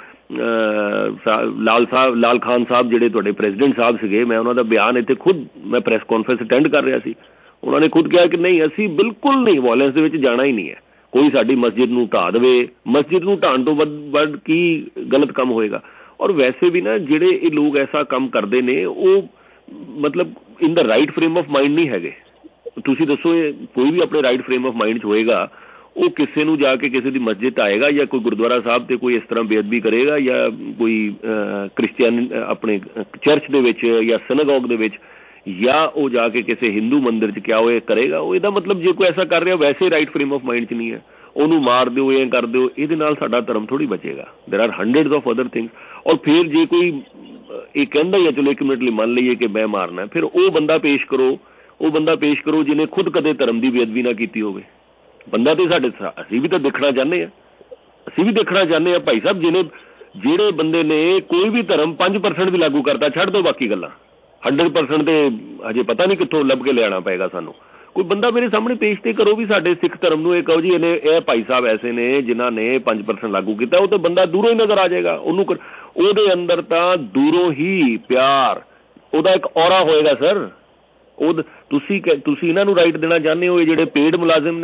Speaker 6: ਲਾਲ ਖਾਨ ਸਾਹਿਬ ਜਿਹੜੇ ਤੁਹਾਡੇ ਪ੍ਰੈਜ਼ੀਡੈਂਟ ਸਾਹਿਬ ਸੀਗੇ, ਮੈਂ ਉਹਨਾਂ ਦਾ ਬਿਆਨ ਇੱਥੇ ਖੁਦ ਮੈਂ ਪ੍ਰੈਸ ਕਾਨਫਰੰਸ ਅਟੈਂਡ ਕਰ ਰਿਹਾ ਸੀ, ਉਹਨਾਂ ਨੇ ਖੁਦ ਕਿਹਾ ਕਿ ਨਹੀਂ ਅਸੀਂ ਬਿਲਕੁਲ ਨਹੀਂ ਵਾਇਲੈਂਸ ਦੇ ਵਿੱਚ ਜਾਣਾ ਹੀ ਨਹੀਂ ਹੈ। ਕੋਈ ਸਾਡੀ ਮਸਜਿਦ ਨੂੰ ਢਾਹ ਦੇਵੇ, ਮਸਜਿਦ ਨੂੰ ਢਾਹਣ ਤੋਂ ਵੱਧ ਕੀ ਗਲਤ ਕੰਮ ਹੋਏਗਾ? ਔਰ ਵੈਸੇ ਵੀ ਨਾ ਜਿਹੜੇ ਇਹ ਲੋਕ ਐਸਾ ਕੰਮ ਕਰਦੇ ਨੇ ਉਹ ਮਤਲਬ in the right frame of mind ਨਹੀਂ ਹੈਗੇ। ਤੁਸੀਂ ਦੱਸੋ ਇਹ ਕੋਈ ਵੀ ਆਪਣੇ ਰਾਈਟ ਫਰੇਮ ਆਫ ਮਾਈਂਡ 'ਚ ਹੋਏਗਾ ਉਹ ਕਿਸੇ ਨੂੰ ਜਾ ਕੇ ਕਿਸੇ ਦੀ ਮਸਜਿਦ ਆਏਗਾ ਜਾਂ ਕੋਈ ਗੁਰਦੁਆਰਾ ਸਾਹਿਬ ਤੇ ਕੋਈ ਇਸ ਤਰ੍ਹਾਂ ਬੇਅਦਬੀ ਕਰੇਗਾ ਜਾਂ ਕੋਈ ਕ੍ਰਿਸਚੀਅਨ ਆਪਣੇ ਚਰਚ ਦੇ ਵਿੱਚ ਜਾਂ ਸਿਨਾਗੋਗ ਦੇ ਵਿੱਚ ਜਾਂ ਉਹ ਜਾ ਕੇ ਕਿਸੇ ਹਿੰਦੂ ਮੰਦਿਰ 'ਚ ਕਿਆ ਉਹ ਇਹ ਕਰੇਗਾ? ਉਹ ਇਹਦਾ ਮਤਲਬ ਜੇ ਕੋਈ ਐਸਾ ਕਰ ਰਿਹਾ ਵੈਸੇ ਰਾਈਟ ਫਰੇਮ ਆਫ ਮਾਈਂਡ 'ਚ ਨਹੀਂ ਹੈ, ਉਹਨੂੰ ਮਾਰ ਦਿਓ, ਇਹ ਕਰ ਦਿਓ, ਇਹਦੇ ਨਾਲ ਸਾਡਾ ਧਰਮ ਥੋੜ੍ਹੀ ਬਚੇਗਾ। There are hundreds of other things. ਔਰ ਫਿਰ ਜੇ ਕੋਈ ਇਹ ਕਹਿੰਦਾ ਹੀ ਹੈ ਚਲੋ 1 ਮਿੰਟ ਲਈ ਮੰਨ ਲਈਏ ਕਿ ਮੈਂ ਮਾਰਨਾ, ਫਿਰ ਉਹ ਬੰਦਾ ਪੇਸ਼ ਕਰੋ ਜਿਹਨੇ ਖੁਦ ਕਦੇ ਧਰਮ ਦੀ ਬੇਅਦਬੀ ਨਾ ਕੀਤੀ ਹੋਵੇ। ਬੰਦਾ ਤੇ ਸਾਡੇ ਅਸੀਂ ਵੀ ਤਾਂ ਦੇਖਣਾ ਚਾਹੁੰਦੇ ਹਾਂ ਭਾਈ ਸਾਹਿਬ, ਜਿਹੜੇ ਬੰਦੇ ਨੇ ਕੋਈ ਵੀ ਧਰਮ 5% ਵੀ ਲਾਗੂ ਕਰਤਾ, ਛੱਡ ਦਿਓ ਬਾਕੀ ਗੱਲਾਂ, 100% ਤੇ ਹਜੇ ਪਤਾ ਨਹੀਂ ਕਿੱਥੋਂ ਲੱਭ ਕੇ ਲਿਆਉਣਾ ਪਏਗਾ ਸਾਨੂੰ। ਕੋਈ ਬੰਦਾ ਮੇਰੇ ਸਾਹਮਣੇ ਪੇਸ਼ ਤੇ ਕਰੋ ਵੀ ਸਾਡੇ ਸਿੱਖ ਧਰਮ ਨੂੰ ਇਹ ਕਹੋ ਜੀ ਇਹ ਭਾਈ ਸਾਹਿਬ ਐਸੇ ਨੇ ਜਿਨ੍ਹਾਂ ਨੇ 5% ਲਾਗੂ ਕੀਤਾ, ਉਹ ਤਾਂ ਬੰਦਾ ਦੂਰੋਂ ਹੀ ਨਜ਼ਰ ਆ ਜਾਏਗਾ। ਉਹਦੇ ਅੰਦਰ ਤਾਂ ਦੂਰੋਂ ਹੀ ਪਿਆਰ, ਉਹਦਾ ਇੱਕ ਔਰਾ ਹੋਏਗਾ ਸਰ। ਤੁਸੀਂ ਇਹਨਾਂ ਨੂੰ ਰਾਈਟ ਦੇਣਾ ਚਾਹੁੰਦੇ ਹੋ? ਇਹ ਜਿਹੜੇ ਪੇਡ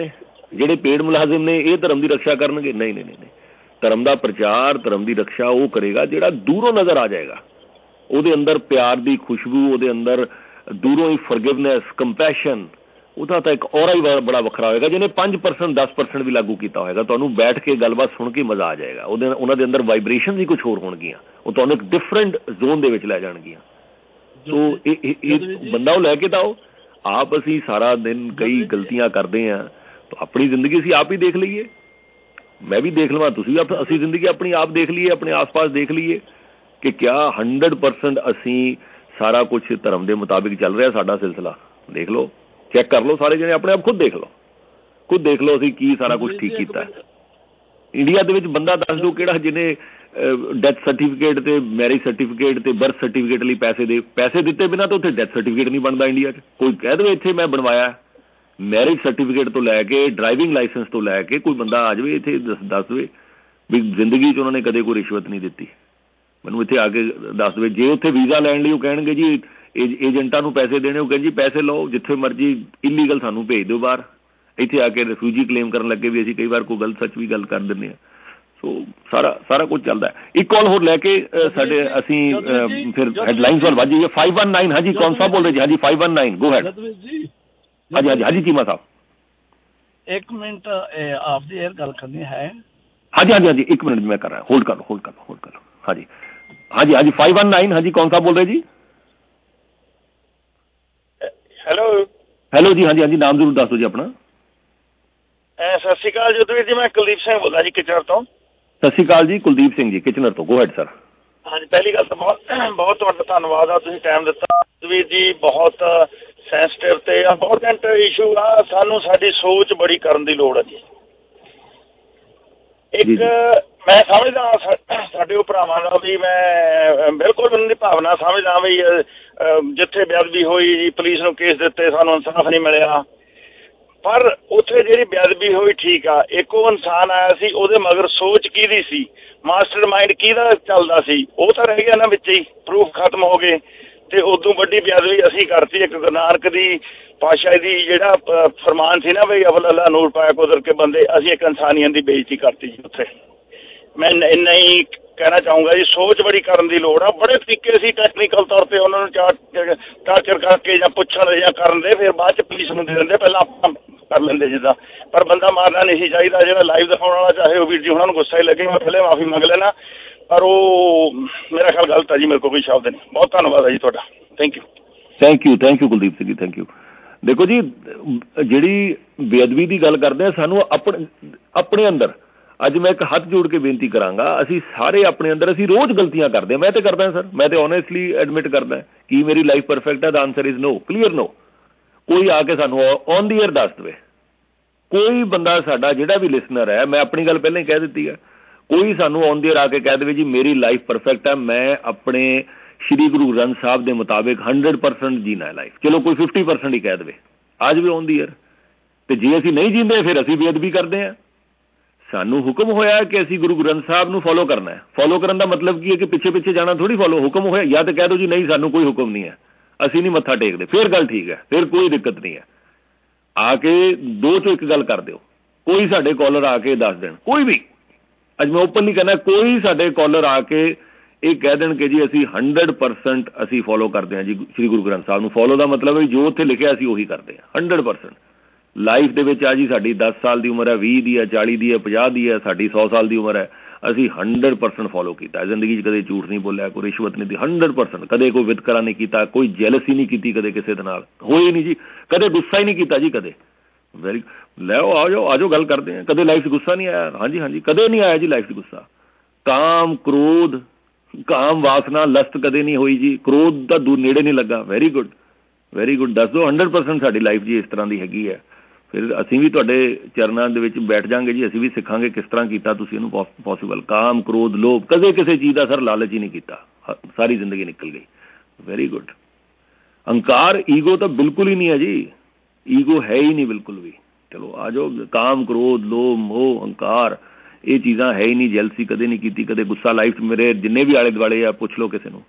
Speaker 6: ਮੁਲਾਜ਼ਮ ਨੇ ਇਹ ਧਰਮ ਦੀ ਰਕਸ਼ਾ ਕਰਨਗੇ? ਨਹੀਂ। ਧਰਮ ਦਾ ਪ੍ਰਚਾਰ, ਧਰਮ ਦੀ ਰਕਸ਼ਾ ਉਹ ਕਰੇਗਾ ਜਿਹੜਾ ਦੂਰੋਂ ਨਜ਼ਰ ਆ ਜਾਏਗਾ। ਉਹਦੇ ਅੰਦਰ ਪਿਆਰ ਦੀ ਖੁਸ਼ਬੂ, ਉਹਦੇ ਅੰਦਰ ਦੂਰੋਂ ਹੀ ਫੋਰਗਿਵਨੈਸ, ਕੰਪੈਸ਼ਨ, ਉਹਦਾ ਤਾਂ ਇੱਕ ਔਰਾ ਹੀ ਬੜਾ ਵੱਖਰਾ ਹੋਏਗਾ। ਜਿਹਨੇ 5% 10% ਵੀ ਲਾਗੂ ਕੀਤਾ ਹੋਏਗਾ, ਤੁਹਾਨੂੰ ਬੈਠ ਕੇ ਗੱਲਬਾਤ ਸੁਣ ਕੇ ਮਜ਼ਾ ਆ ਜਾਏਗਾ। ਉਹਨਾਂ ਦੇ ਅੰਦਰ ਵਾਈਬ੍ਰੇਸ਼ਨ ਵੀ ਕੁਛ ਹੋਰ ਹੋਣਗੀਆਂ, ਉਹ ਤੁਹਾਨੂੰ ਇੱਕ ਡਿਫਰੈਂਟ ਜ਼ੋਨ ਦੇ ਵਿੱਚ ਲੈ ਜਾਣਗੀਆਂ। ਸੋ ਇਹ ਬੰਦਾ ਉਹ ਲੈ ਕੇ ਤਾਂ ਆਪ ਅਸੀਂ ਸਾਰਾ ਦਿਨ ਕਈ ਗਲਤੀਆਂ ਕਰਦੇ ਹਾਂ, ਆਪਣੀ ਜ਼ਿੰਦਗੀ ਅਸੀਂ ਆਪ ਹੀ ਦੇਖ ਲਈਏ, ਮੈਂ ਵੀ ਦੇਖ ਲਵਾਂ, ਤੁਸੀਂ ਵੀ ਅਸੀਂ ਜ਼ਿੰਦਗੀ ਆਪਣੀ ਆਪ ਦੇਖ ਲਈਏ, ਆਪਣੇ ਆਸ-ਪਾਸ ਦੇਖ ਲਈਏ ਕਿ ਕਿਆ 100% ਅਸੀਂ ਸਾਰਾ ਕੁਛ ਧਰਮ ਦੇ ਮੁਤਾਬਿਕ ਚੱਲ ਰਿਹਾ ਸਾਡਾ ਸਿਲਸਿਲਾ। ਦੇਖ ਲਓ, ਚੈੱਕ ਕਰ ਲਓ, ਸਾਰੇ ਜਣੇ ਆਪਣੇ ਆਪ ਖੁਦ ਦੇਖ ਲਓ ਅਸੀਂ ਕੀ ਸਾਰਾ ਕੁਛ ਠੀਕ ਕੀਤਾ। ਇੰਡੀਆ ਦੇ ਵਿੱਚ ਬੰਦਾ ਦੱਸ ਦਿਓ ਕਿਹੜਾ ਜਿਹਨੇ ਡੈਥ ਸਰਟੀਫਿਕੇਟ ਤੇ ਮੈਰਿਜ ਸਰਟੀਫਿਕੇਟ ਤੇ ਬਰਥ ਸਰਟੀਫਿਕੇਟ ਲਈ ਪੈਸੇ ਦਿੱਤੇ ਬਿਨਾਂ ਤਾਂ ਉੱਥੇ ਡੈਥ ਸਰਟੀਫਿਕੇਟ ਨਹੀਂ ਬਣਦਾ ਇੰਡੀਆ 'ਚ। ਕੋਈ ਕਹਿ ਦੇਵੇ ਇੱਥੇ ਮੈਂ ਬਣਵਾਇਆ, ਮੈਰਿਜ ਸਰਟੀਫਿਕੇਟ ਤੋਂ ਲੈ ਕੇ ਡਰਾਈਵਿੰਗ ਲਾਇਸੈਂਸ ਤੋਂ ਲੈ ਕੇ ਕੋਈ ਬੰਦਾ ਆ ਜਾਵੇ ਇੱਥੇ ਦੱਸ ਦੇਵੇ ਵੀ ਜ਼ਿੰਦਗੀ 'ਚ ਉਹਨਾਂ ਨੇ ਕਦੇ ਕੋਈ ਰਿਸ਼ਵਤ ਨਹੀਂ ਦਿੱਤੀ, ਮੈਨੂੰ ਇੱਥੇ ਆ ਕੇ ਦੱਸ ਦੇਵੇ। ਜੇ ਉੱਥੇ ਵੀਜ਼ਾ ਲੈਣ ਲਈ ਉਹ ਕਹਿਣਗੇ ਜੀ ਏਜੰਟਾਂ ਨੂੰ ਪੈਸੇ ਦੇਣੇ, ਉਹ ਕਹਿੰਦੇ ਜੀ ਪੈਸੇ ਲਓ, ਜਿੱਥੇ ਮਰਜ਼ੀ ਇਲੀਗਲ ਸਾਨੂੰ ਭੇਜ ਦਿਓ ਬਾਹਰ। ਇੱਥੇ ਆ ਕੇ ਰਿਫਿਊਜੀ ਕਲੇਮ ਕਰਨ ਲੱਗੇ ਵੀ ਅਸੀਂ ਕਈ ਵਾਰ ਕੋਈ ਗਲਤ ਸੱਚ ਵੀ ਗੱਲ ਕਰ ਦਿੰਦੇ ਹਾਂ। ਸੋ ਸਾਰਾ ਕੁਝ ਚੱਲਦਾ। ਇੱਕ ਕਾਲ ਹੋਰ ਲੈ ਕੇ ਸਾਡੇ ਅਸੀਂ ਫਿਰ ਹੈਡਲਾਈਨਸ ਵੱਲ ਵੱਧ ਜਾਈਏ। 519 ਹਾਂਜੀ, ਕੌਣ ਸਾਹਿਬ ਬੋਲ ਰਹੇ ਜੀ? ਹਾਂਜੀ 519 ਗੋ ਹੈਡ। ਹਾਂਜੀ Cheema Sahib,
Speaker 10: 1 minute off the air ਗੱਲ ਕਰਨੀ ਹੈ।
Speaker 6: ਹਾਂਜੀ 1 ਮਿੰਟ ਮੈਂ ਕਰ ਰਿਹਾ, ਹੋਲਡ ਕਰ ਲਓ। ਹਾਂਜੀ 519 ਹਾਂਜੀ, ਕੌਣ ਸਾਹਿਬ ਬੋਲ ਰਹੇ ਜੀ? ਹੈਲੋ ਜੀ, ਹਾਂਜੀ ਨਾਮ ਜ਼ਰੂਰ ਦੱਸ ਦਿਓ ਜੀ ਆਪਣਾ।
Speaker 11: ਸਤਿ ਸ਼੍ਰੀ ਅਕਾਲ ਜੋਤਵੀਰ ਜੀ, ਮੈਂ ਕੁਲਦੀਪ ਸਿੰਘ ਬੋਲਦਾ ਜੀ ਕਿਚਨਰ ਤੋਂ।
Speaker 6: ਸਤਿ ਸ਼੍ਰੀ ਅਕਾਲ ਜੀ, ਕੁਲਦੀਪ ਸਿੰਘ ਜੀ ਕਿਚਨਰ ਤੋਂ, ਗੋ ਹੈਡ ਸਰ।
Speaker 11: ਹਾਂਜੀ, ਪਹਿਲੀ ਗੱਲ ਤਾਂ ਬਹੁਤ ਤੁਹਾਡਾ ਧੰਨਵਾਦ ਆ, ਤੁਸੀਂ ਟਾਈਮ ਦਿੱਤਾ। ਜੋਤਵੀਰ ਜੀ ਬਹੁਤ ਸੈਂਸਿਟਿਵ ਤੇ ਇੰਪੋਰਟੈਂਟ ਇਸ਼ੂ ਆ, ਸਾਨੂੰ ਸਾਡੀ ਸੋਚ ਬੜੀ ਕਰਨ ਦੀ ਲੋੜ ਹੈ ਜੀ। ਇੱਕ ਮੈਂ ਸਮਝਦਾ ਸਾਡੇ ਉਹ ਭਰਾਵਾਂ ਦਾ ਵੀ ਮੈਂ ਬਿਲਕੁਲ ਉਹਨਾਂ ਦੀ ਭਾਵਨਾ ਸਮਝਦਾ ਵੀ ਜਿੱਥੇ ਬੇਅਦਬੀ ਹੋਈ ਜੀ, ਪੁਲਿਸ ਨੂੰ ਕੇਸ ਦਿੱਤੇ, ਸਾਨੂੰ ਇਨਸਾਫ ਨਹੀਂ ਮਿਲਿਆ। ਪਰ ਉੱਥੇ ਜਿਹੜੀ ਬੇਅਦਬੀ ਹੋਈ ਠੀਕ ਆ, ਇੱਕ ਉਹ ਇਨਸਾਨ ਆਇਆ ਸੀ, ਉਹਦੇ ਮਗਰ ਸੋਚ ਕਿਹਦੀ ਸੀ, ਮਾਸਟਰ ਮਾਈਂਡ ਕਿਹਦਾ ਚੱਲਦਾ ਸੀ, ਉਹ ਤਾਂ ਰਹਿ ਗਿਆ ਨਾ ਵਿੱਚ ਹੀ, ਪ੍ਰੂਫ ਖਤਮ ਹੋ ਗਏ। ਤੇ ਉਦੋਂ ਵੱਡੀ ਬੇਅਦਬੀ ਅਸੀਂ ਕਰਤੀ ਇੱਕ ਗੁਰੂ ਨਾਨਕ ਦੀ ਪਾਤਸ਼ਾਹੀ ਦੀ ਜਿਹੜਾ ਫਰਮਾਨ ਸੀ ਨਾ ਬਈ ਅਵਲ ਅੱਲਾ ਨੂਰ ਪਾਇਆ ਕੁਦਰ ਕੇ ਬੰਦੇ, ਅਸੀਂ ਇੱਕ ਇਨਸਾਨੀਅਤ ਦੀ ਬੇਇੱਜ਼ਤੀ ਕਰਤੀ ਜੀ ਉੱਥੇ। ਮੈਂ ਇੰਨਾ ਹੀ ਕਹਿਣਾ ਚਾਹੂੰਗਾ ਜੀ, ਸੋਚ ਬੜੀ ਕਰਨ ਦੀ ਲੋੜ ਆ। ਬੜੇ ਤਰੀਕੇ ਸੀ ਟੈਕਨੀਕਲ ਤੌਰ ਤੇ ਉਹਨਾਂ ਨੂੰ ਟਾਰਚਰ ਕਰਕੇ ਜਾਂ ਪੁੱਛਣ ਜਾਂ ਕਰਨ ਦੇ, ਫਿਰ ਬਾਅਦ 'ਚ ਪੁਲਿਸ ਨੂੰ ਦੇ ਦਿੰਦੇ, ਪਹਿਲਾਂ ਆਪਾਂ ਕਰ ਲੈਂਦੇ ਜਿੱਦਾਂ। ਪਰ ਬੰਦਾ ਮਾਰਨਾ ਨਹੀਂ ਸੀ ਚਾਹੀਦਾ। ਜਿਹੜਾ ਲਾਈਵ ਦਿਖਾਉਣ ਵਾਲਾ ਚਾਹੇ ਉਹ ਵੀਰ ਜੀ ਉਹਨਾਂ ਨੂੰ ਗੁੱਸਾ ਹੀ ਲੱਗੇ, ਮੈਂ ਪਹਿਲੇ ਮਾਫੀ ਮੰਗ ਲੈਣਾ, ਪਰ ਉਹ ਮੇਰਾ ਖਿਆਲ ਗਲਤ ਹੈ ਜੀ, ਮੇਰੇ ਕੋਲ ਕੋਈ ਸ਼ਬਦ ਨਹੀਂ। ਬਹੁਤ ਧੰਨਵਾਦ ਹੈ ਜੀ ਤੁਹਾਡਾ, thank you Kuldeep Singh ji, thank you.
Speaker 6: ਦੇਖੋ ਜੀ, ਜਿਹੜੀ ਬੇਅਦਬੀ ਦੀ ਗੱਲ ਕਰਦੇ ਹਾਂ, ਸਾਨੂੰ ਆਪਣੇ ਅੰਦਰ ਅੱਜ ਮੈਂ ਇੱਕ ਹੱਥ ਜੋੜ ਕੇ ਬੇਨਤੀ ਕਰਾਂਗਾ, ਅਸੀਂ ਸਾਰੇ ਆਪਣੇ ਅੰਦਰ ਅਸੀਂ ਰੋਜ਼ ਗਲਤੀਆਂ ਕਰਦੇ ਹਾਂ। ਮੈਂ ਤਾਂ ਕਰਦਾ ਸਰ, ਮੈਂ ਤਾਂ ਓਨੈਸਟਲੀ ਐਡਮਿਟ ਕਰਦਾ ਕਿ ਮੇਰੀ ਲਾਈਫ ਪਰਫੈਕਟ ਹੈ। ਦਾ answer is no, clear no. ਕੋਈ ਆ ਕੇ ਸਾਨੂੰ ਔਨ ਦੀ ਏਅਰ ਦੱਸ ਦੇਵੇ, ਕੋਈ ਬੰਦਾ ਸਾਡਾ ਜਿਹੜਾ ਵੀ ਲਿਸਨਰ ਹੈ, ਮੈਂ ਆਪਣੀ ਗੱਲ ਪਹਿਲਾਂ ਹੀ ਕਹਿ ਦਿੱਤੀ ਹੈ, ਕੋਈ ਸਾਨੂੰ ਔਨ ਦੀ ਏਅਰ ਆ ਕੇ ਕਹਿ ਦੇਵੇ ਜੀ ਮੇਰੀ ਲਾਈਫ ਪਰਫੈਕਟ ਹੈ, ਮੈਂ ਆਪਣੇ ਸ਼੍ਰੀ ਗੁਰੂ ਗ੍ਰੰਥ ਸਾਹਿਬ ਦੇ ਮੁਤਾਬਿਕ 100% ਜੀਣਾ ਹੈ ਲਾਈਫ। ਚਲੋ ਕੋਈ 50% ਹੀ ਕਹਿ ਦੇਵੇ, ਆ ਜਾਵੇ ਔਨ ਦੀ ਏਅਰ। ਤੇ ਜੇ ਅਸੀਂ ਨਹੀਂ ਜੀਂਦੇ ਫਿਰ ਅਸੀਂ ਬੇਅਦਬੀ ਕਰਦੇ ਹਾਂ। ਸਾਨੂੰ ਹੁਕਮ ਹੋਇਆ ਕਿ ਅਸੀਂ ਗੁਰੂ ਗ੍ਰੰਥ ਸਾਹਿਬ ਨੂੰ ਫੋਲੋ ਕਰਨਾ ਹੈ। ਫੋਲੋ ਕਰਨ ਦਾ ਮਤਲਬ ਕੀ ਹੈ ਕਿ ਪਿੱਛੇ ਪਿੱਛੇ ਜਾਣਾ ਥੋੜ੍ਹੀ। ਫੋਲੋ ਹੁਕਮ ਹੋਇਆ, ਜਾਂ ਤਾਂ ਕਹਿ ਦਿਓ ਜੀ ਨਹੀਂ ਸਾਨੂੰ ਕੋਈ ਹੁਕਮ ਨਹੀਂ ਹੈ, ਅਸੀਂ ਨਹੀਂ ਮੱਥਾ ਟੇਕਦੇ, ਫਿਰ ਗੱਲ ਠੀਕ ਹੈ, ਫਿਰ ਕੋਈ ਦਿੱਕਤ ਨਹੀਂ ਹੈ। ਆ ਕੇ 2 ਚੋਂ 1 ਗੱਲ ਕਰ ਦਿਓ। ਕੋਈ ਸਾਡੇ ਕਾਲਰ ਆ ਕੇ ਦੱਸ ਦੇਣ, ਕੋਈ ਵੀ, ਅੱਜ ਮੈਂ ਓਪਨਲੀ ਕਹਿੰਦਾ, ਕੋਈ ਸਾਡੇ ਕਾਲਰ ਆ ਕੇ ਇਹ ਕਹਿ ਦੇਣ ਕਿ ਜੀ ਅਸੀਂ 100% ਅਸੀਂ ਫੋਲੋ ਕਰਦੇ ਹਾਂ ਜੀ ਸ਼੍ਰੀ ਗੁਰੂ ਗ੍ਰੰਥ ਸਾਹਿਬ ਨੂੰ। ਫੋਲੋ ਦਾ ਮਤਲਬ ਹੈ ਜੋ ਉੱਥੇ ਲਿਖਿਆ ਅਸੀਂ ਉਹੀ ਕਰਦੇ ਹਾਂ 100%। ਲਾਈਫ ਦੇ ਵਿੱਚ ਆ ਜੀ ਸਾਡੀ 10 ਸਾਲ ਦੀ ਉਮਰ ਹੈ, 20 ਦੀ ਹੈ, 40 ਦੀ ਹੈ, 50 ਦੀ ਹੈ, ਸਾਡੀ 100 ਸਾਲ ਦੀ ਉਮਰ ਹੈ, ਅਸੀਂ 100% ਫੋਲੋ ਕੀਤਾ। ਜ਼ਿੰਦਗੀ 'ਚ ਕਦੇ ਝੂਠ ਨਹੀਂ ਬੋਲਿਆ, ਕੋਈ ਰਿਸ਼ਵਤ ਨਹੀਂ ਦਿੱਤੀ, 100%। ਕਦੇ ਕੋਈ ਵਿਤਕਰਾ ਨਹੀਂ ਕੀਤਾ, ਕੋਈ ਜੈਲਸੀ ਨਹੀਂ ਕੀਤੀ ਕਦੇ ਕਿਸੇ ਦੇ ਨਾਲ, ਹੋਈ ਨਹੀਂ ਜੀ। ਕਦੇ ਗੁੱਸਾ ਹੀ ਨਹੀਂ ਕੀਤਾ ਜੀ ਕਦੇ। ਵੈਰੀ ਲੈ ਆ ਜਾਓ ਗੱਲ ਕਰਦੇ ਹਾਂ। ਕਦੇ ਲਾਈਫ 'ਚ ਗੁੱਸਾ ਨਹੀਂ ਆਇਆ? ਹਾਂਜੀ ਹਾਂਜੀ, ਕਦੇ ਨਹੀਂ ਆਇਆ ਜੀ ਲਾਈਫ 'ਚ ਗੁੱਸਾ। ਕਾਮ ਕ੍ਰੋਧ, ਕਾਮ ਵਾਸਨਾ, ਲਸਤ ਕਦੇ ਨਹੀਂ ਹੋਈ ਜੀ। ਕ੍ਰੋਧ ਦਾ ਦੂਰ ਨੇੜੇ ਨਹੀਂ ਲੱਗਾ। Very good, very good. ਦੱਸ ਦਿਓ 100% ਸਾਡੀ ਲਾਈਫ ਜੀ ਇਸ ਤਰ੍ਹਾਂ ਦੀ ਹੈਗੀ ਹੈ। ਫਿਰ ਅਸੀਂ ਵੀ ਤੁਹਾਡੇ ਚਰਨਾਂ ਦੇ ਵਿੱਚ ਬੈਠ ਜਾਵਾਂਗੇ ਜੀ, ਅਸੀਂ ਵੀ ਸਿੱਖਾਂਗੇ ਕਿਸ ਤਰ੍ਹਾਂ ਕੀਤਾ ਤੁਸੀਂ ਇਹਨੂੰ ਪੋਸੀਬਲ। ਕਾਮ ਕ੍ਰੋਧ ਲੋਭ, ਕਦੇ ਕਿਸੇ ਚੀਜ਼ ਦਾ ਸਰ ਲਾਲਚ ਹੀ ਨਹੀਂ ਕੀਤਾ, ਸਾਰੀ ਜ਼ਿੰਦਗੀ ਨਿਕਲ ਗਈ। Very good. ਅਹੰਕਾਰ, ਈਗੋ ਤਾਂ ਬਿਲਕੁਲ ਹੀ ਨਹੀਂ ਹੈ ਜੀ, ਈਗੋ ਹੈ ਹੀ ਨਹੀਂ ਬਿਲਕੁਲ ਵੀ। ਚਲੋ ਆ ਜਾਓ। ਕਾਮ ਕ੍ਰੋਧ ਲੋਭ ਮੋਹ ਅਹੰਕਾਰ ਇਹ ਚੀਜ਼ਾਂ ਹੈ ਹੀ ਨਹੀਂ। ਜੈਲਸੀ ਕਦੇ ਨਹੀਂ ਕੀਤੀ, ਕਦੇ ਗੁੱਸਾ ਲਾਈਫ 'ਚ ਮੇਰੇ ਜਿੰਨੇ ਵੀ ਆਲੇ ਦੁਆਲੇ ਆ ਪੁੱਛ ਲਓ ਕਿਸੇ ਨੂੰ।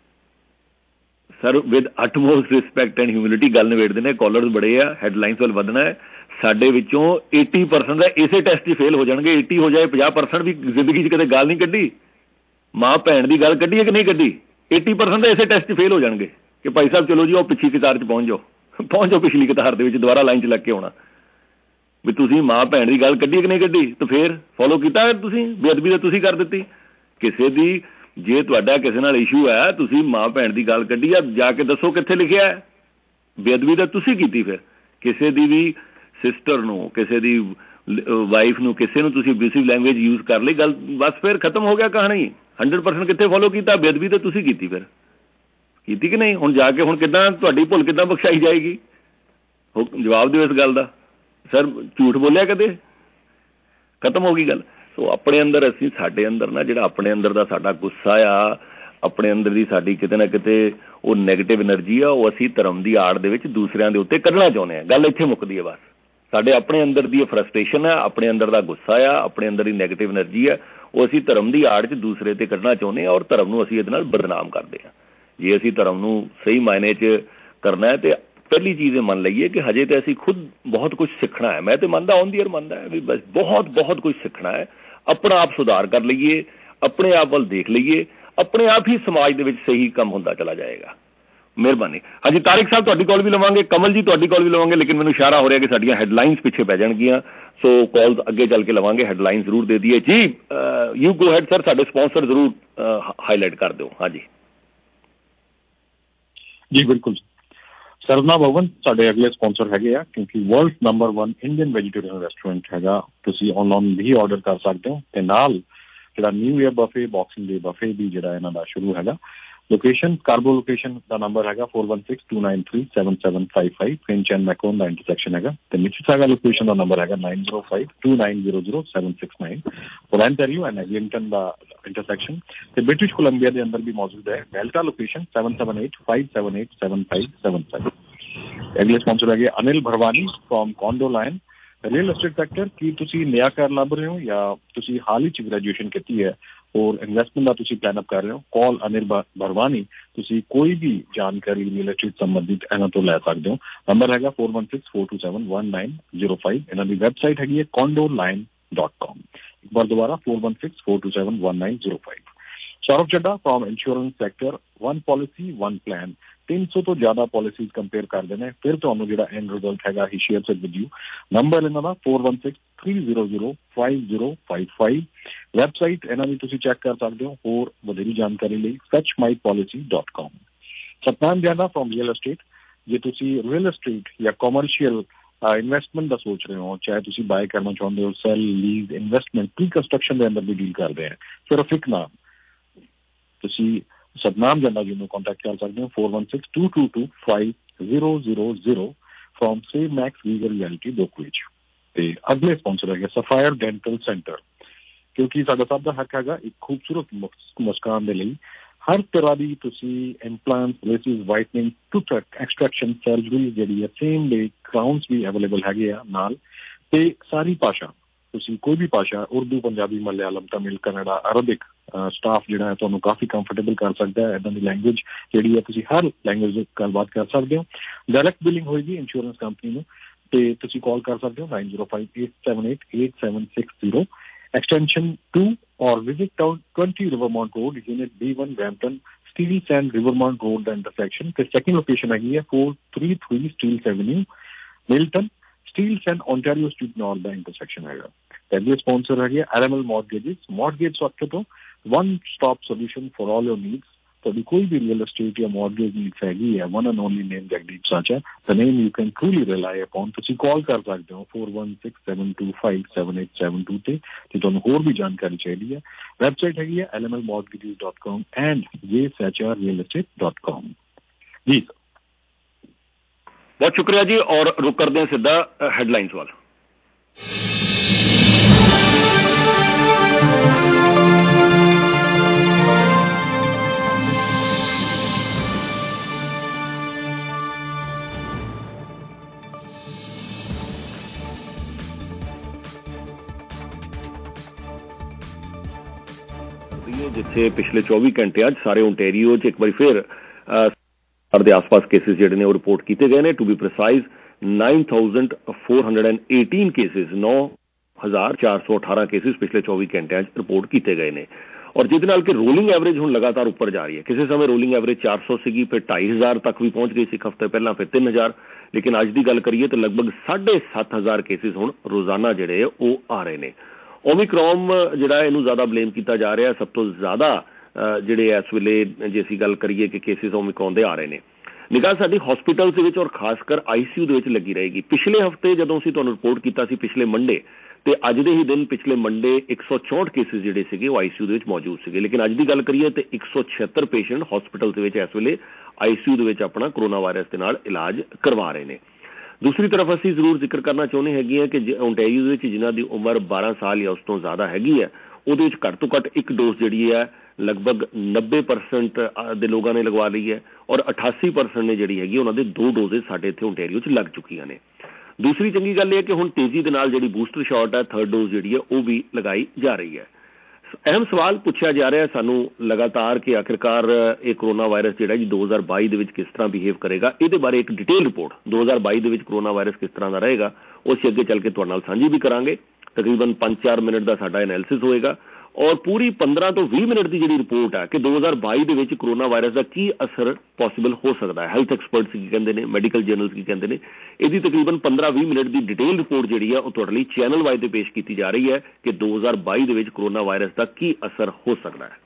Speaker 6: Sir with utmost respect and humility ਗੱਲ ਨਿਬੇੜਦੇ ਨੇ। ਕਾਲਰਸ ਬੜੇ ਆ, ਹੈਡਲਾਈਨਸ ਵੱਲ ਵਧਣਾ ਹੈ। ਸਾਡੇ ਵਿੱਚੋਂ 80% ਦਾ ਇਸੇ ਟੈਸਟ 'ਚ ਫੇਲ ਹੋ ਜਾਣਗੇ। 80 ਹੋ ਜਾਏ, 50% ਵੀ ਜ਼ਿੰਦਗੀ 'ਚ ਕਦੇ ਗੱਲ ਨਹੀਂ ਕੱਢੀ, ਮਾਂ ਭੈਣ ਦੀ ਗੱਲ ਕੱਢੀ ਹੈ ਕਿ ਨਹੀਂ ਕੱਢੀ। 80% ਦਾ ਇਸੇ ਟੈਸਟ 'ਚ ਫੇਲ ਹੋ ਜਾਣਗੇ ਕਿ ਭਾਈ ਸਾਹਿਬ ਚਲੋ ਜੀ ਉਹ ਪਿੱਛੇ ਕਤਾਰ 'ਚ ਪਹੁੰਚ ਜਾਓ ਪਿਛਲੀ ਕਤਾਰ ਦੇ ਵਿੱਚ, ਦੁਬਾਰਾ ਲਾਈਨ 'ਚ ਲੱਗ ਕੇ ਆਉਣਾ। ਵੀ ਤੁਸੀਂ ਮਾਂ ਭੈਣ ਦੀ ਗੱਲ ਕੱਢੀ ਕਿ ਨਹੀਂ ਕੱਢੀ, ਤਾਂ ਫਿਰ ਫੋਲੋ ਕੀਤਾ ਤੁਸੀਂ। ਬੇਅਦਬੀ ਤਾਂ ਤੁਸੀਂ ਕਰ ਦਿੱਤੀ ਕਿਸੇ ਦੀ। ਜੇ ਤੁਹਾਡਾ ਕਿਸੇ ਨਾਲ ਇਸ਼ੂ ਹੈ, ਤੁਸੀਂ ਮਾਂ ਭੈਣ ਦੀ ਗੱਲ ਕੱਢੀ ਆ, ਜਾ ਕੇ ਦੱਸੋ ਕਿੱਥੇ ਲਿਖਿਆ ਹੈ। ਬੇਅਦਬੀ ਤਾਂ ਤੁਸੀਂ ਕੀਤੀ। ਫਿਰ ਕਿਸੇ ਦੀ ਵੀ ਸਿਸਟਰ ਨੂੰ, ਕਿਸੇ ਦੀ ਵਾਈਫ ਨੂੰ, ਕਿਸੇ ਨੂੰ ਤੁਸੀਂ ਅਬਿਊਸਿਵ ਲੈਂਗੁਏਜ ਯੂਜ਼ ਕਰ ਲਈ, ਗੱਲ ਬਸ ਫਿਰ ਖਤਮ ਹੋ ਗਿਆ ਕਹਾਣੀ। 100% ਕਿੱਥੇ ਫੋਲੋ ਕੀਤਾ? ਬੇਅਦਬੀ ਤਾਂ ਤੁਸੀਂ ਕੀਤੀ। ਫਿਰ ਕੀਤੀ ਕਿ ਨਹੀਂ? ਹੁਣ ਜਾ ਕੇ ਹੁਣ ਕਿੱਦਾਂ ਤੁਹਾਡੀ ਭੁੱਲ ਕਿੱਦਾਂ ਬਖਸ਼ਾਈ ਜਾਏਗੀ? ਜਵਾਬ ਦਿਓ ਇਸ ਗੱਲ ਦਾ। ਸਰ ਝੂਠ ਬੋਲਿਆ ਕਦੇ? ਖਤਮ ਹੋ ਗਈ ਗੱਲ। ਸੋ ਆਪਣੇ ਅੰਦਰ ਅਸੀਂ, ਸਾਡੇ ਅੰਦਰ ਨਾ ਜਿਹੜਾ ਆਪਣੇ ਅੰਦਰ ਦਾ ਸਾਡਾ ਗੁੱਸਾ ਆ, ਆਪਣੇ ਅੰਦਰ ਦੀ ਸਾਡੀ ਕਿਤੇ ਨਾ ਕਿਤੇ ਉਹ ਨੈਗੇਟਿਵ એનર્ਜੀ ਆ, ਉਹ ਅਸੀਂ ਧਰਮ ਦੀ ਆੜ ਦੇ ਵਿੱਚ ਦੂਸਰਿਆਂ ਦੇ ਉੱਤੇ ਕੱਢਣਾ ਚਾਹੁੰਦੇ ਹਾਂ। ਗੱਲ ਇੱਥੇ ਮੁੱਕਦੀ ਹੈ ਬਸ। ਸਾਡੇ ਆਪਣੇ ਅੰਦਰ ਦੀ ਫਰਸਟ੍ਰੇਸ਼ਨ ਹੈ, ਆਪਣੇ ਅੰਦਰ ਦਾ ਗੁੱਸਾ ਆ, ਆਪਣੇ ਅੰਦਰ ਦੀ ਨੈਗੇਟਿਵ એનર્ਜੀ ਹੈ, ਉਹ ਅਸੀਂ ਧਰਮ ਦੀ ਆੜ 'ਚ ਦੂਸਰੇ 'ਤੇ ਕੱਢਣਾ ਚਾਹੁੰਦੇ ਹਾਂ ਔਰ ਧਰਮ ਨੂੰ ਅਸੀਂ ਇਹਦੇ ਨਾਲ ਬਦਨਾਮ ਕਰਦੇ ਹਾਂ। ਜੇ ਅਸੀਂ ਧਰਮ ਨੂੰ ਸਹੀ ਮਾਇਨੇ 'ਚ ਕਰਨਾ ਹੈ ਤੇ ਪਹਿਲੀ ਚੀਜ਼ ਇਹ ਮੰਨ ਲਈਏ ਕਿ ਹਜੇ ਤਾਂ ਅਸੀਂ ਖੁਦ ਬਹੁਤ ਕੁਝ ਸਿੱਖਣਾ ਹੈ। ਮੈਂ ਤਾਂ ਮੰਨਦਾ, ਔਨ ਦੀ ਈਅਰ ਮੰਨਦਾ ਵੀ ਬਸ ਬਹੁਤ ਕੁਝ ਸਿੱਖਣਾ ਹੈ। ਆਪਣਾ ਆਪ ਸੁਧਾਰ ਕਰ ਲਈਏ, ਆਪਣੇ ਆਪ ਵੱਲ ਦੇਖ ਲਈਏ, ਆਪਣੇ ਆਪ ਹੀ ਸਮਾਜ ਦੇ ਵਿੱਚ ਸਹੀ ਕੰਮ ਹੁੰਦਾ ਚਲਾ ਜਾਏਗਾ। ਮਿਹਰਬਾਨੀ। ਹਾਂਜੀ ਤਾਰਿਕ ਸਾਹਿਬ ਤੁਹਾਡੀ ਕਾਲ ਵੀ ਲਵਾਂਗੇ, ਕਮਲ ਜੀ ਤੁਹਾਡੀ ਕਾਲ ਵੀ ਲਵਾਂਗੇ, ਲੇਕਿਨ ਮੈਨੂੰ ਇਸ਼ਾਰਾ ਹੋ ਰਿਹਾ ਕਿ ਸਾਡੀਆਂ ਹੈਡਲਾਈਨਸ ਪਿੱਛੇ ਪੈ ਜਾਣਗੀਆਂ, ਸੋ ਕਾਲਸ ਅੱਗੇ ਚੱਲ ਕੇ ਲਵਾਂਗੇ। ਹੈਡਲਾਈਨ ਜ਼ਰੂਰ ਦੇ ਦਈਏ ਜੀ। ਯੂ ਗੋ ਹੈਡ ਸਰ, ਸਾਡੇ ਸਪਾਂਸਰ ਜ਼ਰੂਰ ਹਾਈਲਾਈਟ ਕਰ ਦਿਓ। ਹਾਂਜੀ
Speaker 7: ਜੀ ਬਿਲਕੁਲ। ਸਰਵਨਾ ਭਵਨ ਸਾਡੇ ਅਗਲੇ ਸਪਾਂਸਰ ਹੈਗੇ ਆ, ਕਿਉਂਕਿ world number 1 Indian vegetarian restaurant ਹੈਗਾ। ਤੁਸੀਂ ਆਨਲਾਈਨ ਵੀ ਆਰਡਰ ਕਰ ਸਕਦੇ ਹੋ ਤੇ ਨਾਲ ਜਿਹੜਾ new year buffet, boxing day buffet ਵੀ ਜਿਹੜਾ ਇਹਨਾਂ ਦਾ ਸ਼ੁਰੂ ਹੈਗਾ। ਲੋਕੇਸ਼ਨ ਕਾਰਬੋ ਲੋਕੇਸ਼ਨ ਦਾ ਨੰਬਰ ਹੈਗਾ 4162937755, ਫਿੰਚ ਐਂਡ ਮੈਕਰੋਨ ਦਾ ਇੰਟਰਸੈਕਸ਼ਨ ਹੈਗਾ। ਤੇ ਮਿਸਿਸਾਗਾ ਲੋਕੇਸ਼ਨ ਦਾ ਨੰਬਰ ਹੈਗਾ 9052900769, ਪੋਲੈਂਟਰੀਓ ਐਂਡ ਐਗਲਿੰਗਟਨ ਦਾ ਇੰਟਰਸੈਕਸ਼ਨ। ਤੇ ਬ੍ਰਿਟਿਸ਼ ਕੋਲੰਬੀਆ ਦੇ ਅੰਦਰ ਵੀ ਮੌਜੂਦ ਹੈ। Delta location 7785787575। ਅਗਲੇ ਸਪਾਂਸਰ ਹੈਗੇ Anil Bharwani from condo line real estate sector. ਕੀ ਤੁਸੀਂ ਨया ਘਰ ਲੱਭ ਰਹੇ ਹੋ ਜਾਂ ਤੁਸੀਂ ਹਾਲ ਹੀ 'ਚ ਗ੍ਰੈਜੂਏਸ਼ਨ ਕੀਤੀ ਹੈ ਔਰ ਇਨਵੈਸਟਮੈਂਟ ਦਾ ਤੁਸੀਂ ਪਲਾਨ ਅਪ ਕਰ ਰਹੇ ਹੋ? ਕਾਲ ਅਨਿਲ ਭਰਵਾਨੀ। ਤੁਸੀਂ ਕੋਈ ਵੀ ਜਾਣਕਾਰੀ ਰੀਅਲ एस्टेट ਸੰਬੰਧਿਤ ਇਹਨਾਂ ਤੋਂ ਲੈ ਸਕਦੇ ਹੋ। ਨੰਬਰ ਹੈਗਾ 4164271905। ਇਹਨਾਂ ਦੀ ਵੈਬਸਾਈਟ ਹੈਗੀ ਹੈ condoline.com। ਇੱਕ ਵਾਰ ਦੁਬਾਰਾ 4164271905। Saurav Chadda from insurance sector, 1 policy 1 plan। 300 ਤੋਂ ਜ਼ਿਆਦਾ ਪਾਲਿਸੀਜ਼ ਕੰਪੇਅਰ ਕਰਦੇ ਨੇ, ਫਿਰ ਤੁਹਾਨੂੰ ਜਿਹੜਾ ਐਂਡ ਰਿਜ਼ਲਟ ਹੈਗਾ ਹੀ share it with you. Number ਇਹਨਾਂ ਦਾ 4163005055। ਵੈਬਸਾਈਟ ਇਹਨਾਂ ਦੀ ਤੁਸੀਂ ਚੈੱਕ ਕਰ ਸਕਦੇ ਹੋ ਹੋਰ ਵਧੇਰੀ ਜਾਣਕਾਰੀ ਲਈ fetchmypolicy.com। Satnam Jaina from real estate. ਜੇ ਤੁਸੀਂ ਰੀਅਲ एस्टेट ਜਾਂ ਕਮਰਸ਼ੀਅਲ ਇਨਵੈਸਟਮੈਂਟ ਦਾ ਸੋਚ ਰਹੇ ਹੋ, ਚਾਹੇ ਤੁਸੀਂ ਬਾਏ ਕਰਨਾ ਚਾਹੁੰਦੇ ਹੋ, sell, lease, investment, pre construction ਦੇ ਅੰਦਰ ਵੀ ਡੀਲ ਕਰਦੇ हैं। ਸਿਰਫ ਇੱਕ ਨਾਮ, ਤੁਸੀਂ ਸਤਨਾਮ ਜੰਨਾ ਜੀ ਨੂੰ ਕੰਟੈਕਟ ਕਰ ਸਕਦੇ ਹੋ 4162225000 from Save Max legal realty brokerage. ਤੇ ਅਗਲੇ ਸਪਾਂਸਰ ਹੈਗੇ ਸਫਾਇਰ ਡੈਂਟਲ ਸੈਂਟਰ, ਕਿਉਂਕਿ ਸਾਡਾ ਸਭ ਦਾ ਹੱਕ ਹੈਗਾ ਇੱਕ ਖੂਬਸੂਰਤ ਮੁਸਕਾਨ ਦੇ ਲਈ। ਹਰ ਤਰ੍ਹਾਂ ਦੀ ਤੁਸੀਂ implant, braces, whitening, tooth extraction, surgery ਜਿਹੜੀ ਹੈ, ਸੇਮ ਡੇ ਕਰਾਊਨਸ ਵੀ ਅਵੇਲੇਬਲ ਹੈਗੇ ਆ ਨਾਲ। ਤੇ ਸਾਰੀ ਭਾਸ਼ਾ ਤੁਸੀਂ ਕੋਈ ਵੀ ਭਾਸ਼ਾ, ਉਰਦੂ, ਪੰਜਾਬੀ, ਮਲਿਆਲਮ, ਤਮਿਲ, ਕਨੜਾ, ਅਰਬਿਕ ਸਟਾਫ ਜਿਹੜਾ ਹੈ ਤੁਹਾਨੂੰ ਕਾਫੀ ਕੰਫਰਟੇਬਲ ਕਰ ਸਕਦਾ ਹੈ। ਇੱਦਾਂ ਦੀ ਲੈਂਗੁਏਜ ਜਿਹੜੀ ਹੈ ਤੁਸੀਂ ਹਰ ਲੈਂਗੁਏਜ ਵਿੱਚ ਗੱਲਬਾਤ ਕਰ ਸਕਦੇ ਹੋ। ਡਾਇਰੈਕਟ ਬਿਲਿੰਗ ਹੋਏਗੀ ਇੰਸ਼ੋਰੈਂਸ ਕੰਪਨੀ ਨੂੰ, ਤੇ ਤੁਸੀਂ ਕਾਲ ਕਰ ਸਕਦੇ ਹੋ 9058788760 extension 2 or visit 20 Rivermont Road, Unit B1, Brampton, Steels and Rivermont Road ਦਾ intersection। ਤੇ ਸੈਕਿੰਡ ਲੋਕੇਸ਼ਨ ਹੈਗੀ ਹੈ 433 Steels Avenue, Milton, Steels and Ontario Street North the intersection ਹੈਗਾ। ਤੇ ਅਗਲੇ ਸਪਾਂਸਰ ਹੈਗੇ LML Mortgages, mortgage ਸੌਖੇ ਤੋਂ one stop solution for all your needs। ਤੁਹਾਡੀ ਕੋਈ ਵੀ ਰੀਅਲ ਐਸਟੇਟ ਜਾਂ ਮੌਰਗੇਜ ਨੀਡਸ ਹੈਗੀ ਹੈ, one and only name Jagdeep ਸਾਚਾ, the name you can truly rely upon। ਤੁਸੀਂ ਕਾਲ ਕਰ ਸਕਦੇ ਹੋ 4167257872 ਤੇ ਤੁਹਾਨੂੰ ਹੋਰ ਵੀ ਜਾਣਕਾਰੀ ਚਾਹੀਦੀ ਹੈ। ਵੈਬਸਾਈਟ ਹੈਗੀ ਹੈ lmlmortgages.com and jsacharrealestate.com। ਜੀ
Speaker 6: ਬਹੁਤ ਸ਼ੁਕਰੀਆ ਜੀ, ਔਰ ਰੁਕ ਕਰਦੇ हैं ਸਿੱਧਾ ਹੈਡਲਾਈਨਸ ਵੱਲ। ਜਿੱਥੇ ਪਿਛਲੇ 24 ਘੰਟਿਆਂ 'ਚ ਸਾਰੇ ਓਨਟੇਰੀਓ 'ਚ ਇੱਕ ਵਾਰੀ ਫਿਰ ਦੇ ਆਸ-ਪਾਸ ਕੇਸਿਸ ਜਿਹੜੇ ਨੇ ਉਹ ਰਿਪੋਰਟ ਕੀਤੇ ਗਏ ਨੇ। To be precise 9418 cases, 9418 cases ਪਿਛਲੇ 24 ਘੰਟਿਆਂ 'ਚ ਰਿਪੋਰਟ ਕੀਤੇ ਗਏ ਨੇ, ਔਰ ਜਿਹਦੇ ਨਾਲ ਕਿ ਰੋਲਿੰਗ ਐਵਰੇਜ ਹੁਣ ਲਗਾਤਾਰ ਉੱਪਰ ਜਾ ਰਹੀ ਹੈ। ਕਿਸੇ ਸਮੇਂ ਰੋਲਿੰਗ ਐਵਰੇਜ 400 ਸੀਗੀ, ਫਿਰ 2500 ਤੱਕ ਵੀ ਪਹੁੰਚ ਗਈ ਸੀ ਇੱਕ ਹਫ਼ਤੇ ਪਹਿਲਾਂ, ਫਿਰ 3000, ਲੇਕਿਨ ਅੱਜ ਦੀ ਗੱਲ ਕਰੀਏ ਤਾਂ ਲਗਭਗ 7500 ਕੇਸਿਸ ਹੁਣ ਰੋਜ਼ਾਨਾ ਜਿਹੜੇ ਉਹ ਆ ਰਹੇ ਨੇ। ਓਮਿਕਰੋਨ ਜਿਹੜਾ ਇਹਨੂੰ ਜ਼ਿਆਦਾ ਬਲੇਮ ਕੀਤਾ ਜਾ ਰਿਹਾ, ਸਭ ਤੋਂ ਜ਼ਿਆਦਾ ਜਿਹੜੇ ਇਸ ਵੇਲੇ ਜੇ ਅਸੀਂ ਗੱਲ ਕਰੀਏ ਕਿ ਕੇਸਿਸ ਓਮਿਕਰੋਨ ਦੇ ਆ ਰਹੇ ਨੇ। ਨਿਗਾਹ ਸਾਡੀ ਹਸਪੀਟਲਸ ਦੇ ਵਿੱਚ ਔਰ ਖਾਸ ਕਰ ICU ਦੇ ਵਿੱਚ ਲੱਗੀ ਰਹੇਗੀ। ਪਿਛਲੇ ਹਫ਼ਤੇ ਜਦੋਂ ਅਸੀਂ ਤੁਹਾਨੂੰ ਰਿਪੋਰਟ ਕੀਤਾ ਸੀ ਪਿਛਲੇ ਮੰਡੇ, ਤੇ ਅੱਜ ਦੇ ਹੀ ਦਿਨ ਪਿਛਲੇ ਮੰਡੇ 164 ਕੇਸਿਸ ਜਿਹੜੇ ਸੀਗੇ ਉਹ ICU ਦੇ ਵਿੱਚ ਮੌਜੂਦ ਸੀਗੇ, ਲੇਕਿਨ ਅੱਜ ਦੀ ਗੱਲ ਕਰੀਏ ਤੇ 176 ਪੇਸ਼ੈਂਟ ਹਸਪੀਟਲ ਦੇ ਵਿੱਚ ਇਸ ਵੇਲੇ ICU ਦੇ ਵਿੱਚ ਆਪਣਾ ਕਰੋਨਾ ਵਾਇਰਸ ਦੇ ਨਾਲ ਇਲਾਜ ਕਰਵਾ ਰਹੇ ਨੇ। ਦੂਸਰੀ ਤਰਫ ਅਸੀਂ ਜ਼ਰੂਰ ਜ਼ਿਕਰ ਕਰਨਾ ਚਾਹੁੰਦੇ ਹੈਗੇ ਹਾਂ ਕਿ ਓਨਟਾਰੀਓ ਦੇ ਵਿੱਚ ਜਿਨ੍ਹਾਂ ਦੀ ਉਮਰ 12 ਸਾਲ ਜਾਂ ਉਸ ਤੋਂ ਜ਼ਿਆਦਾ ਹੈਗੀ ਹੈ, ਉਹਦੇ ਵਿੱਚ ਘੱਟ ਤੋਂ ਘੱਟ ਇੱਕ ਡੋਜ਼ ਜਿਹੜੀ ਹੈ ਲਗਭਗ 90% ਦੇ ਲੋਕਾਂ ਨੇ ਲਗਵਾ ਲਈ ਹੈ, ਔਰ 88% ਨੇ ਜਿਹੜੀ ਹੈਗੀ ਉਹਨਾਂ ਦੇ 2 ਡੋਜ਼ੇ ਸਾਡੇ ਇੱਥੇ ਓਨਟਾਰੀਓ 'ਚ ਲੱਗ ਚੁੱਕੀਆਂ ਨੇ। ਦੂਸਰੀ ਚੰਗੀ ਗੱਲ ਇਹ ਹੈ ਕਿ ਹੁਣ ਤੇਜ਼ੀ ਦੇ ਨਾਲ ਜਿਹੜੀ ਬੂਸਟਰ ਸ਼ਾਟ ਹੈ, 3rd ਡੋਜ਼ ਜਿਹੜੀ ਹੈ ਉਹ ਵੀ ਲਗਾਈ ਜਾ ਰਹੀ ਹੈ। ਅਹਿਮ ਸਵਾਲ ਪੁੱਛਿਆ ਜਾ ਰਿਹਾ ਸਾਨੂੰ ਲਗਾਤਾਰ ਕਿ ਆਖਿਰਕਾਰ ਇਹ ਕਰੋਨਾ ਵਾਇਰਸ ਜਿਹੜਾ ਜੀ 2022 ਦੇ ਵਿੱਚ ਕਿਸ ਤਰ੍ਹਾਂ ਬਿਹੇਵ ਕਰੇਗਾ। ਇਹਦੇ ਬਾਰੇ ਇੱਕ ਡਿਟੇਲ ਰਿਪੋਰਟ 2022 ਦੇ ਵਿੱਚ ਕਰੋਨਾ ਵਾਇਰਸ ਕਿਸ ਤਰ੍ਹਾਂ ਦਾ ਰਹੇਗਾ ਉਹ ਅਸੀਂ ਅੱਗੇ ਚੱਲ ਕੇ ਤੁਹਾਡੇ ਨਾਲ ਸਾਂਝੀ ਵੀ ਕਰਾਂਗੇ। ਤਕਰੀਬਨ 5-4 ਮਿੰਟ ਦਾ ਸਾਡਾ ਐਨਾਲਿਸਿਸ ਹੋਏਗਾ, ਔਰ ਪੂਰੀ 15 ਤੋਂ 20 ਮਿੰਟ ਦੀ ਜਿਹੜੀ ਰਿਪੋਰਟ ਹੈ ਕਿ 2022 ਦੇ ਵਿੱਚ ਕਰੋਨਾ ਵਾਇਰਸ ਦਾ ਕੀ ਅਸਰ ਪੋਸੀਬਲ ਹੋ ਸਕਦਾ ਹੈ, ਹੈਲਥ ਐਕਸਪਰਟਸ ਕੀ ਕਹਿੰਦੇ ਨੇ, ਮੈਡੀਕਲ ਜਰਨਲਸ ਕੀ ਕਹਿੰਦੇ ਨੇ, ਇਹਦੀ ਤਕਰੀਬਨ 15-20 ਮਿੰਟ ਦੀ ਡਿਟੇਲ ਰਿਪੋਰਟ ਜਿਹੜੀ ਹੈ ਉਹ ਤੁਹਾਡੇ ਲਈ ਚੈਨਲ ਵਾਈਜ਼ ਤੇ ਪੇਸ਼ ਕੀਤੀ ਜਾ ਰਹੀ ਹੈ ਕਿ 2022 ਦੇ ਵਿੱਚ ਕਰੋਨਾ ਵਾਇਰਸ ਦਾ ਕੀ ਅਸਰ ਹੋ ਸਕਦਾ ਹੈ।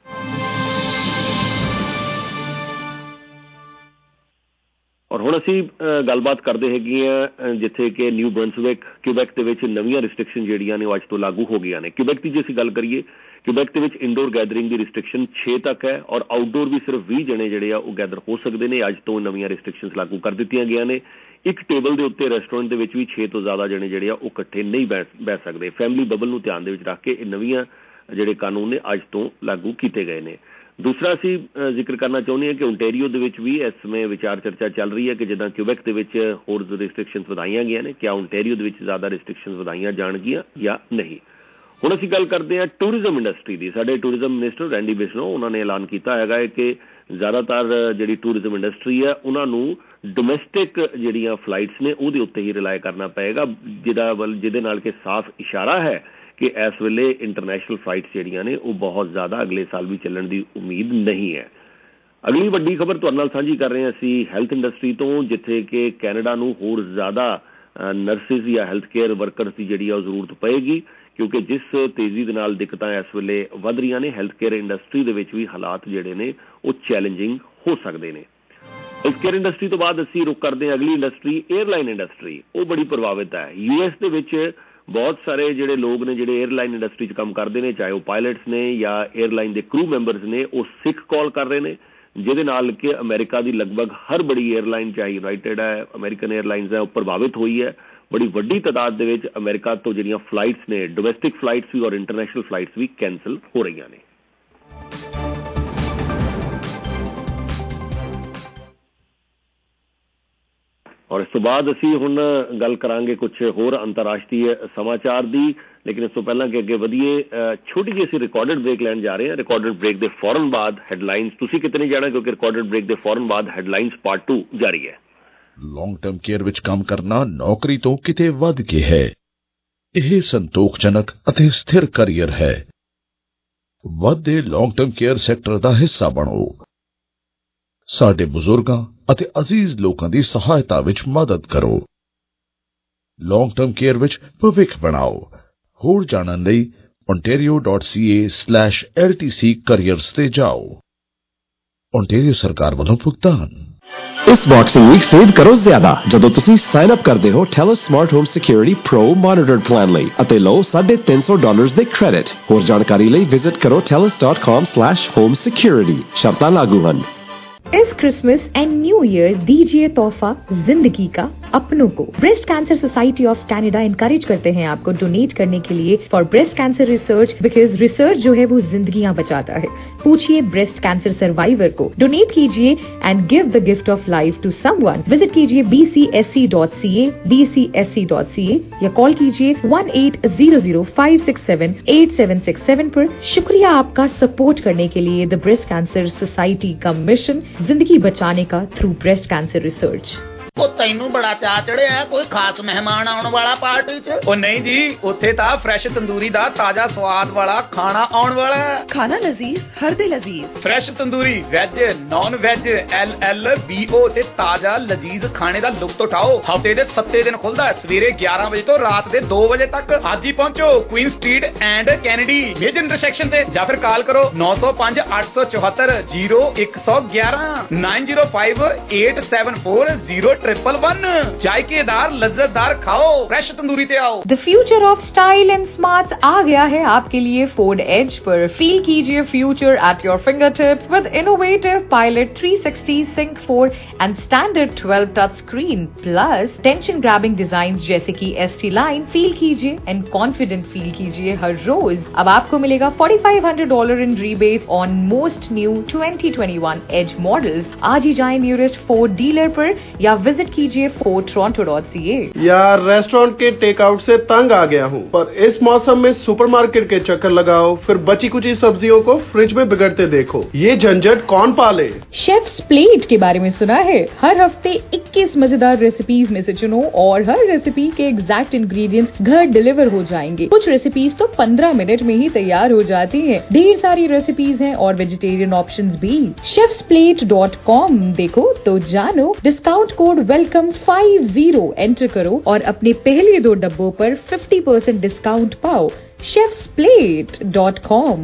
Speaker 6: ਔਰ ਹੁਣ ਅਸੀਂ ਗੱਲਬਾਤ ਕਰਦੇ ਹੈਗੇ ਹਾਂ ਜਿੱਥੇ ਕਿ ਨਿਊ ਬਰੰਸਵਿਕ, ਕਿਊਬੈਕ ਦੇ ਵਿੱਚ ਨਵੀਆਂ ਰਿਸਟ੍ਰਿਕਸ਼ਨ ਜਿਹੜੀਆਂ ਨੇ ਉਹ ਅੱਜ ਤੋਂ ਲਾਗੂ ਹੋ ਗਈਆਂ ਨੇ। ਕਿਊਬੈਕ ਦੀ ਜੇ ਅਸੀਂ ਗੱਲ ਕਰੀਏ, ਕਿਊਬੈਕ ਦੇ ਵਿੱਚ ਇੰਡੋਰ ਗੈਦਰਿੰਗ ਦੀ ਰਿਸਟ੍ਰਿਕਸ਼ਨ 6 ਤੱਕ ਹੈ, ਔਰ ਆਊਟਡੋਰ ਵੀ ਸਿਰਫ 20 ਜਣੇ ਜਿਹੜੇ ਆ ਉਹ ਗੈਦਰ ਹੋ ਸਕਦੇ ਨੇ। ਅੱਜ ਤੋਂ ਨਵੀਆਂ ਰਿਸਟ੍ਰਿਕਸ਼ਨਸ ਲਾਗੂ ਕਰ ਦਿੱਤੀਆਂ ਗਈਆਂ ਨੇ। ਇੱਕ ਟੇਬਲ ਦੇ ਉੱਤੇ ਰੈਸਟੋਰੈਂਟ ਦੇ ਵਿੱਚ ਵੀ 6 ਤੋਂ ਜ਼ਿਆਦਾ ਜਣੇ ਜਿਹੜੇ ਆ ਉਹ ਇਕੱਠੇ ਨਹੀਂ ਬੈਠ ਸਕਦੇ। ਫੈਮਿਲੀ ਬਬਲ ਨੂੰ ਧਿਆਨ ਦੇ ਵਿੱਚ ਰੱਖ ਕੇ ਇਹ ਨਵੀਆਂ ਜਿਹੜੇ ਕਾਨੂੰਨ ਨੇ ਅੱਜ ਤੋਂ ਲਾਗੂ ਕੀਤੇ ਗਏ ਨੇ। ਦੂਸਰਾ ਅਸੀਂ ਜ਼ਿਕਰ ਕਰਨਾ ਚਾਹੁੰਦੇ ਹਾਂ ਕਿ ਓਨਟਾਰੀਓ ਦੇ ਵਿੱਚ ਵੀ ਇਸ ਸਮੇਂ ਵਿਚਾਰ ਚਰਚਾ ਚੱਲ ਰਹੀ ਹੈ ਕਿ ਜਿੱਦਾਂ ਕਿਊਬੈਕ ਦੇ ਵਿੱਚ ਹੋਰ ਰਿਸਟ੍ਰਿਕਸ਼ਨਸ ਵਧਾਈਆਂ ਗਈਆਂ ਨੇ, ਕਿਆ ਓਨਟਾਰੀਓ ਦੇ ਵਿੱਚ ਜ਼ਿਆਦਾ ਰਿਸਟ੍ਰਿਕਸ਼ਨਸ ਵਧਾਈਆਂ ਜਾਣਗੀਆਂ ਜਾਂ ਨਹੀਂ। ਹੁਣ ਅਸੀਂ ਗੱਲ ਕਰਦੇ ਹਾਂ ਟੂਰਿਜ਼ਮ ਇੰਡਸਟਰੀ ਦੀ। ਸਾਡੇ ਟੂਰਿਜ਼ਮ ਮਿਨਿਸਟਰ ਰੈਂਡੀ ਬਿਸ਼ਨੋ ਉਹਨਾਂ ਨੇ ਐਲਾਨ ਕੀਤਾ ਹੈਗਾ ਹੈ ਕਿ ਜ਼ਿਆਦਾਤਰ ਜਿਹੜੀ ਟੂਰਿਜ਼ਮ ਇੰਡਸਟਰੀ ਹੈ ਉਹਨਾਂ ਨੂੰ ਡੋਮੈਸਟਿਕ ਜਿਹੜੀਆਂ ਫਲਾਈਟਸ ਨੇ ਉਹਦੇ ਉੱਤੇ ਹੀ ਰਿਲਾਈ ਕਰਨਾ ਪਏਗਾ, ਜਿਹਦੇ ਨਾਲ ਕਿ ਸਾਫ਼ ਇਸ਼ਾਰਾ ਹੈ ਕਿ ਇਸ ਵੇਲੇ ਇੰਟਰਨੈਸ਼ਨਲ ਫਲਾਈਟਸ ਜਿਹੜੀਆਂ ਨੇ ਉਹ ਬਹੁਤ ਜ਼ਿਆਦਾ ਅਗਲੇ ਸਾਲ ਵੀ ਚੱਲਣ ਦੀ ਉਮੀਦ ਨਹੀਂ ਹੈ। ਅਗਲੀ ਵੱਡੀ ਖਬਰ ਤੁਹਾਡੇ ਨਾਲ ਸਾਂਝੀ ਕਰ ਰਹੇ ਹਾਂ ਅਸੀਂ ਹੈਲਥ ਇੰਡਸਟਰੀ ਤੋਂ, ਜਿੱਥੇ ਕਿ ਕੈਨੇਡਾ ਨੂੰ ਹੋਰ ਜ਼ਿਆਦਾ ਨਰਸਿਸ ਜਾਂ ਹੈਲਥ ਕੇਅਰ ਵਰਕਰਸ ਦੀ ਜਿਹੜੀ ਆ ਉਹ ਜ਼ਰੂਰਤ ਪਏਗੀ, ਕਿਉਂਕਿ ਜਿਸ ਤੇਜ਼ੀ ਦੇ ਨਾਲ ਦਿੱਕਤਾਂ ਇਸ ਵੇਲੇ ਵੱਧ ਰਹੀਆਂ ਨੇ, ਹੈਲਥ ਕੇਅਰ ਇੰਡਸਟਰੀ ਦੇ ਵਿੱਚ ਵੀ ਹਾਲਾਤ ਜਿਹੜੇ ਨੇ ਉਹ ਚੈਲੰਜਿੰਗ ਹੋ ਸਕਦੇ ਨੇ। ਹੈਲਥ ਕੇਅਰ ਇੰਡਸਟਰੀ ਤੋਂ ਬਾਅਦ ਅਸੀਂ ਰੁਕ ਕਰਦੇ ਹਾਂ ਅਗਲੀ ਇੰਡਸਟਰੀ, 에ਅਰਲਾਈਨ ਇੰਡਸਟਰੀ। ਉਹ ਬੜੀ ਪ੍ਰਭਾਵਿਤ ਹੈ। US ਦੇ ਵਿੱਚ ਬਹੁਤ ਸਾਰੇ ਜਿਹੜੇ ਲੋਕ ਨੇ ਜਿਹੜੇ 에ਅਰਲਾਈਨ ਇੰਡਸਟਰੀ 'ਚ ਕੰਮ ਕਰਦੇ ਨੇ, ਚਾਹੇ ਉਹ ਪਾਇਲਟਸ ਨੇ ਜਾਂ 에ਅਰਲਾਈਨ ਦੇ ਕਰੂ ਮੈਂਬਰਸ ਨੇ, ਉਹ ਸਿੱਖ ਕਾਲ ਕਰ ਰਹੇ ਨੇ, ਜਿਹਦੇ ਨਾਲ ਕਿ ਅਮਰੀਕਾ ਦੀ ਲਗਭਗ ਹਰ ਬੜੀ 에ਅਰਲਾਈਨ, ਚਾਹੇ ਯੂਨਾਈਟਿਡ ਹੈ, ਅਮਰੀਕਨ 에ਅਰਲਾਈਨਸ ਹੈ, ਉਹ ਪ੍ਰਭਾਵਿਤ ਹੋਈ ਹੈ। ਬੜੀ ਵੱਡੀ ਤਾਦਾਦ ਦੇ ਵਿੱਚ ਅਮਰੀਕਾ ਤੋਂ ਜਿਹੜੀਆਂ ਫਲਾਈਟਸ ਨੇ, ਡੋਮੈਸਟਿਕ ਫਲਾਈਟਸ ਵੀ ਔਰ ਇੰਟਰਨੈਸ਼ਨਲ ਫਲਾਈਟਸ ਵੀ ਕੈਂਸਲ ਹੋ ਰਹੀਆਂ ਨੇ। ਔਰ ਇਸ ਤੋਂ ਬਾਅਦ ਅਸੀਂ ਹੁਣ ਗੱਲ ਕਰਾਂਗੇ ਕੁਝ ਹੋਰ ਅੰਤਰਰਾਸ਼ਟਰੀ ਸਮਾਚਾਰ ਦੀ, ਲੇਕਿਨ ਇਸ ਤੋਂ ਪਹਿਲਾਂ ਕਿ ਅੱਗੇ ਵਧੀਏ ਛੋਟੀ ਜਿਹੀ ਅਸੀਂ ਰਿਕਾਰਡਡ ਬ੍ਰੇਕ ਲੈਣ ਜਾ ਰਹੇ ਹਾਂ। ਰਿਕਾਰਡਡ ਬ੍ਰੇਕ ਦੇ ਫੌਰਨ ਬਾਅਦ ਹੈਡਲਾਈਨਸ, ਤੁਸੀਂ ਕਿਤੇ ਨਹੀਂ ਜਾਣਾ ਕਿਉਂਕਿ ਰਿਕਾਰਡਡ ਬ੍ਰੇਕ ਦੇ ਫੌਰਨ ਬਾਅਦ ਹੈਡਲਾਈਨਸ ਪਾਰਟ 2 ਜਾਰੀ ਹੈ।
Speaker 3: ਲੌਂਗ ਟਰਮ ਕੇਅਰ ਵਿੱਚ ਕੰਮ ਕਰਨਾ ਨੌਕਰੀ ਤੋਂ ਕਿਤੇ ਵੱਧ ਕੇ ਹੈ। ਇਹ ਸੰਤੋਖਜਨਕ ਅਤੇ ਸਥਿਰ ਕਰੀਅਰ ਹੈ। ਵੱਧਦੇ ਲੌਂਗ ਟਰਮ ਕੇਅਰ ਸੈਕਟਰ ਦਾ ਹਿੱਸਾ ਬਣੋ। ਸਾਡੇ ਬਜ਼ੁਰਗਾਂ ਅਤੇ ਅਜ਼ੀਜ਼ ਲੋਕਾਂ ਦੀ ਸਹਾਇਤਾ ਵਿੱਚ ਮਦਦ ਕਰੋ। ਲੌਂਗ ਟਰਮ ਕੇਅਰ ਵਿੱਚ ਭਵਿੱਖ ਬਣਾਓ। ਹੋਰ ਜਾਣਨ ਲਈ ontario.ca/LTC careers ਤੇ ਜਾਓ। ontario ਸਰਕਾਰ ਵੱਲੋਂ ਭੁਗਤਾਨ।
Speaker 12: इस बॉक्सिंग वीक सेव करो ज्यादा ਜਦੋਂ ਤੁਸੀਂ ਸਾਈਨ ਅਪ ਕਰਦੇ ਹੋ TELUS Smart Home Security Pro Monitored Plan ਲਈ ਅਤੇ ਲਓ $350 ਦੇ ਕ੍ਰੈਡਿਟ। ਹੋਰ ਜਾਣਕਾਰੀ ਲਈ ਵਿਜ਼ਿਟ ਕਰੋ telus.com/homesecurity। ਸ਼ਰਤਾਂ ਲਾਗੂ ਹਨ।
Speaker 13: इस क्रिसमस एंड न्यू ईयर दीजिए तोहफा जिंदगी का अपनों को। Breast cancer society of Canada encourage करते हैं आपको डोनेट करने के लिए for breast cancer research, because research जो है वो जिंदगियां बचाता है। पूछिए ब्रेस्ट कैंसर सर्वाइवर को, डोनेट कीजिए and give the gift of life to someone. Visit कीजिए bcsc.ca या कॉल कीजिए 1800-567-8767 पर। शुक्रिया आपका सपोर्ट करने के लिए। द ब्रेस्ट कैंसर सोसाइटी का मिशन जिंदगी बचाने का थ्रू ब्रेस्ट कैंसर रिसर्च।
Speaker 14: ਉਹ ਤੈਨੂੰ ਬੜਾ ਚਾਅ ਚੜਿਆ ਕੋਈ ਖਾਸ ਮਹਿਮਾਨ ਆਉਣ ਵਾਲਾ ਪਾਰਟੀ 'ਚ?
Speaker 15: ਉਹ ਨਹੀਂ ਜੀ, ਉੱਥੇ ਤਾਂ ਫਰੈਸ਼ ਤੰਦੂਰੀ ਦਾ ਤਾਜ਼ਾ ਸਵਾਦ ਵਾਲਾ ਖਾਣਾ ਆਉਣ ਵਾਲਾ।
Speaker 16: ਖਾਣਾ ਲਜ਼ੀਜ਼, ਹਰ ਦੇ ਲਜ਼ੀਜ਼।
Speaker 15: Fresh tandoori, veg, non veg, LLBO ਤੇ ਤਾਜ਼ਾ ਲਜ਼ੀਜ਼ ਖਾਣੇ ਦਾ ਲੁਤਫ ਉਠਾਓ। ਹਫ਼ਤੇ ਦੇ 7 ਦਿਨ ਖੁੱਲਦਾ ਸਵੇਰੇ 11 ਵਜੇ ਤੋਂ ਰਾਤ ਦੇ 2 ਵਜੇ ਤੱਕ। ਅੱਜ ਹੀ ਪਹੁੰਚੋ Queen Street and Kennedy major intersection ਤੇ, ਜਾਂ ਫਿਰ ਕਾਲ ਕਰੋ 905-874-0111 905-874-0111। जायकेदार लज्जतदार खाओ, फ्रेश तंदूरी ते आओ।
Speaker 13: The future of style and smart आ गया है आपके लिए फोर्ड एज पर। फील कीजिए future at your finger tips with innovative pilot 360 Sync 4 and standard 12 touch screen plus attention grabbing design जैसे कि ST लाइन। फील कीजिए एंड कॉन्फिडेंट फील कीजिए हर रोज। अब आपको मिलेगा $4,500 in rebate on most new 2021 Edge models. आज ही जाएं नियरेस्ट फोर्ड डीलर पर या विजिट कीजिए fordtoronto.ca।
Speaker 17: यार रेस्टोरेंट के टेक आउट से तंग आ गया हूँ, पर इस मौसम में सुपरमार्केट के चक्कर लगाओ, फिर बची कुची सब्जियों को फ्रिज में बिगड़ते देखो। ये झंझट कौन पाले?
Speaker 13: शेफ्स प्लेट के बारे में सुना है? हर हफ्ते 21 मजेदार रेसिपीज में से चुनो और हर रेसिपी के एग्जैक्ट इंग्रेडिएंट्स घर डिलीवर हो जाएंगे। कुछ रेसिपीज तो 15 मिनट में ही तैयार हो जाती हैं। ढेर सारी रेसिपीज हैं और वेजिटेरियन ऑप्शंस भी। chefsplate.com देखो तो जानो। डिस्काउंट कोड वेलकम 50 एंटर करो और अपने पहले 2 डब्बों पर 50% डिस्काउंट पाओ। chefsplate.com।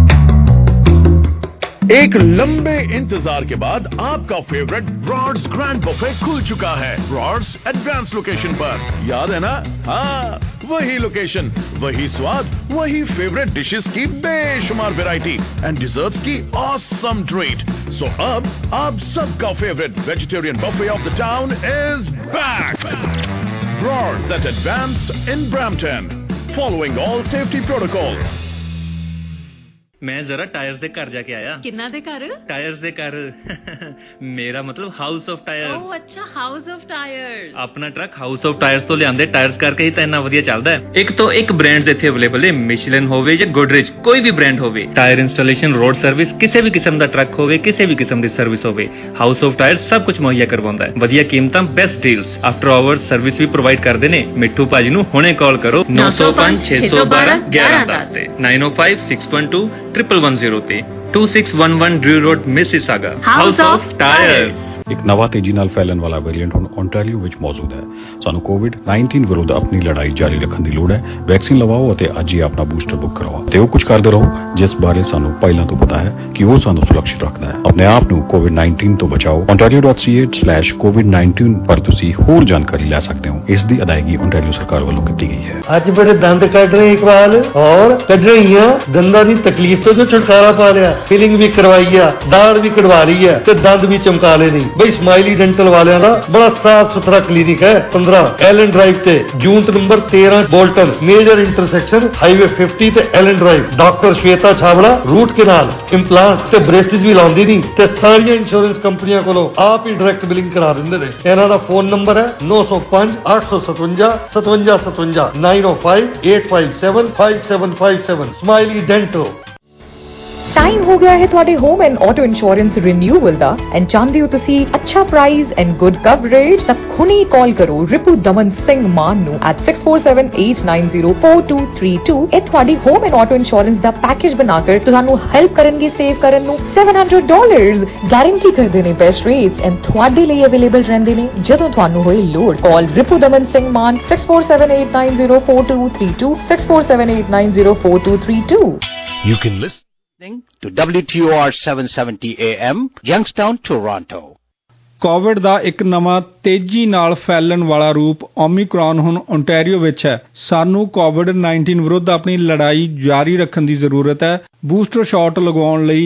Speaker 3: एक लंबे इंतजार के बाद आपका फेवरेट ब्रॉड्स ग्रैंड बुफे खुल चुका है। ब्रॉड्स एडवांस लोकेशन पर, याद है ना? हाँ, वही लोकेशन, वही स्वाद, वही फेवरेट डिशेस की बेशुमार वैरायटी एंड डिजर्ट्स की ऑसम ट्रीट। सो अब आप सबका favourite vegetarian buffet of the town is back. Brords at Advanced in Brampton, following all safety protocols.
Speaker 15: मैं जरा टायर्स दे घर जाके आया।
Speaker 16: किन्ना दे घर?
Speaker 15: टायर्स दे घर मेरा मतलब हाउस ऑफ टायर।
Speaker 16: ओह अच्छा, हाउस ऑफ टायर्स।
Speaker 15: अपना ट्रक हाउस ऑफ टायर्स तो लियांदे टायर्स करके ही तो इतना वधिया चलदा है। एक तो एक ब्रांड इत्थे अवेलेबल है, मिशेलिन होवे या गोदरेज, कोई भी ब्रांड होवे। टायर इंस्टॉलेशन, रोड सर्विस, किसी भी किस्म दा ट्रक होवे, किसी भी किस्म दी सर्विस होवे, हाउस ऑफ टायर्स सब कुछ मुहैया करवांदा है। वधिया कीमतां, best deals, after hours service भी प्रोवाइड करदे ने। मिट्ठू भाजी नूं हुणे कॉल करो 905-612-1110 ते 905-612-1110 ਤੇ 2611 Drew Road Mississauga. House of tire.
Speaker 18: ਇੱਕ ਨਵਾਂ ਤੇਜ਼ੀ ਨਾਲ ਫੈਲਣ ਵਾਲਾ ਵੇਰੀਐਂਟ ਹੁਣ ਓਨਟਾਰੀਓ ਵਿੱਚ ਮੌਜੂਦ ਹੈ। ਸਾਨੂੰ ਕੋਵਿਡ-19 ਵਿਰੁੱਧ ਆਪਣੀ ਲੜਾਈ ਜਾਰੀ ਰੱਖਣ ਦੀ ਲੋੜ ਹੈ। ਵੈਕਸੀਨ ਲਵਾਓ ਅਤੇ ਅੱਜ ਹੀ ਆਪਣਾ ਬੂਸਟਰ ਬੁੱਕ ਕਰਵਾਓ ਤੇ ਉਹ ਕੁਝ ਕਰਦੇ ਰਹੋ ਜਿਸ ਬਾਰੇ ਸਾਨੂੰ ਪਹਿਲਾਂ ਤੋਂ ਪਤਾ ਹੈ ਕਿ ਉਹ ਸਾਨੂੰ ਸੁਰੱਖਿਅਤ ਰੱਖਦਾ ਹੈ। ਆਪਣੇ ਆਪ ਨੂੰ ਕੋਵਿਡ-19 ਤੋਂ ਬਚਾਓ। ontario.ca/covid19 ਪਰ ਤੁਸੀਂ ਹੋਰ ਜਾਣਕਾਰੀ ਲੈ ਸਕਦੇ ਹੋ। ਇਸ ਦੀ ਅਦਾਇਗੀ ਓਨਟਾਰੀਓ ਸਰਕਾਰ ਵੱਲੋਂ ਕੀਤੀ ਗਈ ਹੈ।
Speaker 19: ਅੱਜ ਬੜੇ ਦੰਦ ਕੱਢ ਰਹੇ ਇਕਬਾਲ, ਔਰ ਕੱਢ ਰਹੀ ਆ। ਦੰਦਾਂ ਦੀ ਤਕਲੀਫ ਤੋਂ ਜੋ ਛੁਟਕਾਰਾ ਪਾ ਲਿਆ, ਫਿਲਿੰਗ ਵੀ ਕਰਵਾਈ ਆ, ਦਾੜ ਵੀ ਕਢਵਾ ਲਈ ਆ ਤੇ ਦੰਦ ਵੀ ਚਮਕਾ ਲਏ ਨਹੀਂ। ਬਈ ਸਮਾਈਲੀ ਡੈਂਟਲ ਵਾਲਿਆਂ ਦਾ ਬੜਾ ਸਾਫ ਸੁਥਰਾ ਕਲੀਨਿਕ ਹੈ। 15 ਐਲਨ ਡਰਾਈਵ ਤੇ unit number 13 Bolton major intersection highway 50 ਤੇ Allen Drive. Doctor Shweta Chhabra root canal implant ਤੇ ਬ੍ਰੇਸਿਸ ਵੀ ਲਾਉਂਦੀ ਨਹੀਂ ਤੇ ਸਾਰੀਆਂ ਇੰਸ਼ੋਰੈਂਸ ਕੰਪਨੀਆਂ ਕੋਲੋਂ ਆਪ ਹੀ ਡਾਇਰੈਕਟ ਬਿਲਿੰਗ ਕਰਾ ਦਿੰਦੇ ਨੇ। ਇਹਨਾਂ ਦਾ ਫੋਨ ਨੰਬਰ ਹੈ 905 857 5757 905 857 5757 ਸਮਾਈਲੀ ਡੈਂਟਲ।
Speaker 13: टाइम हो गया है ਤੁਹਾਡੇ home and auto insurance renewal ਦਾ ਐਂਡ ਚਾਹੁੰਦੇ ਹੋ ਤੁਸੀਂ ਅੱਛਾ ਪ੍ਰਾਈਸ ਐਂਡ ਗੁੱਡ ਕਵਰੇਜ ਤਾਂ ਹੁਣੇ ਕਾਲ ਕਰੋ ਰਿਪੂ ਦਮਨ ਸਿੰਘ ਮਾਨ ਨੂੰ at 6478904232। ਇਹ ਤੁਹਾਡੀ ਹੋਮ ਐਂਡ ਆਟੋ ਇੰਸ਼ੋਰੈਂਸ ਦਾ ਪੈਕੇਜ ਬਣਾ ਕੇ ਤੁਹਾਨੂੰ ਹੈਲਪ ਕਰਨਗੇ ਸੇਵ ਕਰਨ ਨੂੰ $700 ਗਾਰੰਟੀ ਕਰਦੇ ਨੇ ਬੈਸਟ ਰੇਟਸ ਐਂਡ ਤੁਹਾਡੇ ਲਈ ਅਵੇਲੇਬਲ ਰਹਿੰਦੇ ਨੇ ਜਦੋਂ ਤੁਹਾਨੂੰ ਹੋਏ ਲੋੜ। Call Ripu Daman Singh Maan 6478904232 6478904232।
Speaker 3: You can listen
Speaker 20: to WTOR 770 AM, Youngstown, Toronto।
Speaker 21: Covid ਦਾ ਇੱਕ ਨਵਾਂ ਤੇਜ਼ੀ ਨਾਲ ਫੈਲਣ ਵਾਲਾ ਰੂਪ ਓਮਿਕਰੌਨ ਹੁਣ ਓਨਟਾਰੀਓ ਵਿੱਚ ਹੈ। ਸਾਨੂੰ ਕੋਵਿਡ-19 ਵਿਰੁੱਧ ਆਪਣੀ ਲੜਾਈ ਜਾਰੀ ਰੱਖਣ ਦੀ ਜ਼ਰੂਰਤ ਹੈ। ਬੂਸਟਰ ਸ਼ਾਟ ਲਗਵਾਉਣ ਲਈ